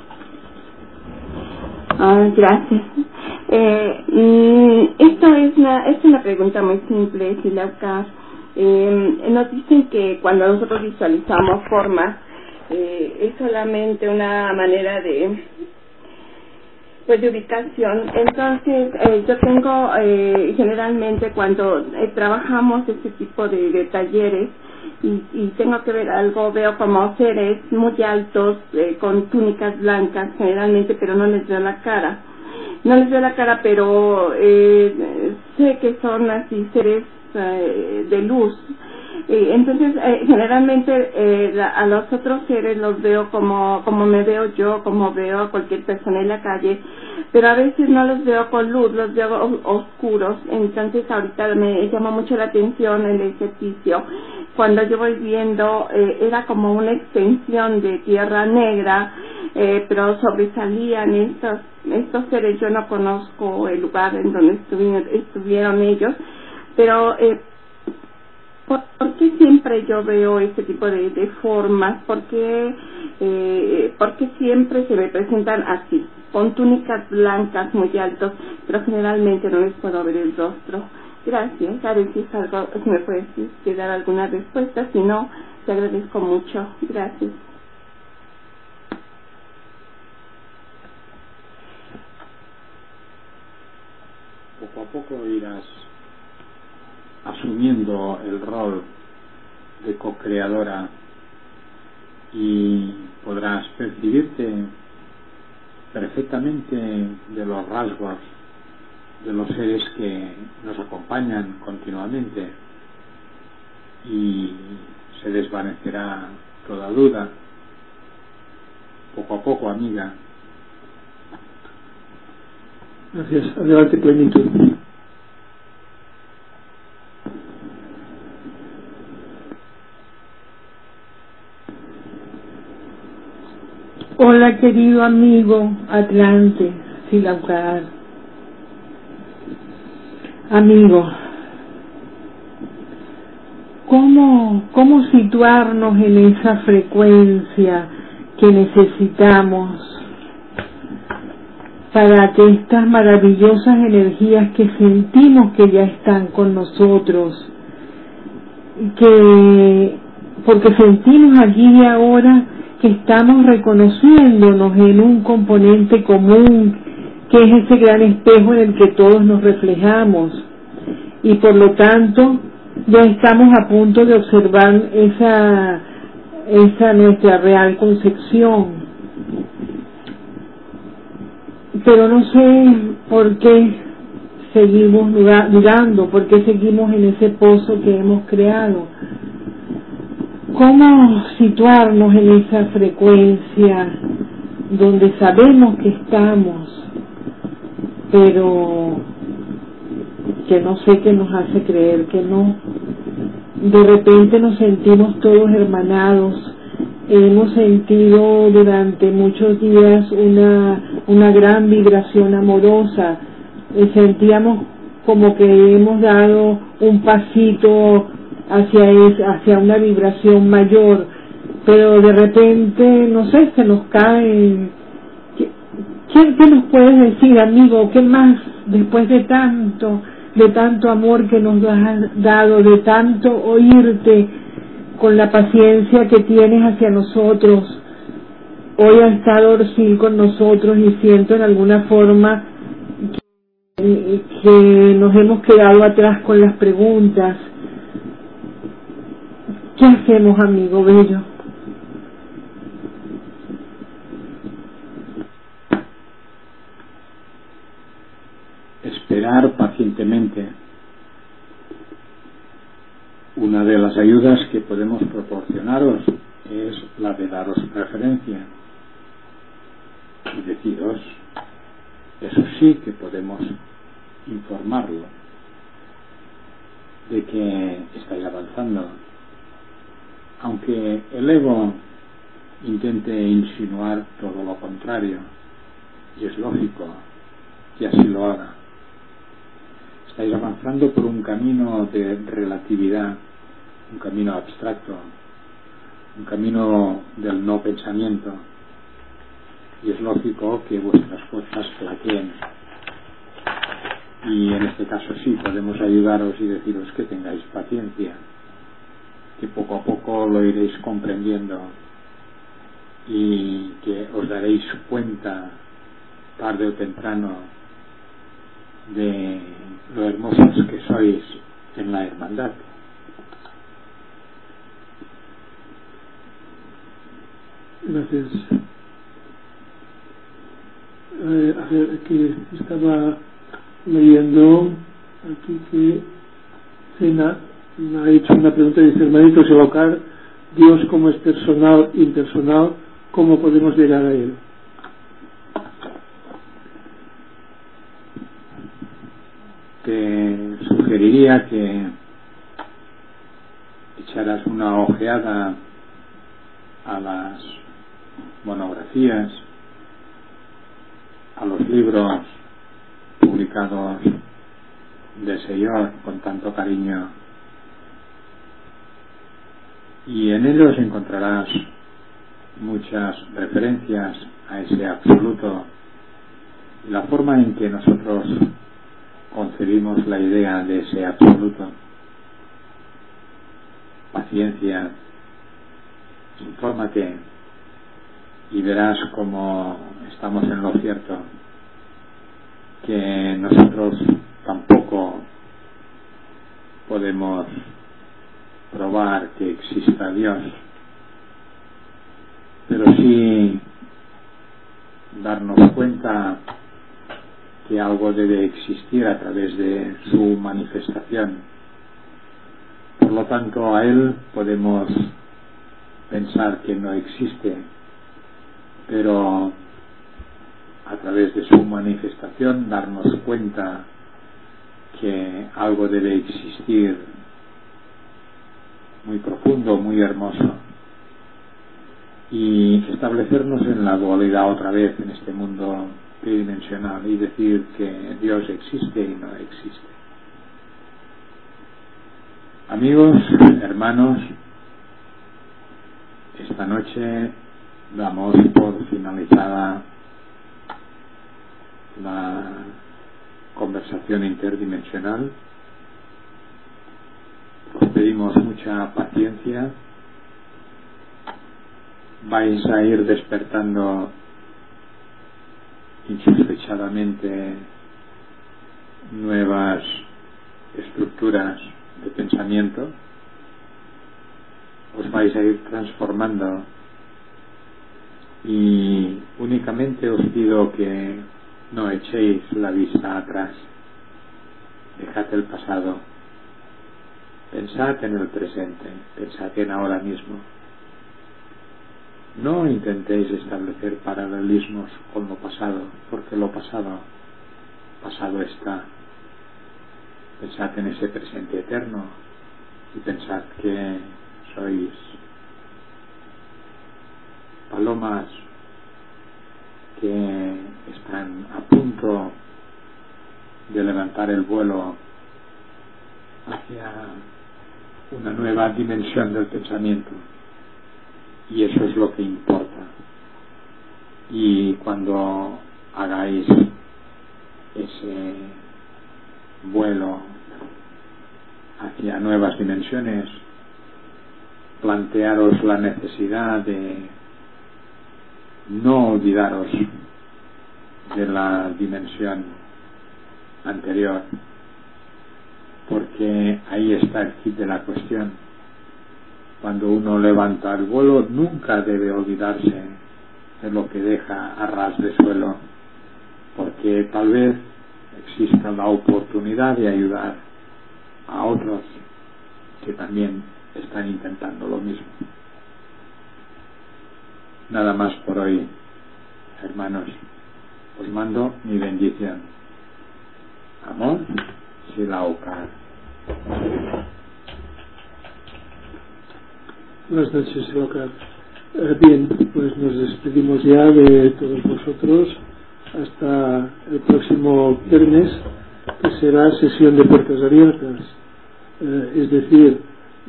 Ah, gracias. Eh, mm, esto es una, es una pregunta muy simple, Silaucar. Eh, nos dicen que cuando nosotros visualizamos formas, eh, es solamente una manera de pues de ubicación. Entonces eh, yo tengo eh, generalmente cuando eh, trabajamos este tipo de, de talleres y, y tengo que ver algo, veo como seres muy altos eh, con túnicas blancas generalmente, pero no les veo la cara. No les veo la cara, pero eh, sé que son así seres eh, de luz. Eh, entonces, eh, generalmente eh, la, a los otros seres los veo como como me veo yo, como veo a cualquier persona en la calle, pero a veces no los veo con luz, los veo o, oscuros. Entonces, ahorita me llama mucho la atención el ejercicio. Cuando yo voy viendo, eh, era como una extensión de tierra negra, eh, pero sobresalían estos estos seres, yo no conozco el lugar en donde estuvieron, estuvieron ellos, pero eh, ¿por, ¿por qué siempre yo veo este tipo de, de formas? ¿Por qué, eh, ¿Por qué siempre se me presentan así, con túnicas blancas muy altos, pero generalmente no les puedo ver el rostro? Gracias. A ver si es algo, si me puedes dar alguna respuesta, si no, te agradezco mucho. Gracias. Poco a poco irás asumiendo el rol de co-creadora y podrás percibirte perfectamente de los rasgos de los seres que nos acompañan continuamente y se desvanecerá toda duda. Poco a poco, amiga. Gracias. Adelante, plenitud. Hola, querido amigo Atlante, Silaucar. Amigo, ¿cómo, ¿cómo situarnos en esa frecuencia que necesitamos para que estas maravillosas energías que sentimos que ya están con nosotros, que porque sentimos aquí y ahora que estamos reconociéndonos en un componente común, que es ese gran espejo en el que todos nos reflejamos, y por lo tanto ya estamos a punto de observar esa, esa nuestra real concepción? Pero no sé por qué seguimos dudando, por qué seguimos en ese pozo que hemos creado. ¿Cómo situarnos en esa frecuencia donde sabemos que estamos, pero que no sé qué nos hace creer que no? De repente nos sentimos todos hermanados. Hemos sentido durante muchos días una, una gran vibración amorosa. Eh, sentíamos como que hemos dado un pasito hacia, es, hacia una vibración mayor, pero de repente, no sé, se nos cae. ¿Qué, qué, qué nos puedes decir, amigo? ¿Qué más después de tanto, de tanto amor que nos has dado, de tanto oírte, con la paciencia que tienes hacia nosotros? Hoy ha estado Orsil con nosotros y siento en alguna forma que, que nos hemos quedado atrás con las preguntas. ¿Qué hacemos, amigo bello? Esperar pacientemente. Una de las ayudas que podemos proporcionaros es la de daros preferencia y deciros, eso sí que podemos informarlo de que estáis avanzando, aunque el ego intente insinuar todo lo contrario, y es lógico que así lo haga. Estáis avanzando por un camino de relatividad, un camino abstracto, un camino del no pensamiento, y es lógico que vuestras fuerzas flaqueen. Y en este caso sí podemos ayudaros y deciros que tengáis paciencia, que poco a poco lo iréis comprendiendo y que os daréis cuenta tarde o temprano de lo hermosos que sois en la hermandad. Gracias. Eh, a ver, aquí estaba leyendo aquí que Cena me ha hecho una pregunta, dice: hermanito Silaucar, Dios como es personal, impersonal, ¿cómo podemos llegar a él? Te sugeriría que echaras una ojeada a las monografías, a los libros publicados de Señor con tanto cariño, y en ellos encontrarás muchas referencias a ese absoluto y la forma en que nosotros concebimos la idea de ese absoluto. Paciencia, infórmate y verás cómo estamos en lo cierto, que nosotros tampoco podemos probar que exista Dios, pero sí darnos cuenta que algo debe existir a través de su manifestación. Por lo tanto, a Él podemos pensar que no existe, pero a través de su manifestación darnos cuenta que algo debe existir muy profundo, muy hermoso, y establecernos en la dualidad otra vez en este mundo tridimensional y decir que Dios existe y no existe. Amigos, hermanos, esta noche damos por finalizada la conversación interdimensional. Os pedimos mucha paciencia. Vais a ir despertando insospechadamente nuevas estructuras de pensamiento. Os vais a ir transformando, y únicamente os pido que no echéis la vista atrás. Dejad el pasado. Pensad en el presente, pensad en ahora mismo. No intentéis establecer paralelismos con lo pasado, porque lo pasado, pasado está. Pensad en ese presente eterno y pensad que sois palomas que están a punto de levantar el vuelo hacia una nueva dimensión del pensamiento, y eso es lo que importa. Y cuando hagáis ese vuelo hacia nuevas dimensiones, plantearos la necesidad de no olvidaros de la dimensión anterior, porque ahí está el kit de la cuestión. Cuando uno levanta el vuelo, nunca debe olvidarse de lo que deja a ras de suelo, porque tal vez exista la oportunidad de ayudar a otros que también están intentando lo mismo. Nada más por hoy, hermanos. Os mando mi bendición. Amor, Silaucar. Buenas noches, Silaucar. Eh, bien, pues nos despedimos ya de todos vosotros hasta el próximo viernes, que será sesión de puertas abiertas. Eh, es decir,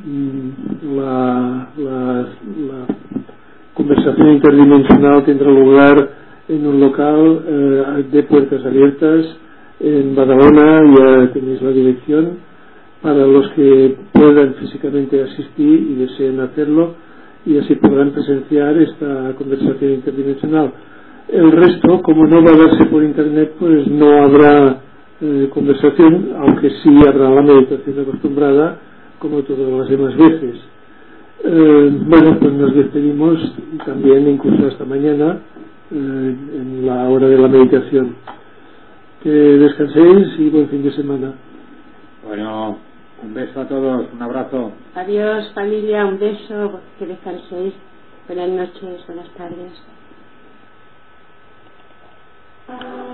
la, la, la conversación interdimensional tendrá lugar en un local eh, de puertas abiertas en Badalona. Ya tenéis la dirección para los que puedan físicamente asistir y deseen hacerlo, y así podrán presenciar esta conversación interdimensional. El resto, como no va a darse por internet, pues no habrá eh, conversación, aunque sí habrá la meditación acostumbrada como todas las demás veces. Eh, bueno, pues nos despedimos también, incluso hasta mañana, eh, en la hora de la meditación. Que descanséis y buen fin de semana. Bueno, un beso a todos, un abrazo. Adiós, familia, un beso, que descanséis. Buenas noches, buenas tardes.